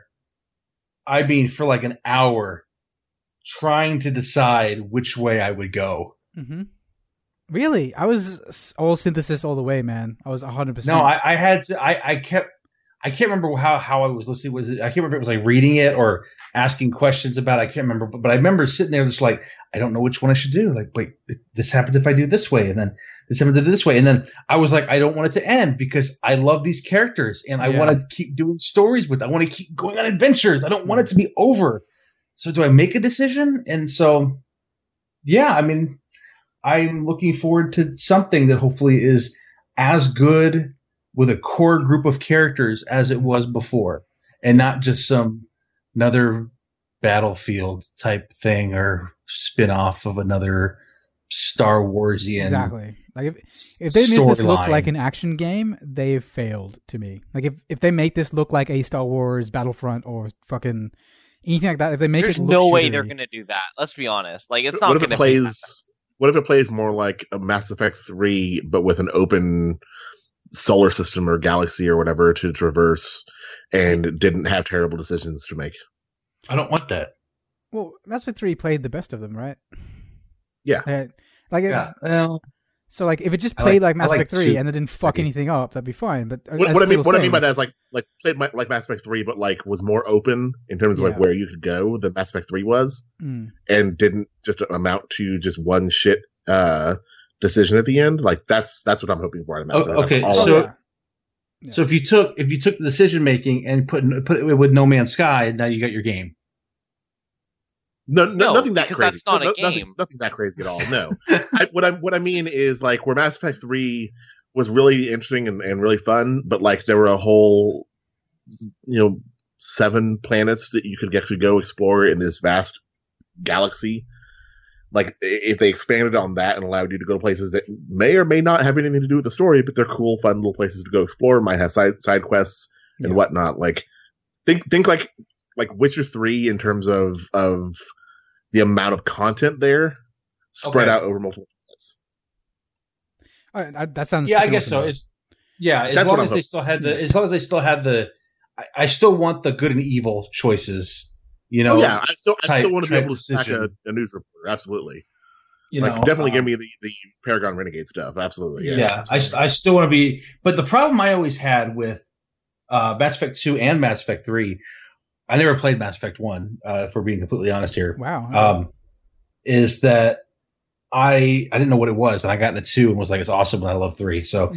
for like an hour trying to decide which way I would go. Mm-hmm. Really? I was all synthesis all the way, man. I was 100%. No, I had to. I can't remember how I was listening. I can't remember if it was like reading it or asking questions about it. I can't remember. But I remember sitting there just like, I don't know which one I should do. Like, wait, this happens if I do this way. And then this happens this way. And then I was like, I don't want it to end because I love these characters and I want to keep doing stories with them. I want to keep going on adventures. I don't want it to be over. So do I make a decision? And so, yeah, I mean, I'm looking forward to something that hopefully is as good with a core group of characters as it was before, and not just another Battlefield type thing or spin-off of another Star Warsian. Exactly. Like if they make this look like an action game, they've failed to me. Like if they make this look like a Star Wars Battlefront or fucking anything like that, if they make there's it look no way shitty, they're gonna do that. Let's be honest. Like it's not what if gonna it plays? What if it plays more like a Mass Effect 3, but with an open solar system or galaxy or whatever to traverse, and didn't have terrible decisions to make? I don't want that. Well, Mass Effect 3 played the best of them, right? Yeah. So like if it just played like Mass Effect 3 and it didn't fuck anything up, that'd be fine. But what I mean by that is like played like Mass Effect 3, but like was more open in terms of like where you could go than Mass Effect 3 was, and didn't just amount to just one shit decision at the end. Like that's what I'm hoping for out of Mass Effect. Okay, so if you took the decision making and put it with No Man's Sky, now you got your game. No, nothing that crazy. That's not a game. Nothing that crazy at all. No. What I mean is like where Mass Effect 3 was really interesting and really fun, but like there were a whole 7 planets that you could actually go explore in this vast galaxy. Like if they expanded on that and allowed you to go to places that may or may not have anything to do with the story, but they're cool, fun little places to go explore, might have side quests and whatnot. Like think like Witcher 3 in terms of the amount of content there spread out over multiple planets. All right, that sounds. Yeah, I guess so. As long as they still had the, I still want the good and evil choices. I still want to be able to stack a news reporter. Absolutely. Definitely give me the Paragon Renegade stuff. Absolutely. Yeah. I still want to be, but the problem I always had with Mass Effect 2 and Mass Effect 3, I never played Mass Effect 1, if we're being completely honest here. Wow. Is that I didn't know what it was, and I got into 2 and was like, it's awesome, and I love 3. So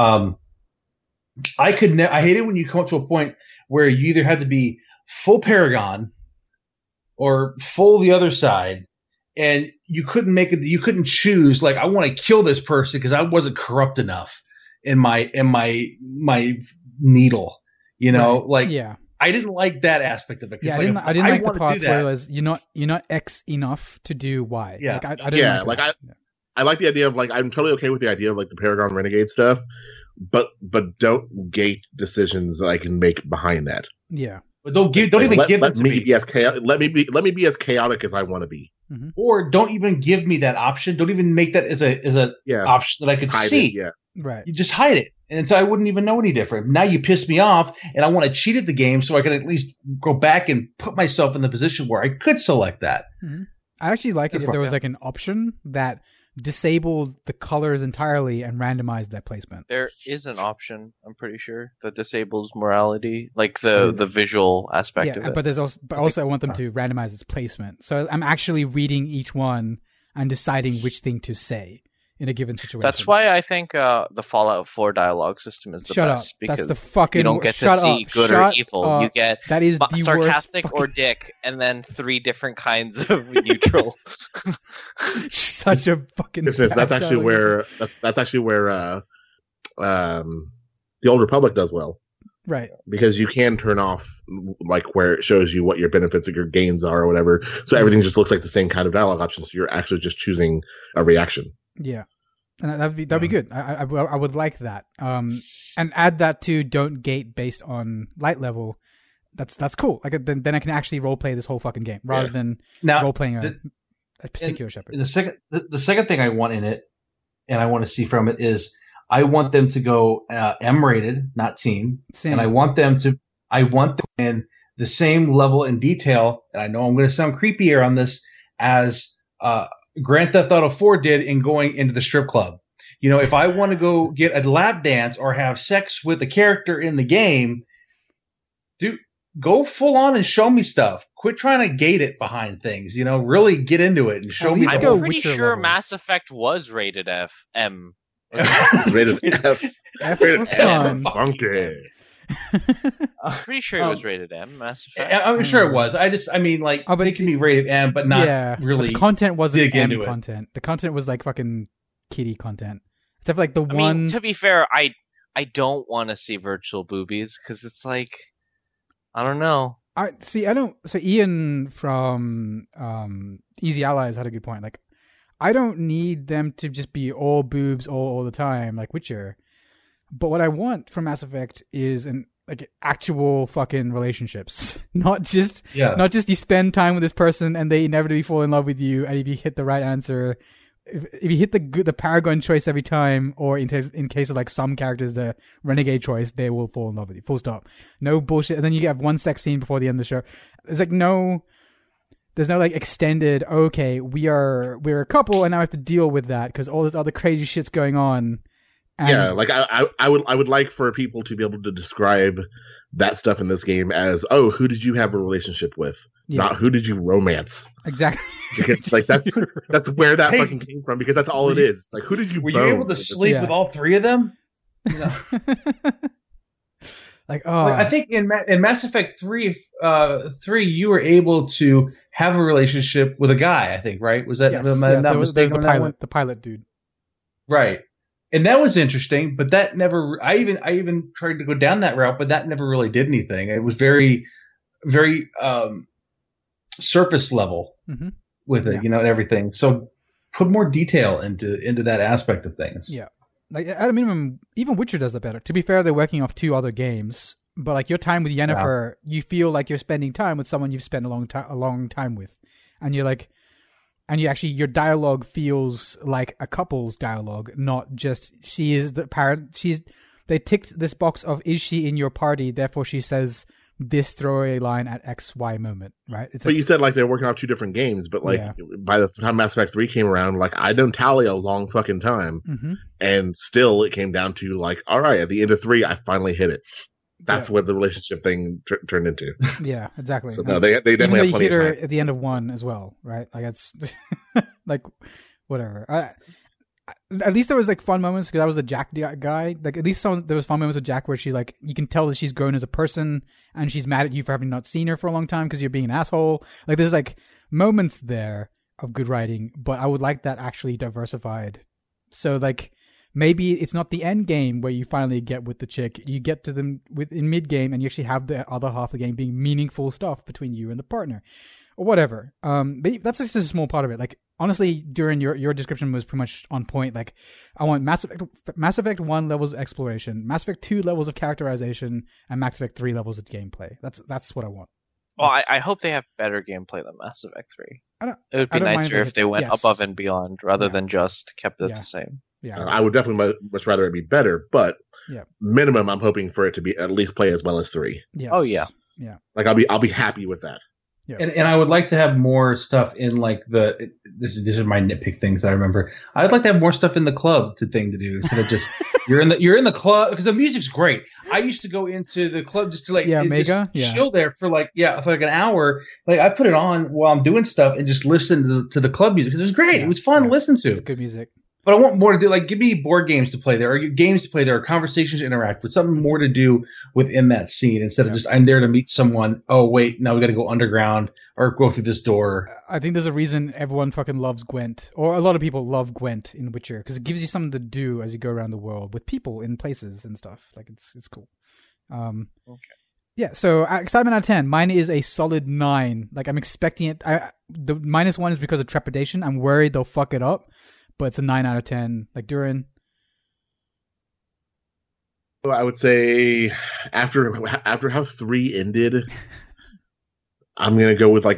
I hated when you come up to a point where you either had to be full Paragon or full the other side, and you couldn't make it. You couldn't choose. Like, I want to kill this person because I wasn't corrupt enough in my needle. I didn't like that aspect of it. Yeah, I didn't like the parts where it was you're not X enough to do Y. Yeah, I like the idea of like I'm totally okay with the idea of like the Paragon Renegade stuff, but don't gate decisions that I can make behind that. Yeah. But don't even give it to me. Let me be as chaotic as I want to be. Mm-hmm. Or don't even give me that option. Don't even make that as a option that I could see. Right. You just hide it. And so I wouldn't even know any different. Now you piss me off, and I want to cheat at the game so I can at least go back and put myself in the position where I could select that. Mm-hmm. I actually like it if there was like an option that disabled the colors entirely and randomized that placement. There is an option, I'm pretty sure, that disables morality, like the visual aspect of it. But also I want them to randomize its placement. So I'm actually reading each one and deciding which thing to say in a given situation. That's why I think the Fallout 4 dialogue system is the best. Because that's the fucking you don't get to see good or evil. You get that is the sarcastic worst or dick, and then 3 different kinds of neutral. Such a fucking. That's actually where the Old Republic does well. Right. Because you can turn off like where it shows you what your benefits or your gains are or whatever. So everything just looks like the same kind of dialogue option. So you're actually just choosing a reaction. Yeah. And that'd be good. I would like that. And add that to don't gate based on light level. That's cool. Like then I can actually role play this whole fucking game rather than role playing a particular shepherd. The second thing I want in it, and I want to see from it, is I want them to go M rated, not teen, and I want them in the same level in detail. And I know I'm going to sound creepier on this as Grand Theft Auto 4 did in going into the strip club. You know, if I want to go get a lap dance or have sex with a character in the game, dude, go full on and show me stuff. Quit trying to gate it behind things. You know, really get into it and show me. I'm pretty sure Mass Effect was rated M. Rated F. Rated F. Funky. I'm pretty sure it was rated M. Mass Effect. I'm sure it was. I mean, like, they can be rated M, but not really. But the content wasn't M into content. The content was like fucking kiddie content. Except for like I mean, to be fair, I don't want to see virtual boobies because it's like, I don't know. So Ian from Easy Allies had a good point. Like, I don't need them to just be all boobs all the time, like Witcher. But what I want from Mass Effect is actual fucking relationships, not just you spend time with this person and they inevitably fall in love with you, and if you hit the right answer, if you hit the Paragon choice every time, or in case of like some characters, the Renegade choice, they will fall in love with you. Full stop. No bullshit. And then you have one sex scene before the end of the show. There's like there's no like extended. Okay, we're a couple, and now I have to deal with that because all this other crazy shit's going on. And like I would like for people to be able to describe that stuff in this game as, oh, who did you have a relationship with? Yeah. Not who did you romance? Exactly. Because like that's where that fucking came from, because that's all it is. It's like, who did you Were you able to sleep with all three of them? No. I think in Mass Effect 3 you were able to have a relationship with a guy, I think, right? Was that there was the pilot dude. Right. And that was interesting, but that never. I even tried to go down that route, but that never really did anything. It was very, very surface level with it, and everything. So put more detail into that aspect of things. Yeah, like at a minimum, even Witcher does that better. To be fair, they're working off 2 other games, but like your time with Yennefer, you feel like you're spending time with someone you've spent a long time with, and you're like. And your dialogue feels like a couple's dialogue, not just she is the parent. They ticked this box of, is she in your party? Therefore, she says this throwaway line at XY moment, right? But you said like they're working off 2 different games, but like by the time Mass Effect 3 came around, like I don't tally a long fucking time, and still it came down to like, all right, at the end of 3, I finally hit it. That's what the relationship thing turned into. Yeah, exactly. So no, they definitely have plenty of time. At the end of 1 as well, right? Like it's like whatever. At least there was like fun moments because I was the Jack guy. Like at least there was fun moments with Jack where she like you can tell that she's grown as a person and she's mad at you for having not seen her for a long time because you're being an asshole. Like there's like moments there of good writing, but I would like that actually diversified. So like. Maybe it's not the end game where you finally get with the chick. You get to them in mid game, and you actually have the other half of the game being meaningful stuff between you and the partner, or whatever. But that's just a small part of it. Like honestly, during your description was pretty much on point. Like I want Mass Effect 1 levels of exploration, Mass Effect 2 levels of characterization, and Mass Effect 3 levels of gameplay. That's what I want. Well, I hope they have better gameplay than Mass Effect 3. It would be nicer if they went above and beyond rather than just kept it the same. Yeah, I would definitely much rather it be better, but minimum, I'm hoping for it to be at least play as well as 3. Yes. Oh yeah, yeah. Like I'll be happy with that. Yeah. And I would like to have more stuff in like this is my nitpick things I remember. I'd like to have more stuff in the club to do instead of just you're in the club because the music's great. I used to go into the club just to like chill there for like an hour. Like I put it on while I'm doing stuff and just listen to the club music because it was great. Yeah. It was fun to listen to. It's good music. But I want more to do. Like, give me board games to play there, or games to play there, or conversations to interact with, something more to do within that scene instead of just I'm there to meet someone. Oh wait, now we got to go underground or go through this door. I think there's a reason everyone fucking loves Gwent, or a lot of people love Gwent in Witcher because it gives you something to do as you go around the world with people in places and stuff. Like it's cool. Okay. Yeah, so excitement out of 10. Mine is a solid 9. Like, I'm expecting it. The -1 is because of trepidation. I'm worried they'll fuck it up, but it's a 9 out of 10. Like, Durin. Well, I would say after how 3 ended, I'm gonna go with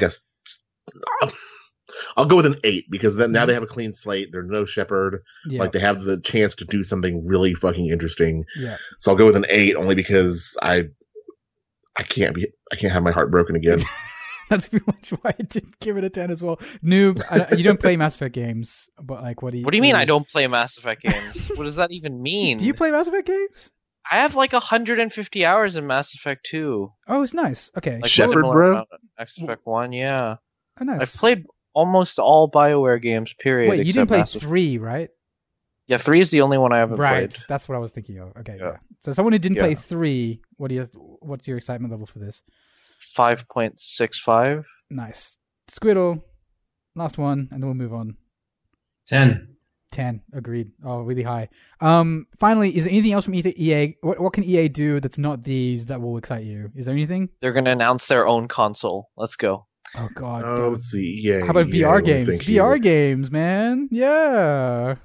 I'll go with an 8 because then now they have a clean slate. There's no Shepard. Yeah. Like they have the chance to do something really fucking interesting. Yeah. So I'll go with an 8 only because I can't have my heart broken again. That's pretty much why I didn't give it a 10 as well. Noob, you don't play Mass Effect games, but like, what do you mean I don't play Mass Effect games? What does that even mean? Do you play Mass Effect games? I have like 150 hours in Mass Effect 2. Oh, it's nice. Okay. Like Shepard, similar bro? amount of Mass Effect 1, yeah. Oh, nice. I've played almost all BioWare games, period. Wait, you didn't play Mass Effect. 3, right? Yeah, 3 is the only one I haven't Right. played. That's what I was thinking of. Okay, Yeah. yeah. So someone who didn't play Yeah. 3, what's your excitement level for this? 5.65. Nice. Squiddle, last one, and then we'll move on. 10. 10. Agreed. Oh, really high. Finally, is there anything else from EA? What can EA do that's not these that will excite you? Is there anything? They're going to announce their own console. Let's go. Oh, God. Oh, let's see. Yeah. How about VR games? VR games, man. Yeah.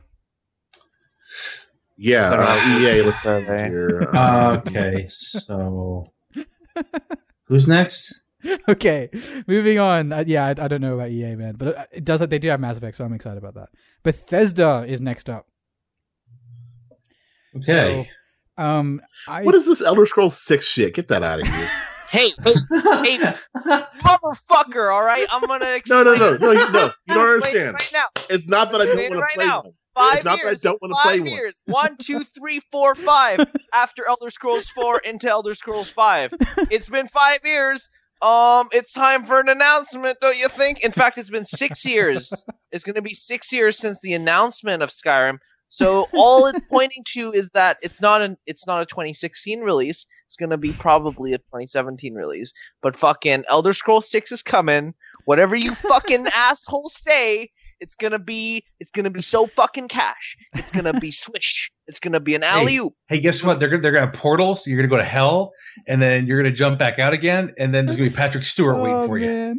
Yeah. EA. Let's see here. Okay, so who's next? Okay, moving on. I don't know about EA, man, but they do have Mass Effect, so I'm excited about that. Bethesda is next up. Okay. So, what is this Elder Scrolls 6 shit? Get that out of here. Hey, motherfucker! All right, I'm gonna explain. No. You don't understand. Right now. It's not that I don't Explain want right to play now. one. 5 It's not years. that I don't want to play 5 one. years. 1, 2, 3, 4, 5. After Elder Scrolls 4 into Elder Scrolls 5. It's been 5 years. It's time for an announcement, don't you think? In fact, it's been 6 years. It's going to be 6 years since the announcement of Skyrim. So all it's pointing to is that it's not a 2016 release. It's going to be probably a 2017 release. But fucking Elder Scrolls 6 is coming. Whatever you fucking assholes say, it's gonna be so fucking cash. It's gonna be swish. It's gonna be an alley-oop. Hey, guess what? They're gonna have portals. So you're gonna go to hell, and then you're gonna jump back out again, and then there's gonna be Patrick Stewart waiting for you.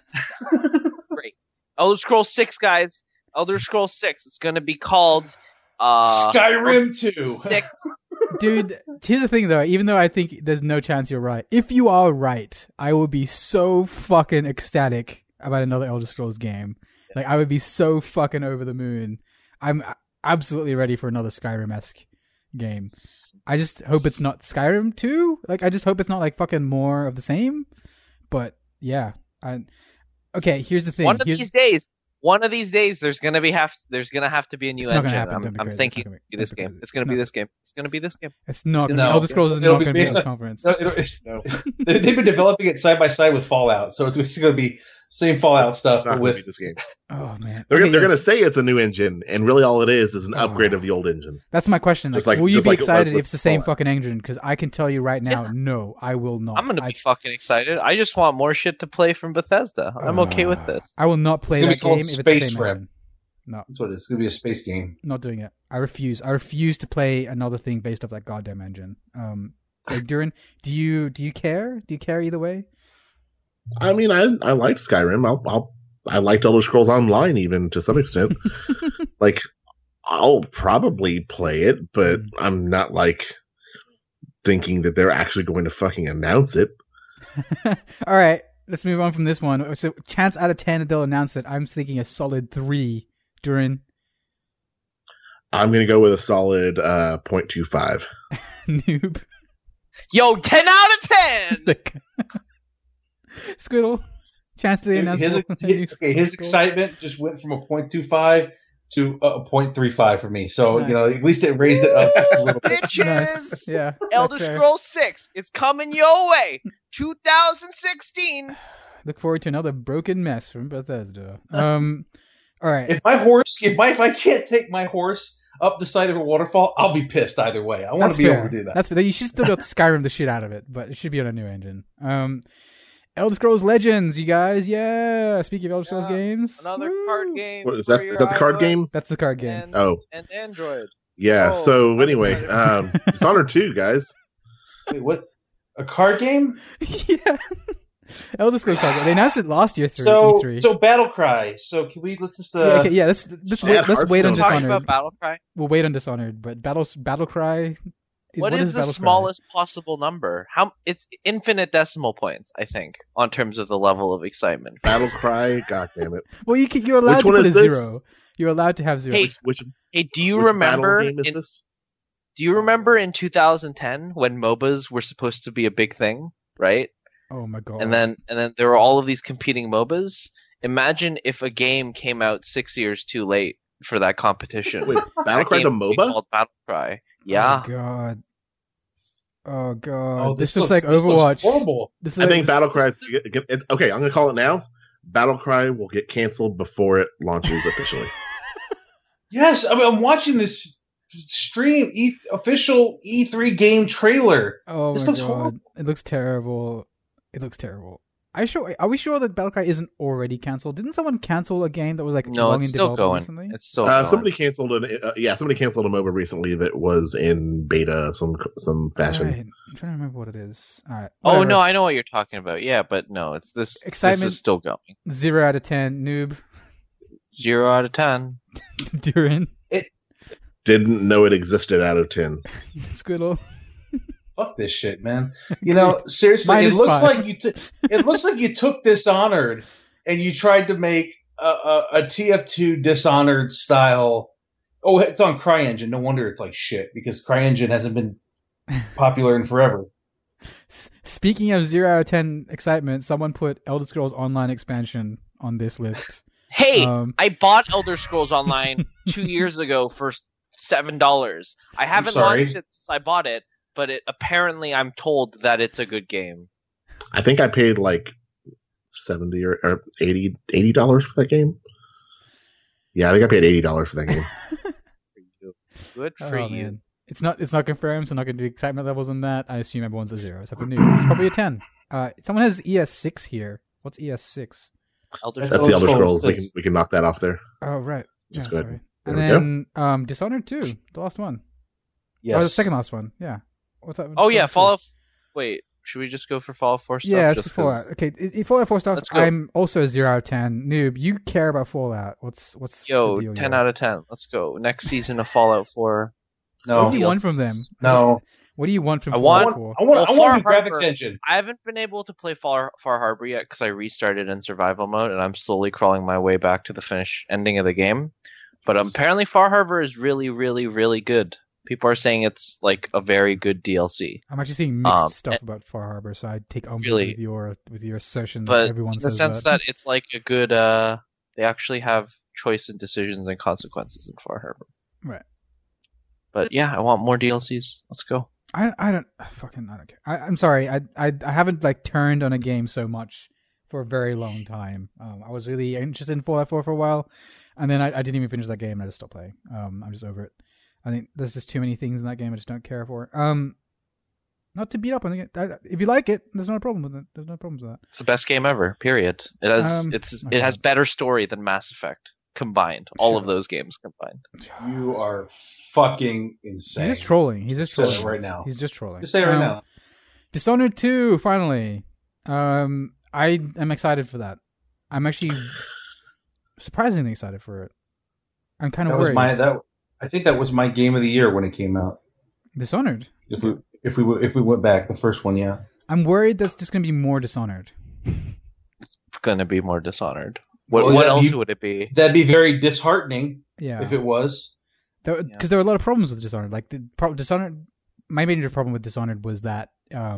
Great. Elder Scrolls 6, guys. Elder Scrolls 6. It's gonna be called Skyrim 2. 6. Dude, here's the thing though. Even though I think there's no chance you're right, if you are right, I will be so fucking ecstatic about another Elder Scrolls game. Like, I would be so fucking over the moon. I'm absolutely ready for another Skyrim-esque game. I just hope it's not Skyrim 2. Like, I just hope it's not, like, fucking more of the same. But, yeah. Okay, here's the thing. One of these days, there's gonna have to be a new engine. I'm thinking it's gonna be this game. It's gonna be this game. It's gonna be this game. It's not. Elder Scrolls is not gonna be at this conference. No. They've been developing it side by side with Fallout, so it's gonna be same Fallout stuff with this game. Oh man, they're gonna say it's a new engine, and really all it is an upgrade of the old engine. That's my question. Will you be excited if it's the same fucking engine? Because I can tell you right now, no, I will not. I'm gonna be fucking excited. I just want more shit to play from Bethesda. I'm okay with this. I will not play that game if it's the same engine. No, that's what it is. It's gonna be a space game. Not doing it. I refuse. I refuse to play another thing based off that goddamn engine. Like Durin, do you care? Do you care either way? I mean, I liked Skyrim. I liked Elder Scrolls Online even to some extent. Like, I'll probably play it, but I'm not like thinking that they're actually going to fucking announce it. All right, let's move on from this one. So, chance out of 10 that they'll announce it. I'm thinking a solid 3. Durin, I'm gonna go with a solid 0.25. Noob. Yo, 10 out of 10. Squiddle, chance to the announcement. His excitement just went from a 0.25 to a 0.35 for me. So, nice. At least it raised it up a little bit. Bitches! Nice. Yeah, Elder Scrolls 6. It's coming your way. 2016. Look forward to another broken mess from Bethesda. All right. If I can't take my horse up the side of a waterfall, I'll be pissed either way. I want to be able to do that. That's fair. You should still be able to Skyrim the shit out of it, but it should be on a new engine. Elder Scrolls Legends, you guys. Yeah. Speaking of Elder Scrolls games. Another card game. What is that? Is that the card game? That's the card game. And Android. Yeah. So anyway, Dishonored 2, guys. Wait, what? A card game? Yeah. Elder Scrolls card game. They announced it last year through E3. So Battlecry. So can we let's just let's wait on Dishonored. About Battlecry? We'll wait on Dishonored, but Battlecry. What is the smallest possible number? It's infinite decimal points, I think, on terms of the level of excitement. Battlecry, god damn it. Well, you're allowed to put a 0. You're allowed to have 0. Hey, do you remember? Game is this? Do you remember in 2010 when MOBAs were supposed to be a big thing, right? Oh my god! And then there were all of these competing MOBAs. Imagine if a game came out 6 years too late for that competition. Wait, Battlecry's a MOBA? Called Battlecry. Yeah. Oh god! Oh, this looks like Overwatch. Horrible. I think Battlecry. Okay, I'm gonna call it now. Battlecry will get canceled before it launches officially. Yes, I mean I'm watching this stream official E3 game trailer. Oh this my looks god! horrible. It looks terrible. Are we sure that Battlecry isn't already canceled? Didn't someone cancel a game that was like no? long It's in still going. Recently? It's still going. Somebody canceled somebody canceled a MOBA recently that was in beta of some fashion. Right. I'm trying to remember what it is. All right. Oh whatever. no, I know what you're talking about. Yeah, but no, it's this. Excitement. This is still going. 0 out of 10. Noob. 0 out of 10. Durin. Didn't know it existed out of 10. Squiddle. Fuck this shit, man. You know, seriously, Minus it looks 5. like you took Dishonored and you tried to make a TF2 Dishonored style. Oh, it's on CryEngine. No wonder it's like shit because CryEngine hasn't been popular in forever. Speaking of 0 out of 10 excitement, someone put Elder Scrolls Online expansion on this list. Hey, I bought Elder Scrolls Online 2 years ago for $7. I haven't launched it since I bought it, but apparently I'm told that it's a good game. I think I paid like $70 or $80 for that game. Yeah, I think I paid $80 for that game. Good for you. Man. It's not confirmed, so I'm not going to do excitement levels on that. I assume everyone's a 0, except for Noob. It's probably a 10. Someone has ES6 here. What's ES6? That's the Elder Scrolls. We can knock that off there. Oh, right. Just good. Sorry. And then Dishonored 2, the last one. Yes. Oh, the second last one. Yeah. What's that? Oh, yeah. Fallout. Wait, should we just go for Fallout 4 stuff? Yeah, just Fallout. Okay, Fallout 4 stuff. Let's go. I'm also a 0 out of 10. Noob, you care about Fallout. What's Yo, the deal 10 here? out of 10. Let's go. Next season of Fallout 4. No. What do you want from them? No. What do you want from I Fallout want- 4? I want a Far graphics Harbor- engine. I haven't been able to play Far Harbor yet because I restarted in survival mode, and I'm slowly crawling my way back to the finish ending of the game. But apparently Far Harbor is really, really, really good. People are saying it's like a very good DLC. I'm actually seeing mixed stuff about Far Harbor, so I take umbrage Really? with your assertion that But everyone in the says sense that it's like a good, they actually have choice and decisions and consequences in Far Harbor. Right. But yeah, I want more DLCs. Let's go. I don't care. I'm sorry. I haven't like turned on a game so much for a very long time. I was really interested in Fallout 4 for a while, and then I didn't even finish that game. I just stopped playing. I'm just over it. I think there's just too many things in that game I just don't care for. Not to beat up on it. If you like it, there's no problem with it. There's no problems with that. It's the best game ever. Period. It has it has better story than Mass Effect combined. All of those games combined. You are fucking insane. He's just trolling. He's just Say it trolling right now. He's just trolling. Just say it right now. Dishonored 2, finally. I am excited for that. I'm actually surprisingly excited for it. I'm kind of worried. I think that was my game of the year when it came out. Dishonored. If we went back, the first one, yeah. I'm worried that's just going to be more Dishonored. It's going to be more Dishonored. What else would it be? That'd be very disheartening. Yeah. If it was. Because there were a lot of problems with Dishonored. Like Dishonored, my major problem with Dishonored was that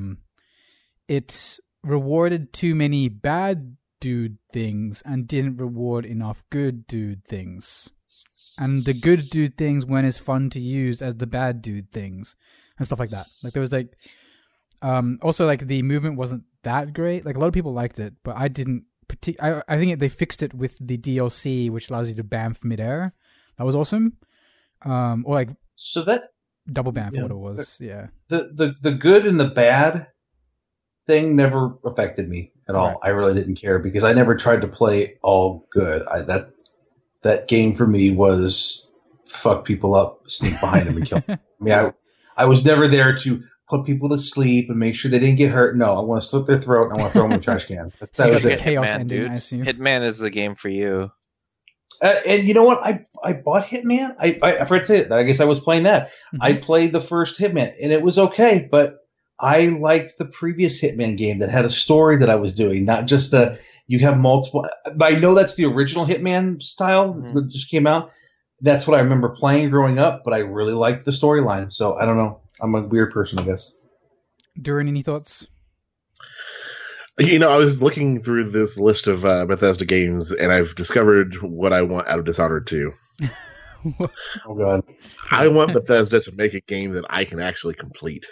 it rewarded too many bad dude things and didn't reward enough good dude things. And the good dude things weren't as fun to use as the bad dude things and stuff like that. Like there was like, also like the movement wasn't that great. Like a lot of people liked it, but I didn't. I think they fixed it with the DLC, which allows you to bamf midair. That was awesome. Or like so that double bamf, what it was. Yeah. The good and the bad thing never affected me at all. Right. I really didn't care because I never tried to play all good. That game for me was fuck people up, sneak behind them and kill them. I mean, I was never there to put people to sleep and make sure they didn't get hurt. No, I want to slit their throat and I want to throw them in the trash can. That was like it. a chaos Hitman, ending, dude. I assume. Hitman is the game for you. And you know what? I bought Hitman. I forgot to say it. I guess I was playing that. Mm-hmm. I played the first Hitman, and it was okay, but I liked the previous Hitman game that had a story that I was doing, not just you have multiple. I know that's the original Hitman style that just came out. That's what I remember playing growing up, but I really liked the storyline. So I don't know. I'm a weird person, I guess. Duran, any thoughts? You know, I was looking through this list of Bethesda games, and I've discovered what I want out of Dishonored 2. Oh, God. I want Bethesda to make a game that I can actually complete.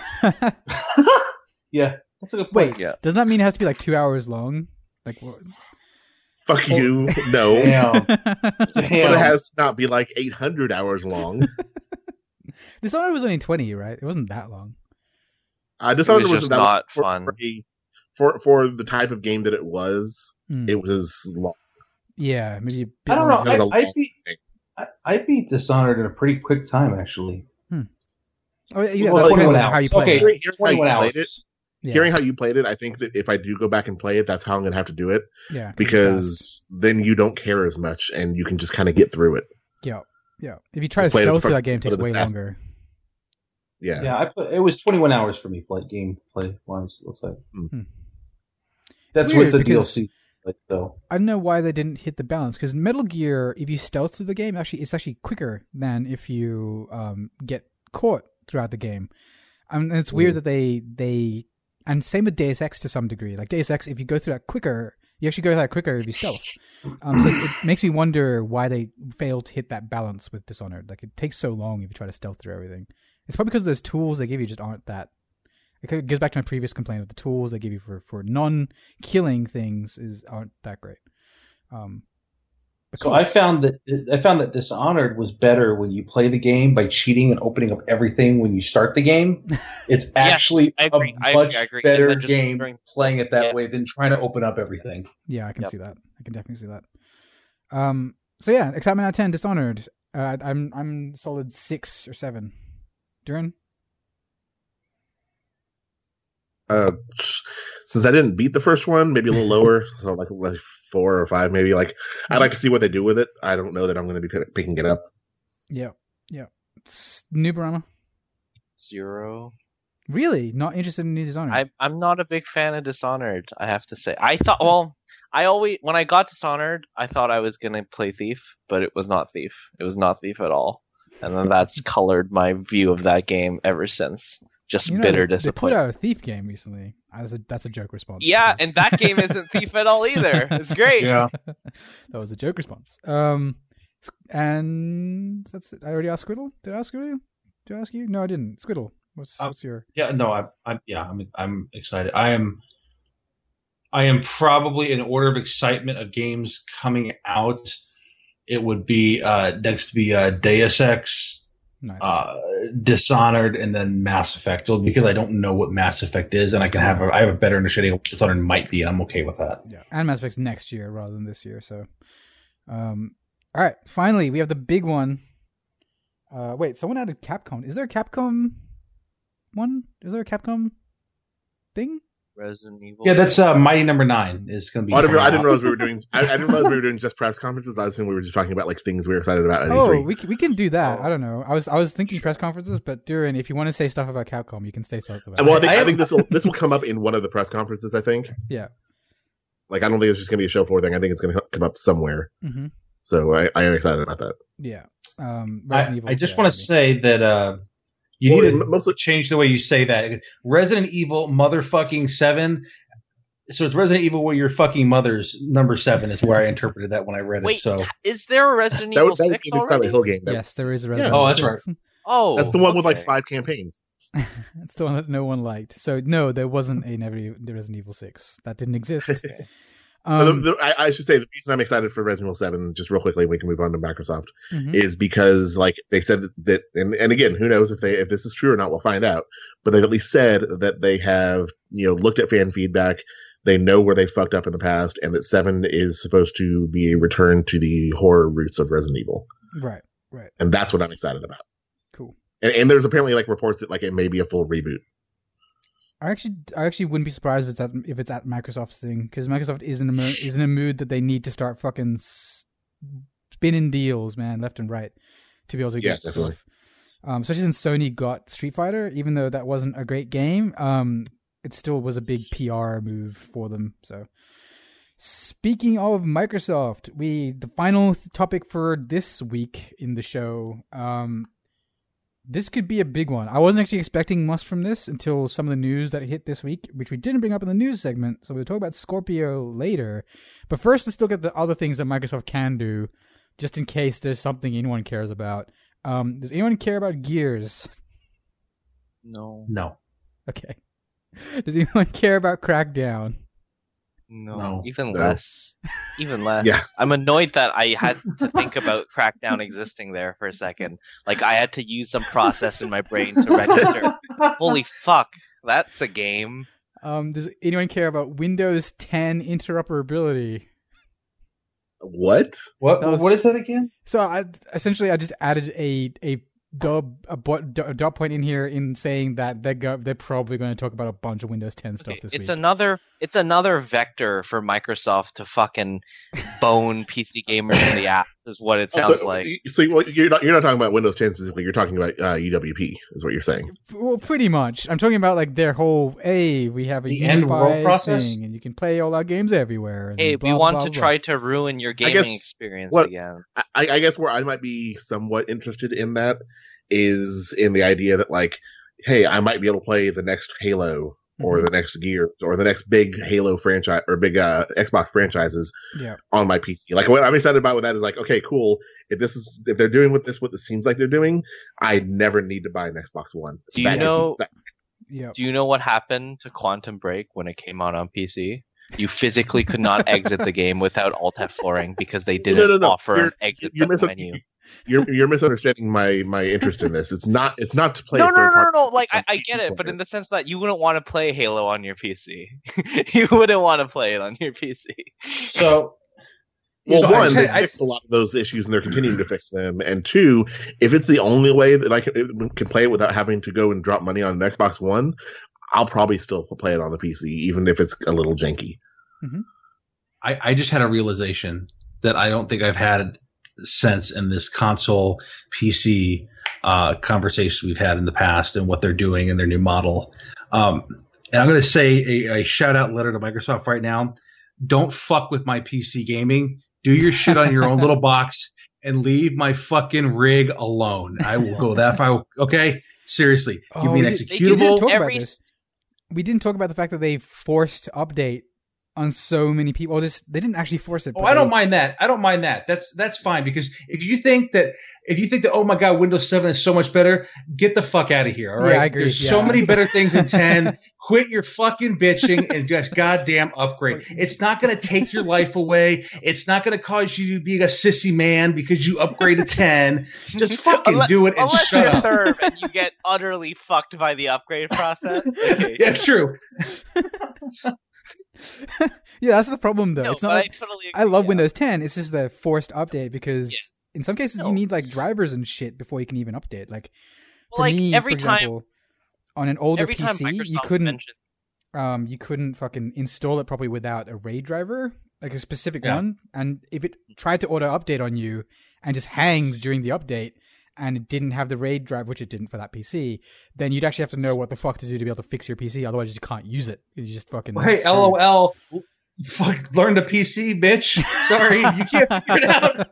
Yeah, that's a good point. Wait, doesn't that mean it has to be like 2 hours long? Like what? Fuck you. No. Damn. But it has to not be like 800 hours long. Dishonored was only 20, right? It wasn't that long. Dishonored It was just that not for, fun. For the type of game that it was, it was long. Yeah, maybe a bit I don't more know. efficient. I beat Dishonored in a pretty quick time, actually. Oh, yeah, Well, that 21 depends on hours. how you play Okay, it. Hearing how you 21 played hours. Yeah. Hearing how you played it, I think that if I do go back and play it, that's how I'm going to have to do it. Yeah, Because then you don't care as much, and you can just kind of get through it. Yeah. If you try to Play it as stealth through part- that game, it takes part of way the longer. Yeah. Yeah, it was 21 hours for me, gameplay wise. It looks like that's weird what the because- DLC. Like, so I don't know why they didn't hit the balance, because Metal Gear, if you stealth through the game, it's actually quicker than if you get caught throughout the game. And it's weird that they and same with Deus Ex to some degree. Like Deus Ex, if you go through that quicker, you actually go through that quicker if you stealth. So it makes me wonder why they failed to hit that balance with Dishonored. Like it takes so long if you try to stealth through everything. It's probably because those tools they give you just aren't that. It goes back to my previous complaint of the tools they give you for non-killing things aren't that great. I found that Dishonored was better when you play the game by cheating and opening up everything when you start the game. It's actually I agree. a much I agree. better And then just game during- playing it that Yes. way than trying to open up everything. Yeah, I can see that. I can definitely see that. So yeah, excitement out of 10, Dishonored. I'm solid 6 or 7. Duran? Since I didn't beat the first one, maybe a little lower, so like 4 or 5, maybe. Like I'd like to see what they do with it. I don't know that I'm going to be picking it up. Yeah. New Barama? 0. Really? Not interested in New Dishonored? I'm not a big fan of Dishonored, I have to say. When I got Dishonored, I thought I was going to play Thief, but it was not Thief. It was not Thief at all. And then that's colored my view of that game ever since. Just bitter They put disappointment. out a Thief game recently. That's a joke response. Yeah, and that game isn't Thief at all either. It's great. Yeah. That was a joke response. And that's it. I already asked Squiddle. Did I ask you? Did I ask you? No, I didn't. Squiddle, what's your? Yeah, no, I'm excited. I am probably in order of excitement of games coming out. It would be next to be Deus Ex, Nice. Dishonored, and then Mass Effect. Because I don't know what Mass Effect is, and I have a better understanding of what Dishonored might be, and I'm okay with that. Yeah, and Mass Effect's next year rather than this year. So, all right. Finally, we have the big one. Wait, someone added Capcom. Is there a Capcom one? Is there a Capcom thing? Resident Evil. Yeah, that's Mighty Number 9 is going to be. I didn't realize we were doing. I didn't realize we were doing just press conferences. I assumed we were just talking about like things we were excited about. At Oh, E3. we can do that. I don't know. I was thinking press conferences, but Duran, if you want to say stuff about Capcom, you can say stuff about. Well, I think this will come up in one of the press conferences. I think. Yeah. Like I don't think it's just going to be a show floor thing. I think it's going to come up somewhere. Mm-hmm. So I am excited about that. Yeah. I just want to say that you need to mostly change the way you say that. Resident Evil motherfucking 7. So it's Resident Evil where your fucking mother's number 7 is where I interpreted that when I read Wait, it. So is there a Resident Evil 6 Silent already? Hill game. Yes, there is a Resident Oh, Evil that's right. 6. Oh, That's the one with like okay. 5 campaigns. It's the one that no one liked. So no, there wasn't a Resident Evil 6. That didn't exist. I should say the reason I'm excited for Resident Evil 7, just real quickly, we can move on to Microsoft, Mhm. is because like they said that, and again, who knows if this is true or not? We'll find out. But they've at least said that they have looked at fan feedback. They know where they fucked up in the past, and that 7 is supposed to be a return to the horror roots of Resident Evil. Right. And that's what I'm excited about. Cool. And there's apparently like reports that like it may be a full reboot. I actually wouldn't be surprised if it's at Microsoft's thing, because Microsoft is in a mood that they need to start fucking spinning deals, man, left and right, to be able to get definitely. stuff. Especially since Sony got Street Fighter, even though that wasn't a great game, it still was a big PR move for them. So, speaking of Microsoft, the final topic for this week in the show. This could be a big one. I wasn't actually expecting much from this until some of the news that hit this week, which we didn't bring up in the news segment. So we'll talk about Scorpio later. But first, let's look at the other things that Microsoft can do, just in case there's something anyone cares about. Does anyone care about Gears? No. Okay. Does anyone care about Crackdown? No. Even less. Yeah. I'm annoyed that I had to think about Crackdown existing there for a second. Like, I had to use some process in my brain to register. Holy fuck, that's a game. Does anyone care about Windows 10 interoperability? What? What is that again? So I just added a dot point in here in saying that they're probably going to talk about a bunch of Windows 10 stuff this week. It's another vector for Microsoft to fucking bone PC gamers in the app, is what it sounds like. So you're not talking about Windows 10 specifically. You're talking about UWP, is what you're saying. Well, pretty much. I'm talking about like their whole, we have a unified process thing, and you can play all our games everywhere. Hey, we want to try to ruin your gaming experience again. I guess where I might be somewhat interested in that is in the idea that, like, hey, I might be able to play the next Halo or the next Gears or the next big Halo franchise or big Xbox franchises on my PC. Like, what I'm excited about with that is like, okay, cool. If they're doing what it seems like they're doing, I never need to buy an Xbox One. Do you know what happened to Quantum Break when it came out on PC? You physically could not exit the game without Alt F4ing because they didn't offer an exit menu. You're misunderstanding my interest in this. It's not to play. No. Like, I get it, but in the sense that you wouldn't want to play Halo on your PC. You wouldn't want to play it on your PC. So, one, they fixed a lot of those issues and they're continuing to fix them. And two, if it's the only way that I can play it without having to go and drop money on an Xbox One, I'll probably still play it on the PC, even if it's a little janky. Mm-hmm. I just had a realization that I don't think I've had sense in this console PC conversation we've had in the past and what they're doing in their new model. And I'm going to say a shout out letter to Microsoft right now. Don't fuck with my PC gaming. Do your shit on your own little box and leave my fucking rig alone. I will go that far. Okay? Seriously. Give me an executable. We didn't talk about the fact that they forced update on so many people. They didn't actually force it. I don't mind that. That's fine, because if you think that oh my god, Windows 7 is so much better, get the fuck out of here. All right, I agree. There's so many better things in 10. Quit your fucking bitching and just goddamn upgrade. It's not going to take your life away. It's not going to cause you to be a sissy man because you upgrade to 10. Just fucking do it and shut up. Unless you're third and you get utterly fucked by the upgrade process. Okay. Yeah, true. Yeah, that's the problem though. No, it's not. I totally agree, I love Windows 10. It's just the forced update because in some cases you need like drivers and shit before you can even update. Like, for me, for example, on an older PC, you couldn't fucking install it properly without a RAID driver, like a specific one. And if it tried to auto update on you and just hangs during the update, and it didn't have the RAID drive, which it didn't for that PC, then you'd actually have to know what the fuck to do to be able to fix your PC. Otherwise, you just can't use it. You just fucking. Well, hey, LOL. Fuck, learn the PC, bitch. Sorry, you can't figure it out.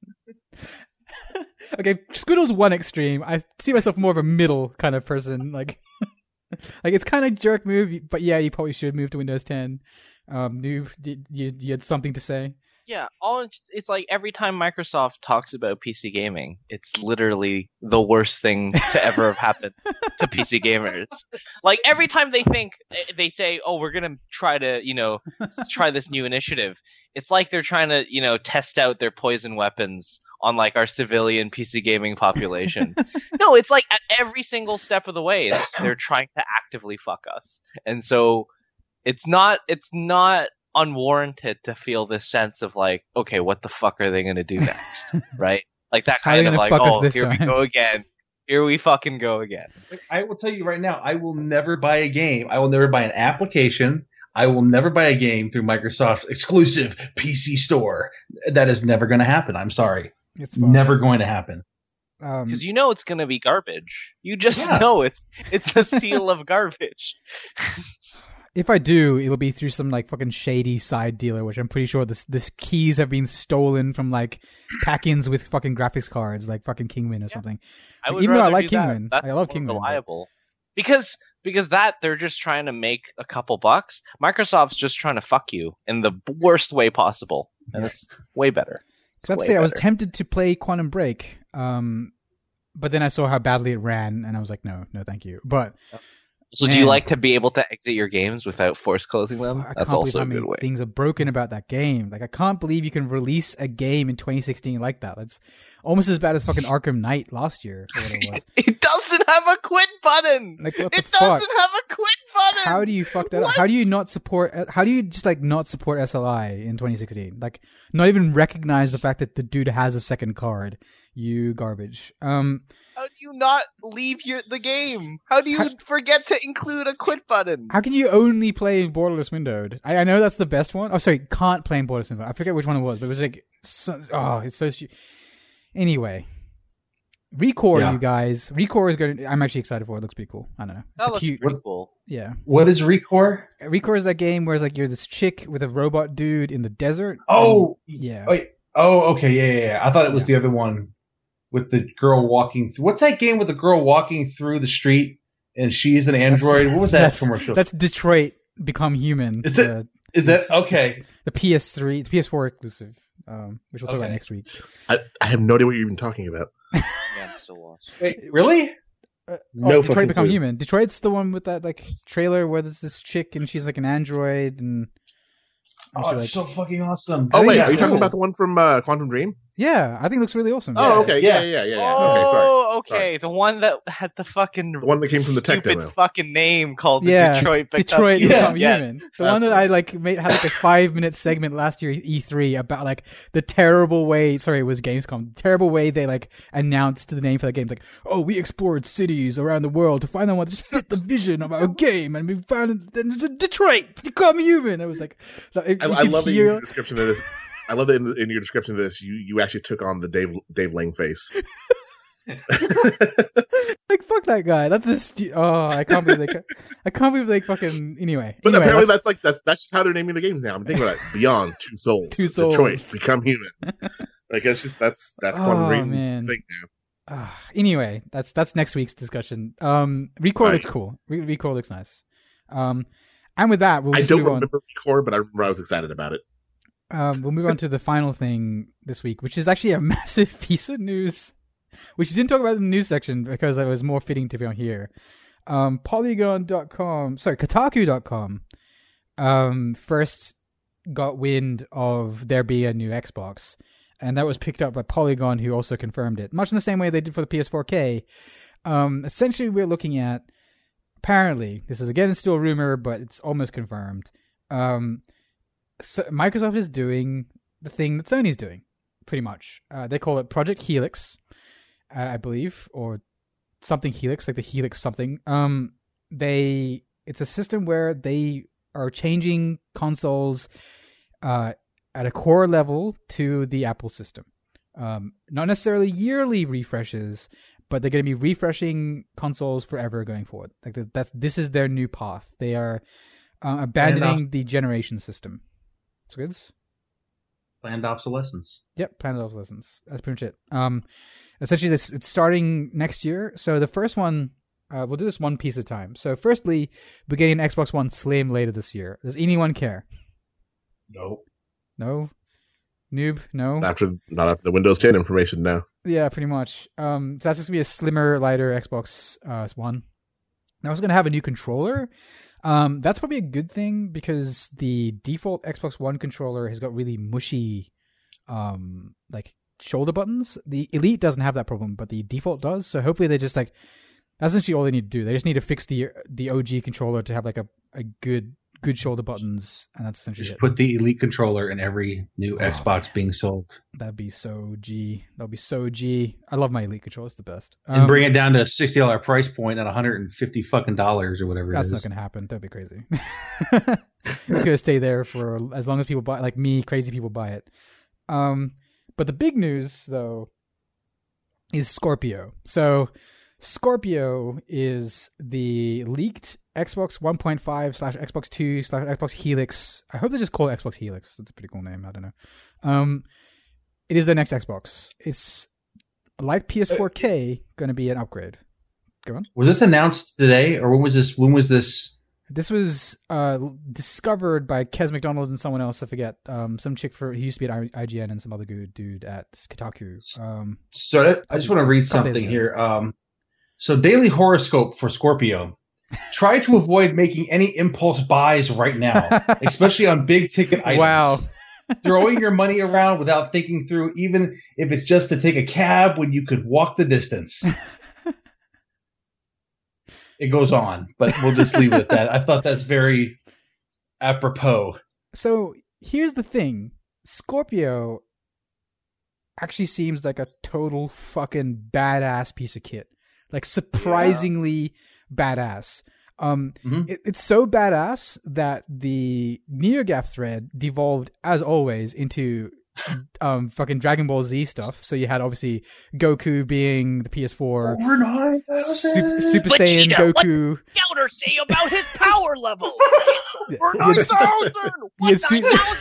Okay, Squiddle's one extreme. I see myself more of a middle kind of person. Like it's kind of jerk move, but yeah, you probably should move to Windows 10. You had something to say? Yeah, it's like every time Microsoft talks about PC gaming, it's literally the worst thing to ever have happened to PC gamers. Like every time they say, "Oh, we're gonna try to, try this new initiative," it's like they're trying to, test out their poison weapons on like our civilian PC gaming population. No, it's like at every single step of the way, they're trying to actively fuck us, and so it's not unwarranted to feel this sense of like, okay, what the fuck are they going to do next? Right? Like that kind of like, oh, here we go again. Here we fucking go again. I will tell you right now, I will never buy a game. I will never buy an application. I will never buy a game through Microsoft's exclusive PC store. That is never going to happen. I'm sorry. It's never going to happen. Because you know it's going to be garbage. You just know it's a seal of garbage. If I do, it'll be through some like fucking shady side dealer, which I'm pretty sure this keys have been stolen from like pack-ins with fucking graphics cards, like fucking Kingwin or something. I would even though I rather like do Kingwin, that. That's I love more Kingwin. Reliable. Because that they're just trying to make a couple bucks. Microsoft's just trying to fuck you in the worst way possible, and it's way better. I was tempted to play Quantum Break, but then I saw how badly it ran, and I was like, no, thank you. But so, do you like to be able to exit your games without force closing them? That's also a good way. Things are broken about that game. Like, I can't believe you can release a game in 2016 like that. That's almost as bad as fucking Arkham Knight last year. Or what it was. It doesn't have a quit button. Like, what the fuck? Doesn't have a quit button. How do you fuck that up? How do you not support? How do you just like not support SLI in 2016? Like, not even recognize the fact that the dude has a second card. You garbage. How do you not leave the game? How do you forget to include a quit button? How can you only play in Borderless Windowed? I know that's the best one. Oh, sorry, can't play in Borderless Windowed. I forget which one it was, but it was like, it's so stupid. Anyway, Recore, you guys. Recore is good. I'm actually excited for it. It looks pretty cool. I don't know. That looks pretty cool. Yeah. What is Recore? Recore is that game where it's like you're this chick with a robot dude in the desert. Oh, yeah. Wait. Oh, okay. Yeah. I thought it was the other one. With the girl walking through. What's that game with the girl walking through the street and she's an android? What was that commercial? That's Detroit Become Human. Is that okay? The PS3, the PS4 exclusive, which we'll talk about next week. I have no idea what you're even talking about. Yeah, I'm so lost. Wait, really? No, Detroit Become Human. Detroit's the one with that like trailer where there's this chick and she's like an android and. It's so fucking awesome. Oh wait, are you talking about the one from Quantum Dream? Yeah, I think it looks really awesome. Oh, okay, yeah. Oh, okay, the one that had the one that came from the tech demo. Stupid fucking name called Detroit Become Human. The one that I like had like a 5-minute segment last year at E3 about like the terrible way. Sorry, it was Gamescom. The terrible way they like announced the name for the game. Like, oh, we explored cities around the world to find out what just fit the vision of our game, and we found Detroit Become Human. It was like, I love the description of this. I love that in your description of this, you actually took on the Dave Lang face. Like, fuck that guy. That's just I can't believe they fucking anyway. But apparently that's just how they're naming the games now. I'm thinking about it. Beyond Two Souls. Detroit Become Human. Like it's just that's Quantum Dream's thing now. Anyway, that's next week's discussion. Recore looks cool. Recore looks nice. And with that, I don't remember Recore, but I remember I was excited about it. We'll move on to the final thing this week, which is actually a massive piece of news, which you didn't talk about in the news section because it was more fitting to be on here. Kotaku.com first got wind of there being a new Xbox, and that was picked up by Polygon, who also confirmed it, much in the same way they did for the PS4K. Essentially, we're looking at, apparently, this is again still a rumor, but it's almost confirmed. So Microsoft is doing the thing that Sony's doing, pretty much. They call it Project Helix, I believe, or something Helix, like the Helix something. It's a system where they are changing consoles at a core level to the Apple system. Not necessarily yearly refreshes, but they're going to be refreshing consoles forever going forward. Like this is their new path. They are abandoning the generation system. That's good. Planned obsolescence. Yep, planned obsolescence. That's pretty much it. Essentially, it's starting next year. So the first one, we'll do this one piece at a time. So firstly, we're getting an Xbox One Slim later this year. Does anyone care? No. No? Noob? No? Not after the Windows 10 information now. Yeah, pretty much. So that's just going to be a slimmer, lighter Xbox One. Now it's going to have a new controller. That's probably a good thing because the default Xbox One controller has got really mushy, like shoulder buttons. The Elite doesn't have that problem, but the default does. So hopefully they just that's essentially all they need to do. They just need to fix the OG controller to have like a good good shoulder buttons, and that's essentially Just it. put the Elite controller in every new Xbox being sold. That'd be so G. That'd be so G. I love my Elite controller. It's the best. And bring it down to a $60 price point at $150 fucking dollars or whatever it is. That's not gonna happen. That'd be crazy. It's gonna stay there for as long as people buy, like me, crazy people buy it. But the big news though is Scorpio. So Scorpio is the leaked Xbox 1.5/Xbox 2/Xbox Helix. I hope they just call it Xbox Helix. That's a pretty cool name. I don't know. It is the next Xbox. It's like PS4K, going to be an upgrade. Go on. Was this announced today, or when was this? This was discovered by Kes McDonald and someone else. I forget. Some chick who used to be at IGN and some other good dude at Kotaku. I just want to read something here. So Daily Horoscope for Scorpio. Try to avoid making any impulse buys right now, especially on big ticket items. Wow. Throwing your money around without thinking through, even if it's just to take a cab when you could walk the distance. It goes on, but we'll just leave it at that. I thought that's very apropos. So here's the thing. Scorpio actually seems like a total fucking badass piece of kit. Like surprisingly badass. It's so badass that the NeoGAF thread devolved, as always, into fucking Dragon Ball Z stuff. So you had obviously Goku being the PS4 over 9,000 Super Saiyan Goku. What does Scouter say about his power level? Over 9,000. 9,000.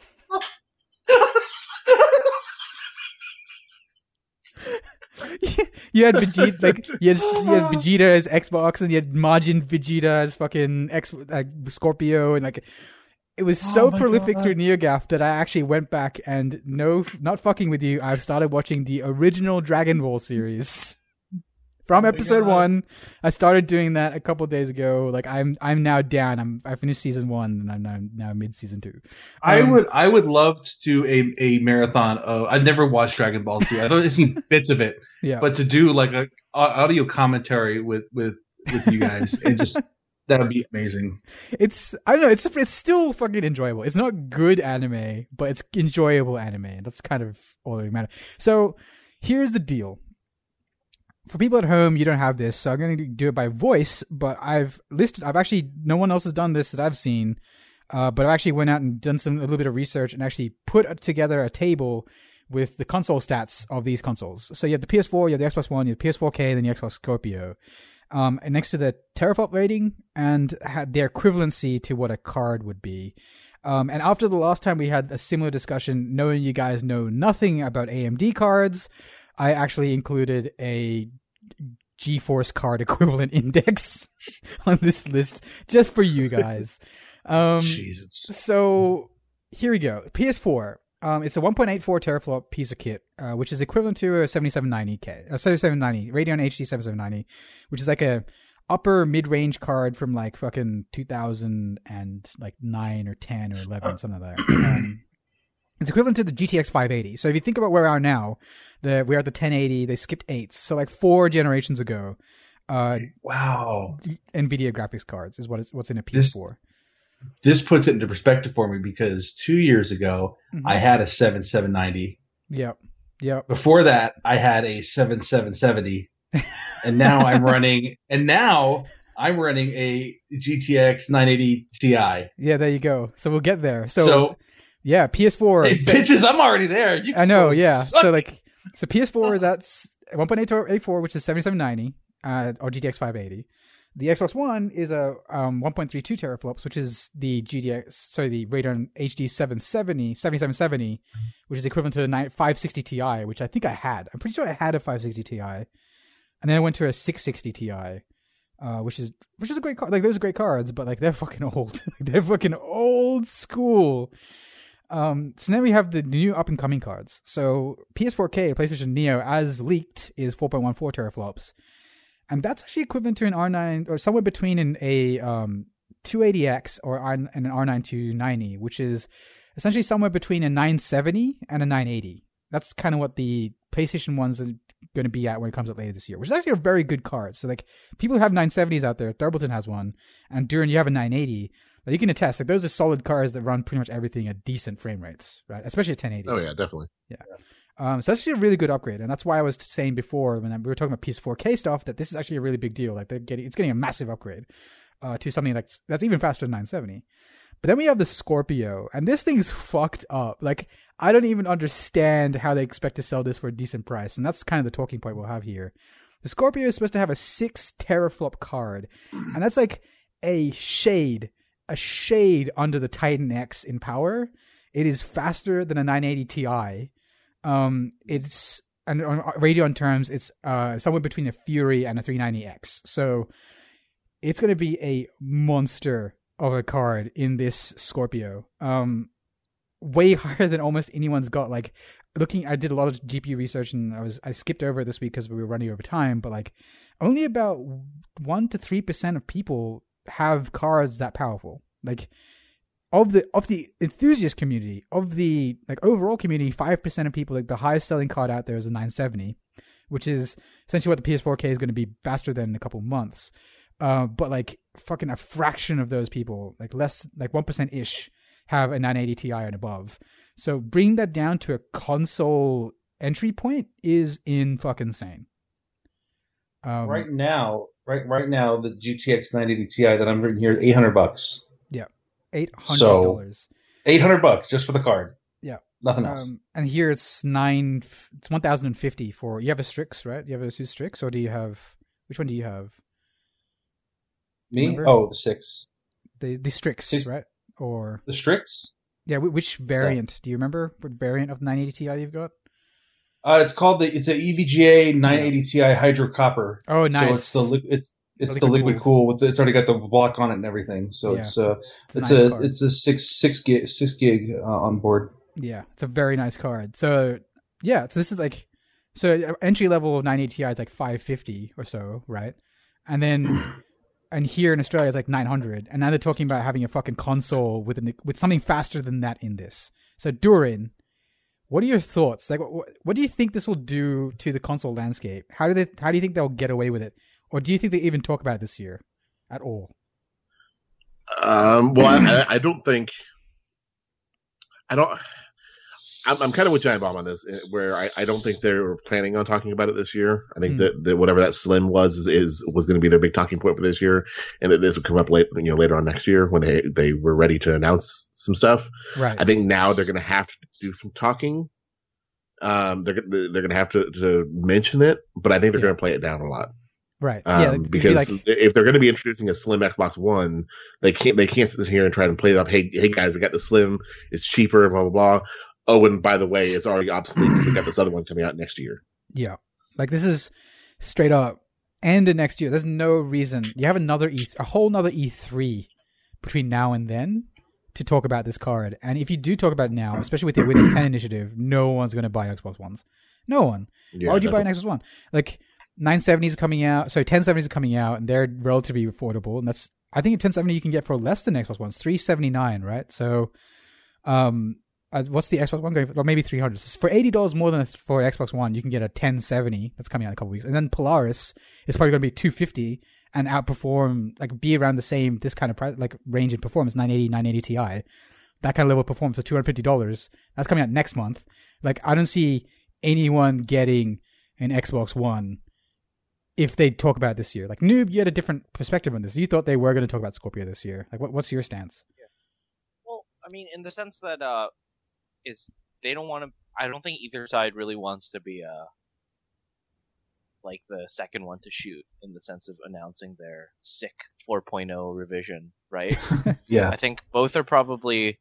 You had Vegeta, like you had Vegeta as Xbox, and you had Majin Vegeta as fucking Scorpio, and like it was so prolific through NeoGAF that I actually went back and not fucking with you. I've started watching the original Dragon Ball series from episode 1. I started doing that a couple of days ago. Like I'm now down. I finished season 1 and I'm now mid season 2. I would love to do a marathon of. I've never watched Dragon Ball Z. I've seen bits of it. Yeah. But to do like a audio commentary with you guys, and just that would be amazing. I don't know. It's still fucking enjoyable. It's not good anime, but it's enjoyable anime. That's kind of all that matters. So here's the deal. For people at home, you don't have this, so I'm going to do it by voice, but no one else has done this that I've seen, but I've actually went out and done a little bit of research and actually put together a table with the console stats of these consoles. So you have the PS4, you have the Xbox One, you have the PS4K, then the Xbox Scorpio. And next to the teraflop rating and their equivalency to what a card would be. And after the last time we had a similar discussion, knowing you guys know nothing about AMD cards, I actually included a GeForce card equivalent index on this list just for you guys. Jesus. So here we go. PS4. It's a 1.84 teraflop piece of kit, which is equivalent to a 7790 Radeon HD 7790, which is like a upper mid-range card from like fucking 2009 or 10 or 11, something like that. It's equivalent to the GTX 580. So if you think about where we are now, we're at the 1080. They skipped 8s, so like 4 generations ago. Wow. NVIDIA graphics cards is what's in a PS4. This puts it into perspective for me because 2 years ago I had a 7790. Yep. Before that I had a 7770, and now I'm running a GTX 980 Ti. Yeah, there you go. So we'll get there. So yeah, PS4. Hey, bitches, I'm already there. I know, yeah. So PS4 is at 1.84, which is 7790, or GTX 580. The Xbox One is a 1.32 teraflops, which is the Radeon HD 7770, which is equivalent to a 560 Ti, which I think I had. I'm pretty sure I had a 560 Ti, and then I went to a 660 Ti, which is a great card. Like those are great cards, but like they're fucking old. They're fucking old school. So now we have the new up-and-coming cards. So PS4K, PlayStation Neo, as leaked, is 4.14 teraflops. And that's actually equivalent to an R9, or somewhere between a 280X and an R9 290, which is essentially somewhere between a 970 and a 980. That's kind of what the PlayStation ones are going to be at when it comes out later this year, which is actually a very good card. So like people who have 970s out there, Thurbleton has one, and Duran, you have a 980. You can attest, like those are solid cars that run pretty much everything at decent frame rates, right? Especially at 1080. Oh yeah, definitely. Yeah. So that's actually a really good upgrade, and that's why I was saying before when we were talking about PS4K stuff that this is actually a really big deal. Like it's getting a massive upgrade to something that's even faster than 970. But then we have the Scorpio, and this thing's fucked up. Like I don't even understand how they expect to sell this for a decent price, and that's kind of the talking point we'll have here. The Scorpio is supposed to have a 6 teraflop card, and that's like a shade under the Titan X in power. It is faster than a 980 Ti. It's, and on Radeon terms, it's somewhere between a Fury and a 390X. So it's going to be a monster of a card in this Scorpio. Way higher than almost anyone's got. Like I did a lot of GPU research, and I skipped over it this week because we were running over time. But like, only about 1 to 3% of people have cards that powerful. Like of the enthusiast community, of the like overall community, 5% of people, like the highest selling card out there is a 970, which is essentially what the PS4K is going to be faster than in a couple months. But like fucking a fraction of those people, like less, like 1% ish, have a 980 Ti and above. So bringing that down to a console entry point is in fucking insane. Right now, the GTX 980 Ti that I'm reading here, $800. Yeah, $800. So $800 just for the card. Yeah, nothing else. And here it's 1,050 for. You have a Strix, right? You have a Asus Strix, or do you have? Which one do you have? Me? Remember? Oh, the 6. The Strix, right? Or the Strix? Yeah. Which variant? Do you remember what variant of 980 Ti you've got? It's an EVGA 980 Ti Hydro Copper. Oh, nice. So it's the liquid cool. It's already got the block on it and everything. So it's a 6 gig on board. Yeah, it's a very nice card. So yeah, so this is like entry level of 980 Ti is like 550 or so, right? And then and here in Australia it's like 900, and now they're talking about having a fucking console with something faster than that in this. So Durin, what are your thoughts? Like, what do you think this will do to the console landscape? How do you think they'll get away with it, or do you think they even talk about it this year at all? Well, I don't think. I'm kind of with Giant Bomb on this, where I don't think they're planning on talking about it this year. I think that whatever that Slim was going to be their big talking point for this year, and that this will come up later on next year when they were ready to announce some stuff. Right. I think now they're going to have to do some talking. They're going to have to mention it, but I think they're going to play it down a lot. Right. Because if they're going to be introducing a Slim Xbox One, they can't sit here and try and play it up. Hey guys, we got the Slim. It's cheaper. Blah blah blah. Oh, and by the way, it's already obsolete because we got this other one coming out next year. Yeah, like this is straight up end of next year. There's no reason you have a whole nother E3 between now and then to talk about this card. And if you do talk about it now, especially with the Windows 10 initiative, no one's going to buy Xbox Ones. No one. Yeah, why would you buy an Xbox One? Like 970s are coming out, 1070s are coming out, and they're relatively affordable. And that's, I think, a 1070 you can get for less than Xbox Ones, $379, right? So, what's the Xbox One going for? Well, maybe $300. For $80 more than for Xbox One, you can get a 1070 that's coming out in a couple weeks. And then Polaris is probably going to be $250 and outperform, like be around the same, this kind of price, like range in performance, 980 Ti. That kind of level of performance for $250. That's coming out next month. Like, I don't see anyone getting an Xbox One if they talk about it this year. Like, Noob, you had a different perspective on this. You thought they were going to talk about Scorpio this year. Like, what's your stance? Yeah. Well, I mean, in the sense that, they don't want to. I don't think either side really wants to be like the second one to shoot in the sense of announcing their sick 4.0 revision, right? Yeah. I think both are probably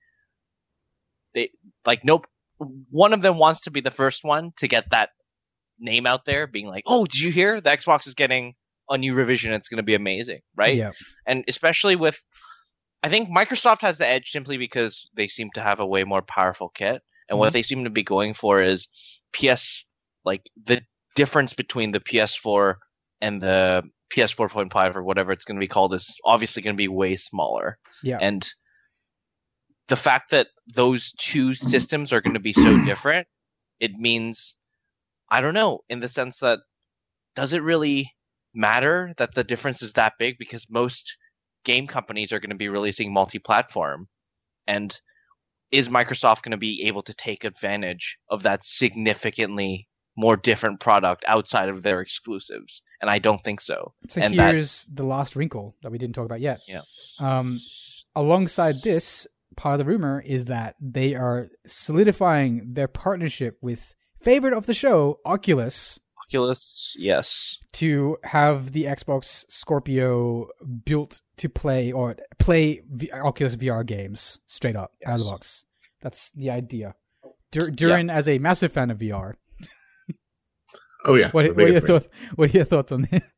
nope. One of them wants to be the first one to get that name out there, being like, "Oh, did you hear? The Xbox is getting a new revision. It's going to be amazing," right? Yeah. And especially with. I think Microsoft has the edge simply because they seem to have a way more powerful kit. And what they seem to be going for is the difference between the PS4 and the PS 4.5 or whatever it's going to be called is obviously going to be way smaller. Yeah. And the fact that those two systems are going to be so different, it means, I don't know, in the sense that, does it really matter that the difference is that big? Because most game companies are going to be releasing multi-platform, and is Microsoft going to be able to take advantage of that significantly more different product outside of their exclusives? And I don't think so. So and here's the last wrinkle that we didn't talk about yet. Yeah. Alongside this, part of the rumor is that they are solidifying their partnership with favorite of the show, Oculus. Oculus, yes. To have the Xbox Scorpio built to play Oculus VR games straight up out of the box. That's the idea. Durin, as a massive fan of VR. Oh yeah. What are your thoughts? What are your thoughts on this?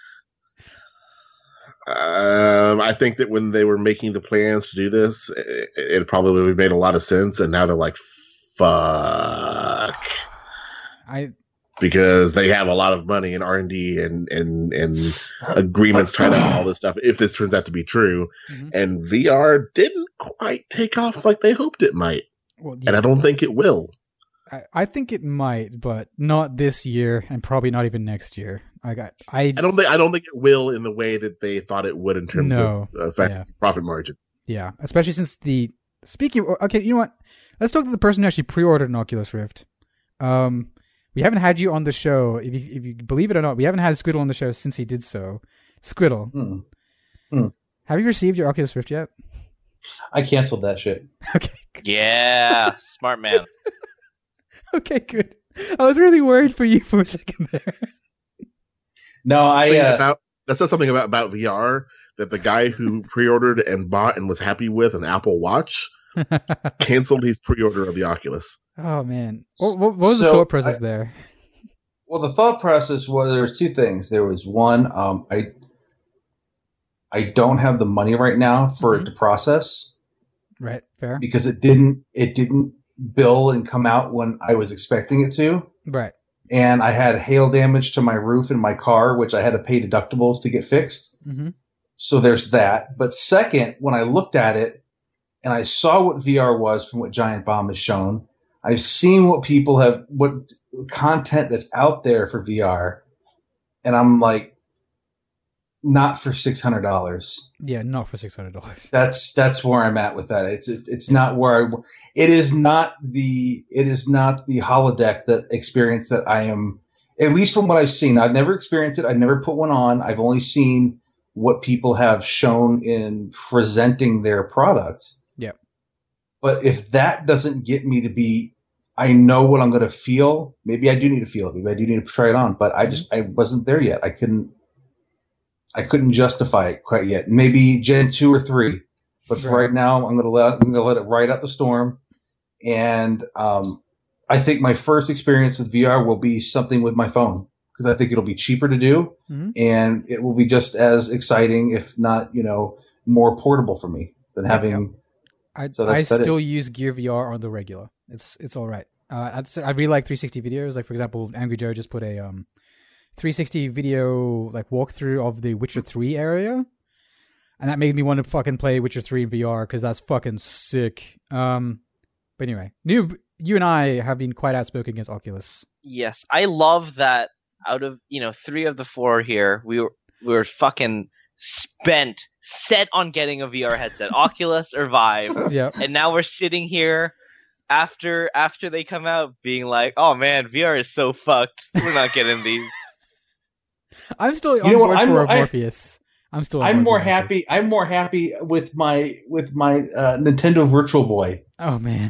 I think that when they were making the plans to do this, it probably made a lot of sense, and now they're like, "Fuck," because they have a lot of money in R&D and agreements tied up and all this stuff. If this turns out to be true, and VR didn't quite take off like they hoped it might, and I don't think it will. I think it might, but not this year, and probably not even next year. I don't think it will in the way that they thought it would in terms of profit margin. Yeah, especially since okay, you know what? Let's talk to the person who actually pre-ordered an Oculus Rift. We haven't had you on the show. If you believe it or not, we haven't had Squiddle on the show since he did so. Squiddle, have you received your Oculus Rift yet? I canceled that shit. Okay. Yeah, smart man. Okay, good. I was really worried for you for a second there. No, that says something about VR, that the guy who pre-ordered and bought and was happy with an Apple Watch canceled his pre-order of the Oculus. Oh man, what was the thought process there? Well, the thought process was there was two things. There was one, I don't have the money right now for it to process. Right, fair. Because it didn't bill and come out when I was expecting it to. Right. And I had hail damage to my roof in my car, which I had to pay deductibles to get fixed. Mm-hmm. So there's that. But second, when I looked at it and I saw what VR was from what Giant Bomb has shown, I've seen what content that's out there for VR. And I'm like, not for $600. Yeah, not for $600. That's where I'm at with that. It's not where it is not the holodeck that experience that I am, at least from what I've seen. I've never experienced it. I've never put one on. I've only seen what people have shown in presenting their product. Yeah. But if that doesn't get me to be, I know what I'm going to feel. Maybe I do need to feel it. Maybe I do need to try it on. But I wasn't there yet. I couldn't justify it quite yet. Maybe Gen 2 or 3. But for right now, I'm going to let it ride out the storm. And I think my first experience with VR will be something with my phone, because I think it'll be cheaper to do, and it will be just as exciting, if not, more portable for me than having. I still use Gear VR on the regular. It's all right. I really like 360 videos. Like, for example, Angry Joe just put a 360 video like walkthrough of the Witcher 3 area, and that made me want to fucking play Witcher 3 in VR because that's fucking sick. But anyway, you and I have been quite outspoken against Oculus. Yes, I love that. Out of 3 of the 4 here, we were fucking set on getting a VR headset, Oculus or Vive. Yeah. And now we're sitting here after they come out, being like, "Oh man, VR is so fucked. We're not getting these." I'm still on board for Morpheus. I'm more happy with my Nintendo Virtual Boy. Oh man.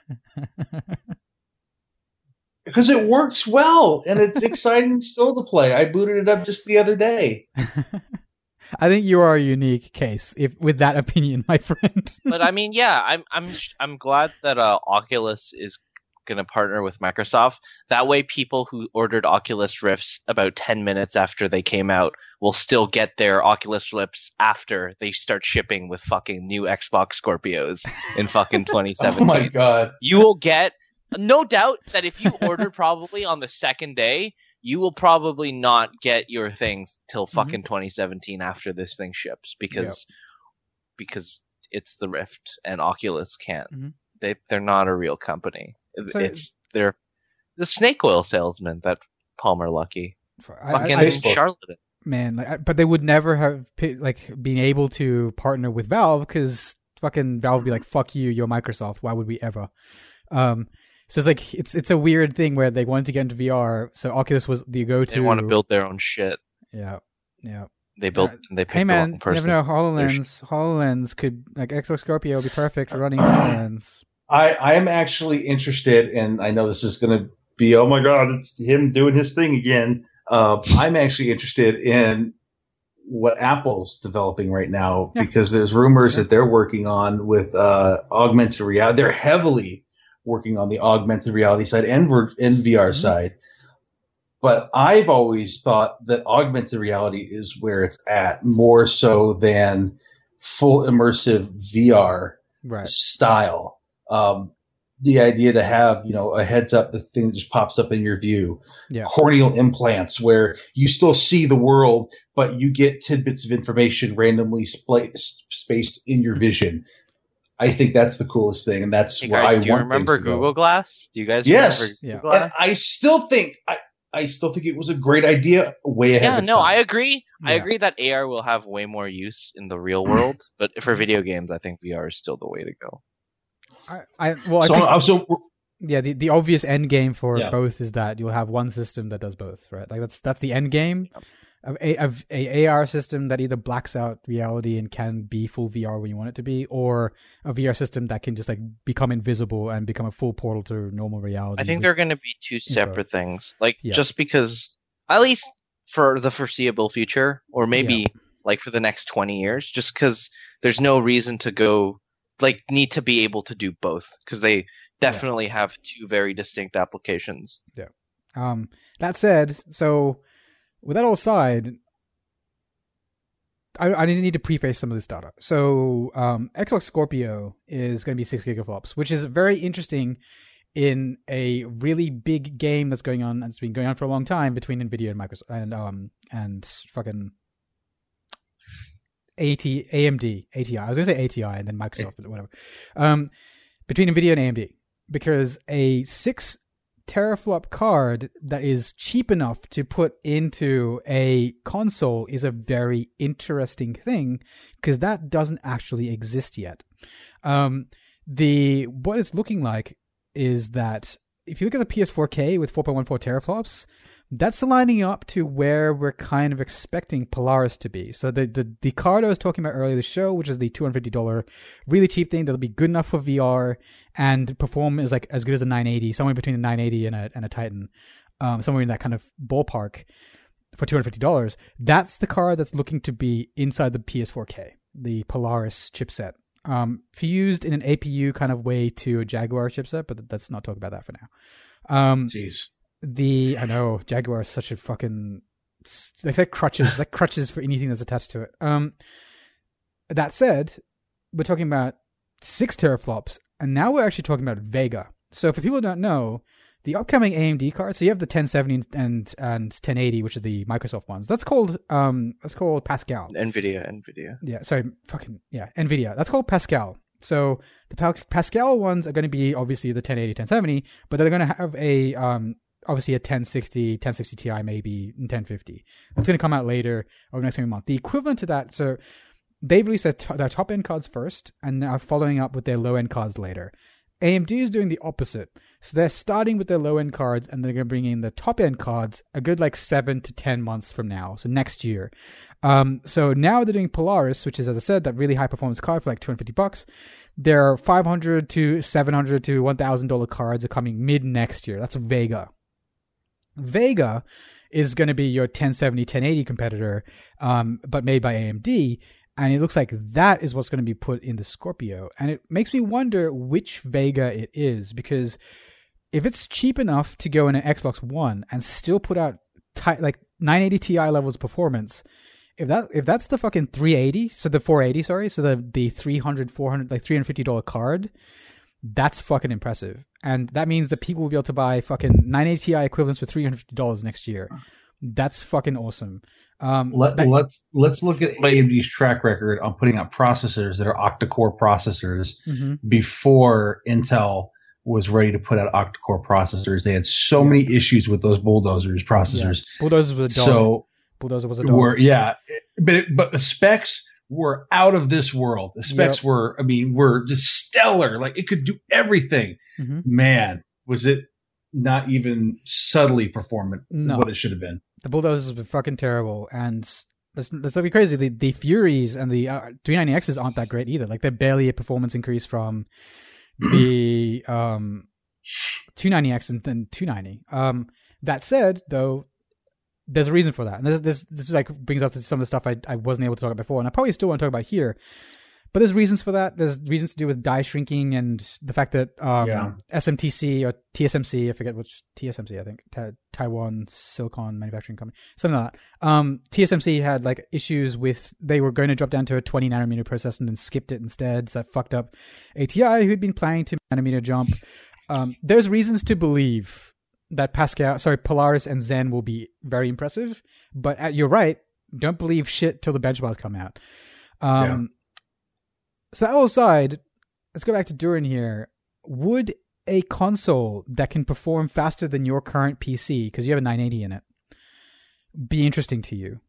Because it works well and it's exciting still to play. I booted it up just the other day. I think you are a unique case with that opinion, my friend. But I mean, yeah, I'm glad that Oculus is going to partner with Microsoft. That way, people who ordered Oculus Rifts about 10 minutes after they came out will still get their Oculus Rifts after they start shipping with fucking new Xbox Scorpios in fucking 2017. Oh my god! You will get, no doubt that if you order probably on the second day, you will probably not get your things till fucking 2017 after this thing ships, because it's the Rift and Oculus can't. They're not a real company. They're the snake oil salesman that Palmer Luckey. I Charlotte. man, but they would never have been able to partner with Valve because fucking Valve would be like, "Fuck you, you're Microsoft. Why would we ever?" So it's a weird thing where they wanted to get into VR, so Oculus was the go-to. They want to build their own shit. Yeah. They picked hey man, the wrong person. You never know. HoloLens could Xbox Scorpio would be perfect for running HoloLens. I am actually interested, and I know this is going to be, oh my god, it's him doing his thing again. I'm actually interested in what Apple's developing right now because there's rumors that they're working on with augmented reality. They're heavily working on the augmented reality side and VR side. But I've always thought that augmented reality is where it's at more so than full immersive VR style. The idea to have, a heads up, the thing that just pops up in your view, corneal implants where you still see the world, but you get tidbits of information randomly spaced in your vision. I think that's the coolest thing, and that's where I want. Do you remember Google Glass? Do you guys remember Google Glass? And I still think it was a great idea way ahead of its time. I agree. I agree that AR will have way more use in the real world, but for video games, I think VR is still the way to go. The obvious end game for both is that you'll have one system that does both, right? Like that's the end game of a AR system that either blacks out reality and can be full VR when you want it to be, or a VR system that can just become invisible and become a full portal to normal reality. I think they're going to be two separate things. Just because, at least for the foreseeable future, or maybe for the next 20 years, just because there's no reason to need to be able to do both, because they definitely have two very distinct applications. Yeah. That said, so with that all aside, I need to preface some of this data. So Xbox Scorpio is going to be 6 gigaflops, which is very interesting in a really big game that's going on. It's been going on for a long time between Nvidia and Microsoft and fucking ATI. I was going to say ATI and then Microsoft, but whatever. Between Nvidia and AMD, because a 6 teraflop card that is cheap enough to put into a console is a very interesting thing, because that doesn't actually exist yet. What it's looking like is that if you look at the PS4K with 4.14 teraflops, that's lining up to where we're kind of expecting Polaris to be. So the card I was talking about earlier in the show, which is the $250 really cheap thing that'll be good enough for VR and perform as good as a 980, somewhere between a 980 and a Titan, somewhere in that kind of ballpark for $250. That's the card that's looking to be inside the PS4K, the Polaris chipset. Fused in an APU kind of way to a Jaguar chipset, but let's not talk about that for now. Jeez. I know Jaguar is such a fucking like crutches for anything that's attached to it. That said, we're talking about 6 teraflops, and now we're actually talking about Vega. So for people who don't know, the upcoming AMD cards, so you have the 1070 and 1080, which is the Microsoft ones. That's called Pascal. Nvidia. Yeah, sorry, Nvidia. That's called Pascal. So the Pascal ones are going to be obviously the 1080, 1070, but they're going to have a obviously a 1060 Ti, maybe, and 1050. It's going to come out later over the next month. The equivalent to that, so they've released their top-end cards first, and are following up with their low-end cards later. AMD is doing the opposite. So they're starting with their low-end cards, and they're going to bring in the top-end cards a good 7 to 10 months from now, so next year. So now they're doing Polaris, which is, as I said, that really high-performance card for $250. Their $500 to $700 to $1,000 cards are coming mid-next year. That's Vega. Vega is going to be your 1070, 1080 competitor, but made by AMD. And it looks like that is what's going to be put in the Scorpio. And it makes me wonder which Vega it is, because if it's cheap enough to go in an Xbox One and still put out 980 Ti levels of performance, if that's the fucking 380, so the 480, sorry, so the $300, $400, $350 card, that's fucking impressive. And that means that people will be able to buy fucking 980 Ti equivalents for $350 next year. That's fucking awesome. Let's look at AMD's track record on putting out processors that are octa-core processors before Intel was ready to put out octa-core processors. They had so many issues with those Bulldozers processors. Yeah. Bulldozers were dumb. So Bulldozer was a dog. But the specs were out of this world. The specs were just stellar. Like, it could do everything. Mm-hmm. Man, was it not even subtly performant what it should have been. The Bulldozers were fucking terrible, and let's not be crazy. The Furies and the 390Xs aren't that great either. Like, they're barely a performance increase from the 290X and then 290. That said, though, there's a reason for that, and this like brings up to some of the stuff I wasn't able to talk about before, and I probably still want to talk about here. But there's reasons for that. There's reasons to do with die shrinking and the fact that SMTC or TSMC, I forget which TSMC, I think, Taiwan Silicon Manufacturing Company, something like that. TSMC had like issues with, they were going to drop down to a 20 nanometer process and then skipped it instead. So that fucked up ATI, who'd been planning to nanometer jump. There's reasons to believe that Polaris and Zen will be very impressive, but you're right. Don't believe shit till the benchmarks come out. So that all aside, let's go back to Durin here. Would a console that can perform faster than your current PC, because you have a 980 in it, be interesting to you?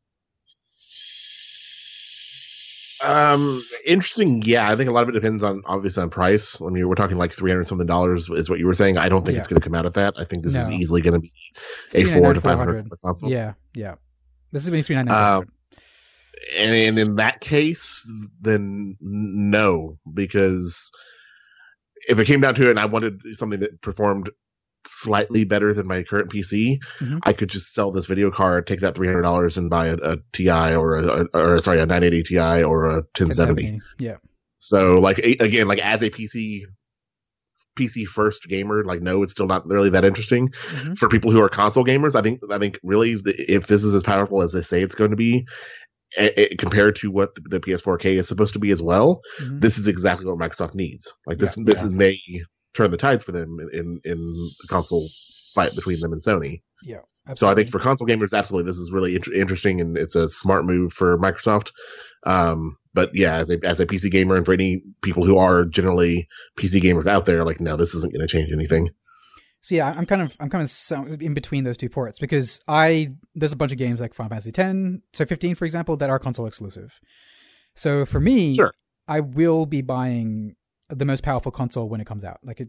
Interesting. Yeah, I think a lot of it depends obviously on price. I mean, we're talking like $300 something is what you were saying. I don't think it's going to come out at that. I think this is easily going to be a $400 to $500 console. Yeah. This is going to be $399. And in that case, then no, because if it came down to it and I wanted something that performed slightly better than my current PC, I could just sell this video card, take that $300 and buy a TI or a 980 Ti or a 1070. Yeah. So like, again, like as a PC first gamer, like, no, it's still not really that interesting. For people who are console gamers, I think really if this is as powerful as they say it's going to be, compared to what the PS4K is supposed to be as well, this is exactly what Microsoft needs. Like this may turn the tides for them in the console fight between them and Sony. Yeah. Absolutely. So I think for console gamers, absolutely, this is really interesting, and it's a smart move for Microsoft. But yeah, as a PC gamer, and for any people who are generally PC gamers out there, like, no, this isn't going to change anything. So yeah, I'm kind of in between those two ports, because there's a bunch of games like Final Fantasy 15, for example, that are console exclusive. So for me, sure, I will be buying the most powerful console when it comes out. Like,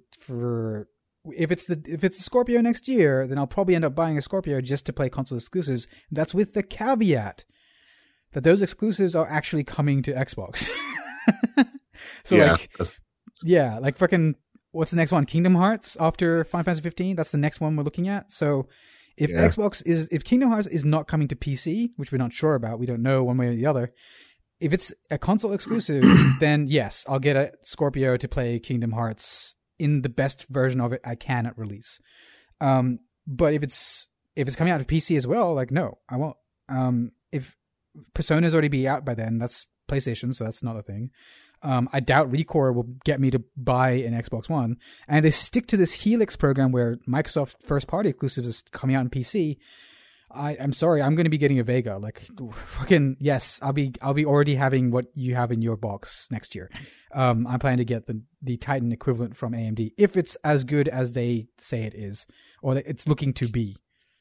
if it's a Scorpio next year, then I'll probably end up buying a Scorpio just to play console exclusives. That's with the caveat that those exclusives are actually coming to Xbox. So like fucking. What's the next one? Kingdom Hearts after Final Fantasy 15? That's the next one we're looking at. So if Kingdom Hearts is not coming to PC, which we're not sure about, we don't know one way or the other. If it's a console exclusive, then yes, I'll get a Scorpio to play Kingdom Hearts in the best version of it I can at release. But if it's coming out to PC as well, like, no, I won't. If Persona's already be out by then, that's PlayStation, so that's not a thing. I doubt Recore will get me to buy an Xbox One. And they stick to this Helix program where Microsoft first-party exclusives is coming out on PC. I'm sorry, I'm going to be getting a Vega. Like, fucking yes, I'll be already having what you have in your box next year. I'm planning to get the Titan equivalent from AMD if it's as good as they say it is, or it's looking to be.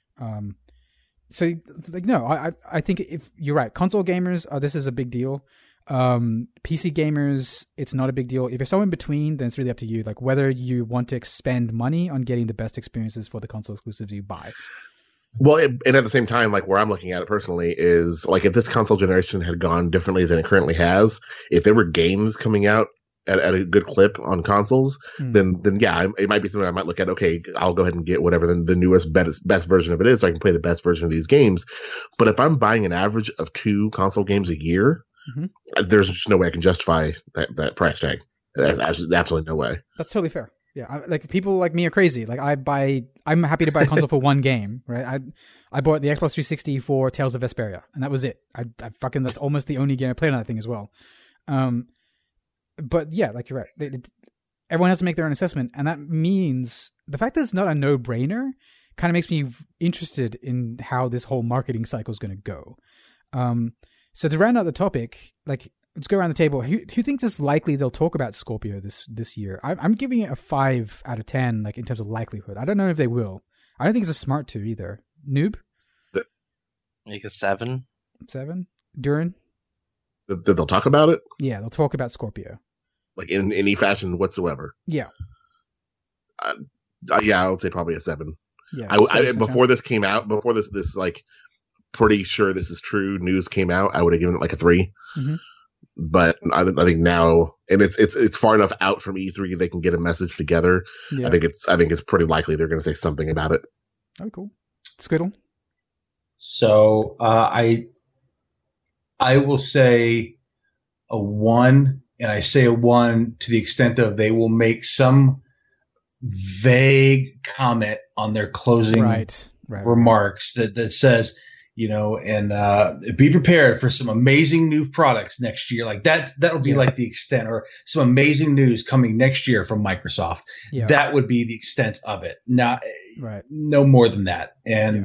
So like, no, I think if you're right, console gamers, this is a big deal. PC gamers, it's not a big deal. If you're somewhere in between, then it's really up to you, like whether you want to expend money on getting the best experiences for the console exclusives you buy. Well, and at the same time, like where I'm looking at it personally is like, if this console generation had gone differently than it currently has, if there were games coming out at a good clip on consoles, then yeah, it might be something I might look at. Okay, I'll go ahead and get whatever the newest best version of it is, so I can play the best version of these games. But if I'm buying an average of 2 console games a year, there's just no way I can justify that price tag. There's absolutely no way. That's totally fair. Yeah, like people like me are crazy. Like I'm happy to buy a console for one game, right? I bought the Xbox 360 for Tales of Vesperia, and that was it. I fucking, that's almost the only game I played on that thing as well. But yeah, like you're right. Everyone has to make their own assessment, and that means the fact that it's not a no-brainer kind of makes me interested in how this whole marketing cycle is going to go. So to round out the topic, like, let's go around the table. Who thinks it's likely they'll talk about Scorpio this year? I'm giving it a 5 out of 10, like in terms of likelihood. I don't know if they will. I don't think it's a smart to either. Noob? Like a 7. 7. Durin? That they'll talk about it? Yeah, they'll talk about Scorpio. Like in any fashion whatsoever. Yeah. Yeah, I would say probably a 7. Yeah. I before this came out, before this like pretty sure this is true news came out, I would have given it like a 3. Mm-hmm. But I think now, and it's far enough out from E3 they can get a message together. Yeah. I think it's pretty likely they're going to say something about it. Oh, cool. Squiddle. So I will say a 1, and I say a 1 to the extent of they will make some vague comment on their closing remarks that says, and be prepared for some amazing new products next year. Like that'll be like the extent, or some amazing news coming next year from Microsoft. Yeah. That would be the extent of it. No more than that. And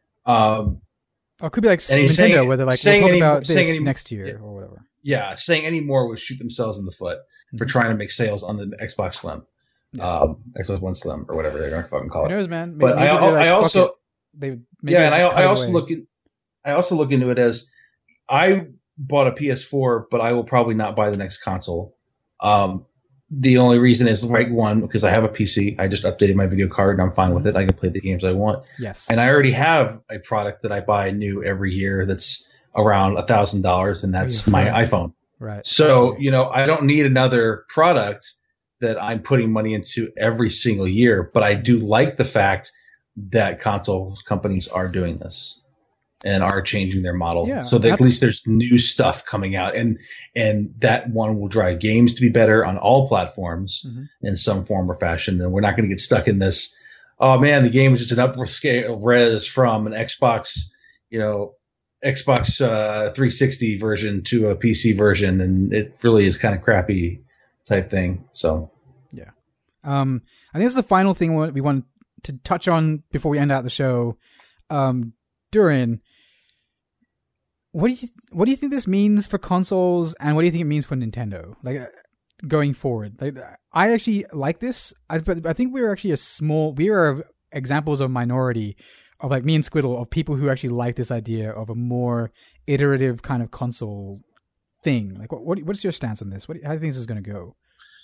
it could be like Nintendo, where they're like, we'll talk about this next year or whatever. Yeah, saying any more would shoot themselves in the foot for trying to make sales on the Xbox Slim, Xbox One Slim, or whatever they're going to fucking call it. Who knows, man? But I also look into it as I bought a PS4, but I will probably not buy the next console. The only reason is one, because I have a PC. I just updated my video card and I'm fine with it. I can play the games I want. Yes. And I already have a product that I buy new every year that's around $1,000, and that's my iPhone. Right. So, I don't need another product that I'm putting money into every single year, but I do like the fact that console companies are doing this and are changing their model, so that at least there's new stuff coming out, and that one will drive games to be better on all platforms in some form or fashion. And we're not going to get stuck in this, oh man, the game is just an upscale res from an Xbox, Xbox 360 version to a PC version, and it really is kind of crappy type thing. So yeah, I think this is the final thing we want to touch on before we end out the show. Durin, what do you think this means for consoles, and what do you think it means for Nintendo, like going forward? Like, I actually like this. I think we are examples of minority of, like me and Squiddle, of people who actually like this idea of a more iterative kind of console thing. Like, what's your stance on this? How do you think this is going to go?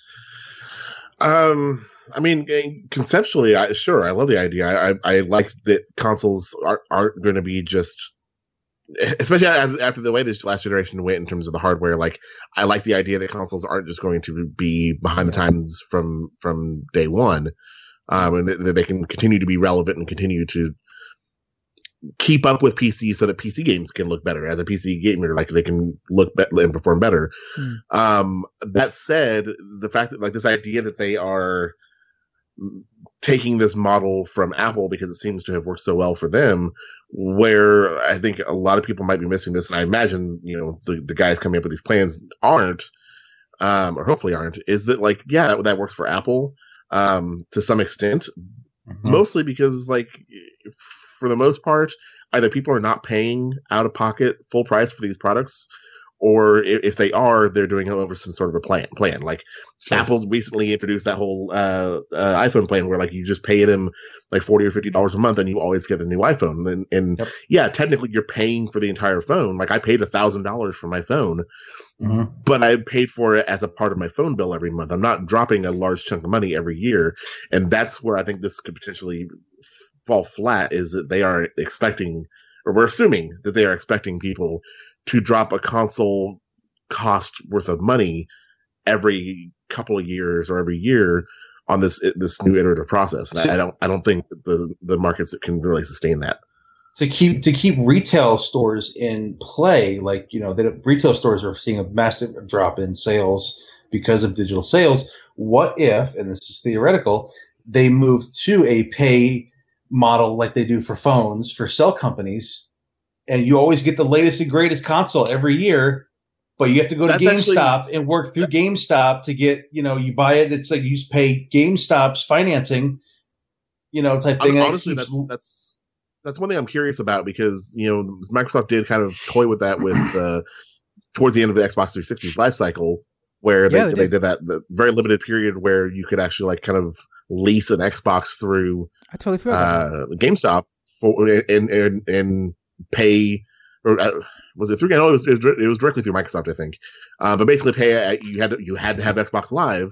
I mean, conceptually, I love the idea. I like that consoles aren't going to be just, especially after the way this last generation went in terms of the hardware. Like, I like the idea that consoles aren't just going to be behind the times from day one, and that they can continue to be relevant and continue to keep up with PC, so that PC games can look better. As a PC gamer, like, they can look better and perform better. That said, the fact that, like, this idea that they are taking this model from Apple because it seems to have worked so well for them, where I think a lot of people might be missing this, and I imagine, the guys coming up with these plans aren't, or hopefully aren't, is that, like, that works for Apple, to some extent, mostly because, like, for the most part, either people are not paying out of pocket full price for these products, or if they are, they're doing it over some sort of a plan. Like, Apple recently introduced that whole iPhone plan where, like, you just pay them like $40 or $50 a month and you always get a new iPhone. And technically you're paying for the entire phone. Like, I paid $1,000 for my phone, but I paid for it as a part of my phone bill every month. I'm not dropping a large chunk of money every year. And that's where I think this could potentially fall flat, is that they are expecting, or we're assuming that they are expecting people to drop a console cost worth of money every couple of years or every year on this new iterative process. And I don't think the markets can really sustain that. To keep retail stores in play, like, the retail stores are seeing a massive drop in sales because of digital sales. What if, and this is theoretical, they move to a pay model like they do for phones for cell companies, and you always get the latest and greatest console every year, but you have to go to GameStop and work through GameStop to get, you buy it. It's like you just pay GameStop's financing, type thing. Honestly, that's one thing I'm curious about, because, Microsoft did kind of toy with that with towards the end of the Xbox 360's life cycle, where they did that the very limited period where you could actually, like, kind of lease an Xbox through I totally forgot GameStop and pay, or was it through? No, it was directly through Microsoft, I think. But basically, you had to have Xbox Live,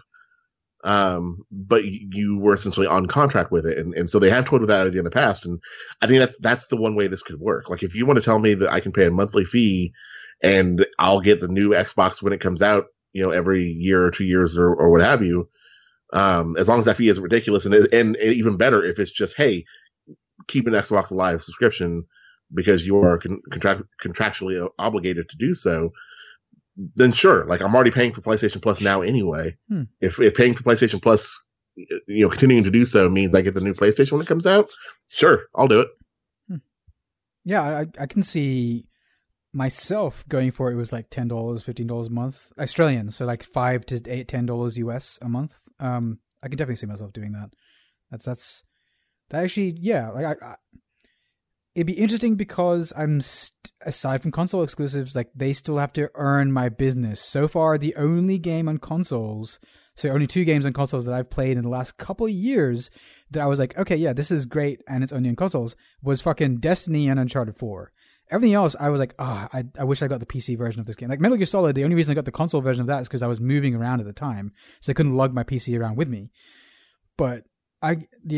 but you were essentially on contract with it, and so they have toyed with that idea in the past, and I think that's the one way this could work. Like, if you want to tell me that I can pay a monthly fee and I'll get the new Xbox when it comes out, every year or 2 years or what have you, as long as that fee isn't ridiculous, and even better if it's just, hey, keep an Xbox Live subscription because you are contractually obligated to do so, then sure. Like, I'm already paying for PlayStation Plus now anyway. If paying for PlayStation Plus, continuing to do so means I get the new PlayStation when it comes out, sure, I'll do it. Yeah, I can see myself going for it. It was like $10, $15 a month Australian, so like $5 to $10 US a month. I can definitely see myself doing that. That actually, yeah. Like it'd be interesting because aside from console exclusives, like they still have to earn my business. So far, the only game on consoles, so only 2 games on consoles that I've played in the last couple of years that I was like, okay, yeah, this is great, and it's only on consoles, was fucking Destiny and Uncharted 4. Everything else, I was like, I wish I got the PC version of this game. Like Metal Gear Solid, the only reason I got the console version of that is because I was moving around at the time, so I couldn't lug my PC around with me. But I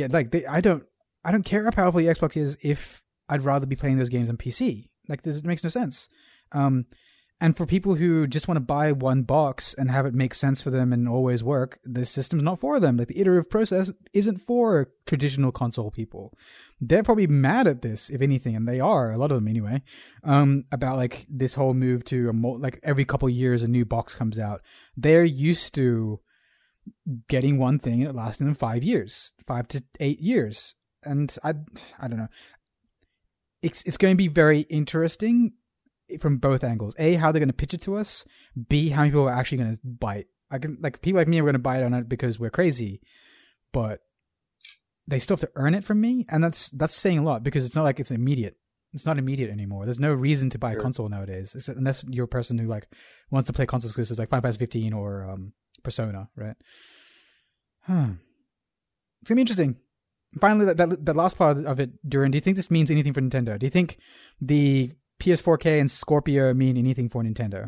don't care how powerful the Xbox is if I'd rather be playing those games on PC. Like, this makes no sense. And for people who just want to buy one box and have it make sense for them and always work, this system's not for them. Like, the iterative process isn't for traditional console people. They're probably mad at this, if anything, and they are, a lot of them anyway, about like this whole move to like every couple of years a new box comes out. They're used to getting one thing and it lasting them 5 years, 5 to 8 years. And I don't know. It's going to be very interesting from both angles. A, how they're going to pitch it to us. B, how many people are actually going to buy it. People like me are going to buy it on it because we're crazy, but they still have to earn it from me, and that's saying a lot because it's not like it's immediate. It's not immediate anymore. There's no reason to buy a console nowadays, unless you're a person who like wants to play console exclusives like Final Fantasy 15 or Persona, right? It's gonna be interesting. Finally, that last part of it, Duran, do you think this means anything for Nintendo? Do you think the PS4K and Scorpio mean anything for Nintendo?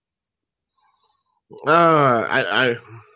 I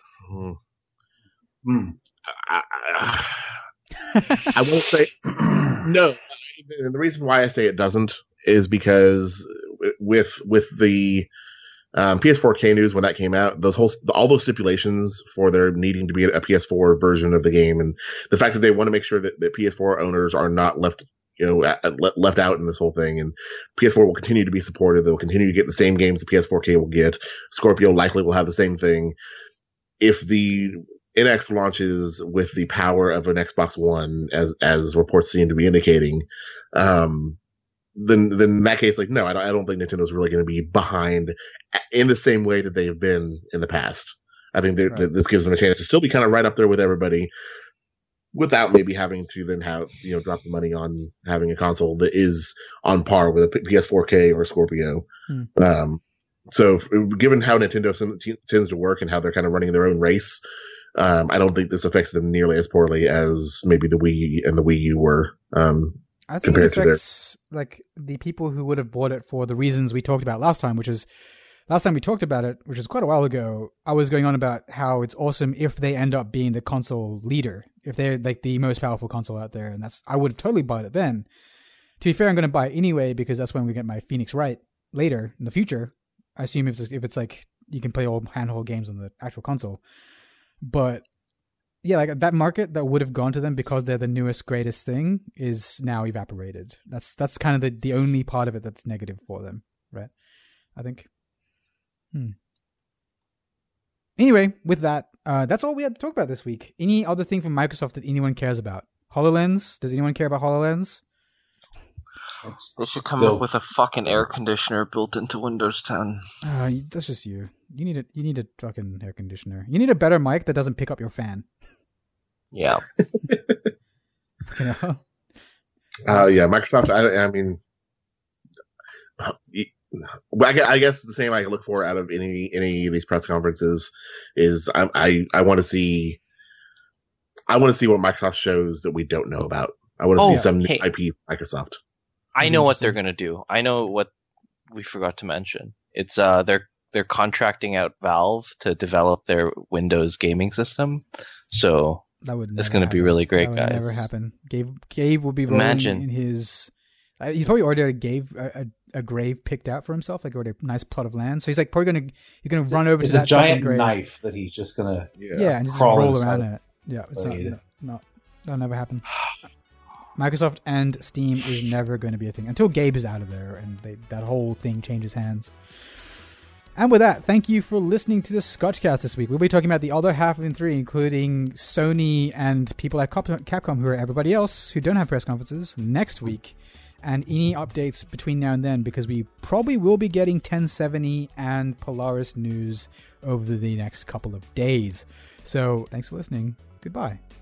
won't say no. The reason why I say it doesn't is because with the PS4K news when that came out, all those stipulations for there needing to be a PS4 version of the game, and the fact that they want to make sure that PS4 owners are not left out in this whole thing, and PS4 will continue to be supported. They'll continue to get the same games the PS4K will get. Scorpio likely will have the same thing. If the NX launches with the power of an Xbox One, as reports seem to be indicating, then in that case, like, no, I don't think Nintendo's really going to be behind in the same way that they've been in the past. I think that this gives them a chance to still be kind of right up there with everybody, without maybe having to then have drop the money on having a console that is on par with a PS4K or Scorpio. So given how Nintendo tends to work and how they're kind of running their own race, I don't think this affects them nearly as poorly as maybe the Wii and the Wii U were. I think it affects like the people who would have bought it for the reasons we talked about last time, which is last time we talked about it, which is quite a while ago. I was going on about how it's awesome if they end up being the console leader, if they're like the most powerful console out there, and I would have totally bought it then. To be fair, I'm going to buy it anyway because that's when we get my Phoenix Wright later in the future. I assume if it's like you can play all handheld games on the actual console, but yeah, like that market that would have gone to them because they're the newest, greatest thing is now evaporated. That's kind of the only part of it that's negative for them, right? I think. Anyway, with that, that's all we had to talk about this week. Any other thing from Microsoft that anyone cares about? HoloLens? Does anyone care about HoloLens? They should come up with a fucking air conditioner built into Windows 10. That's just you. You need a fucking air conditioner. You need a better mic that doesn't pick up your fan. Yeah. Yeah, Microsoft. I mean, I guess the same I look for out of any of these press conferences is I want to see what Microsoft shows that we don't know about. I want to see some new IP from Microsoft. I know what they're gonna do. I know what we forgot to mention. It's they're contracting out Valve to develop their Windows gaming system. So it's going to be really great, that guys. That would never happen. Gabe will be rolling in his. He's probably already a grave picked out for himself, like already a nice plot of land. So he's like probably gonna run over to that giant grave. knife that he's just gonna and just roll around it. Yeah, it's that'll never happen. Microsoft and Steam is never going to be a thing until Gabe is out of there and that whole thing changes hands. And with that, thank you for listening to the Scotchcast this week. We'll be talking about the other half of E3, including Sony and people at Capcom, who are everybody else who don't have press conferences, next week. And any updates between now and then, because we probably will be getting 1070 and Polaris news over the next couple of days. So thanks for listening. Goodbye.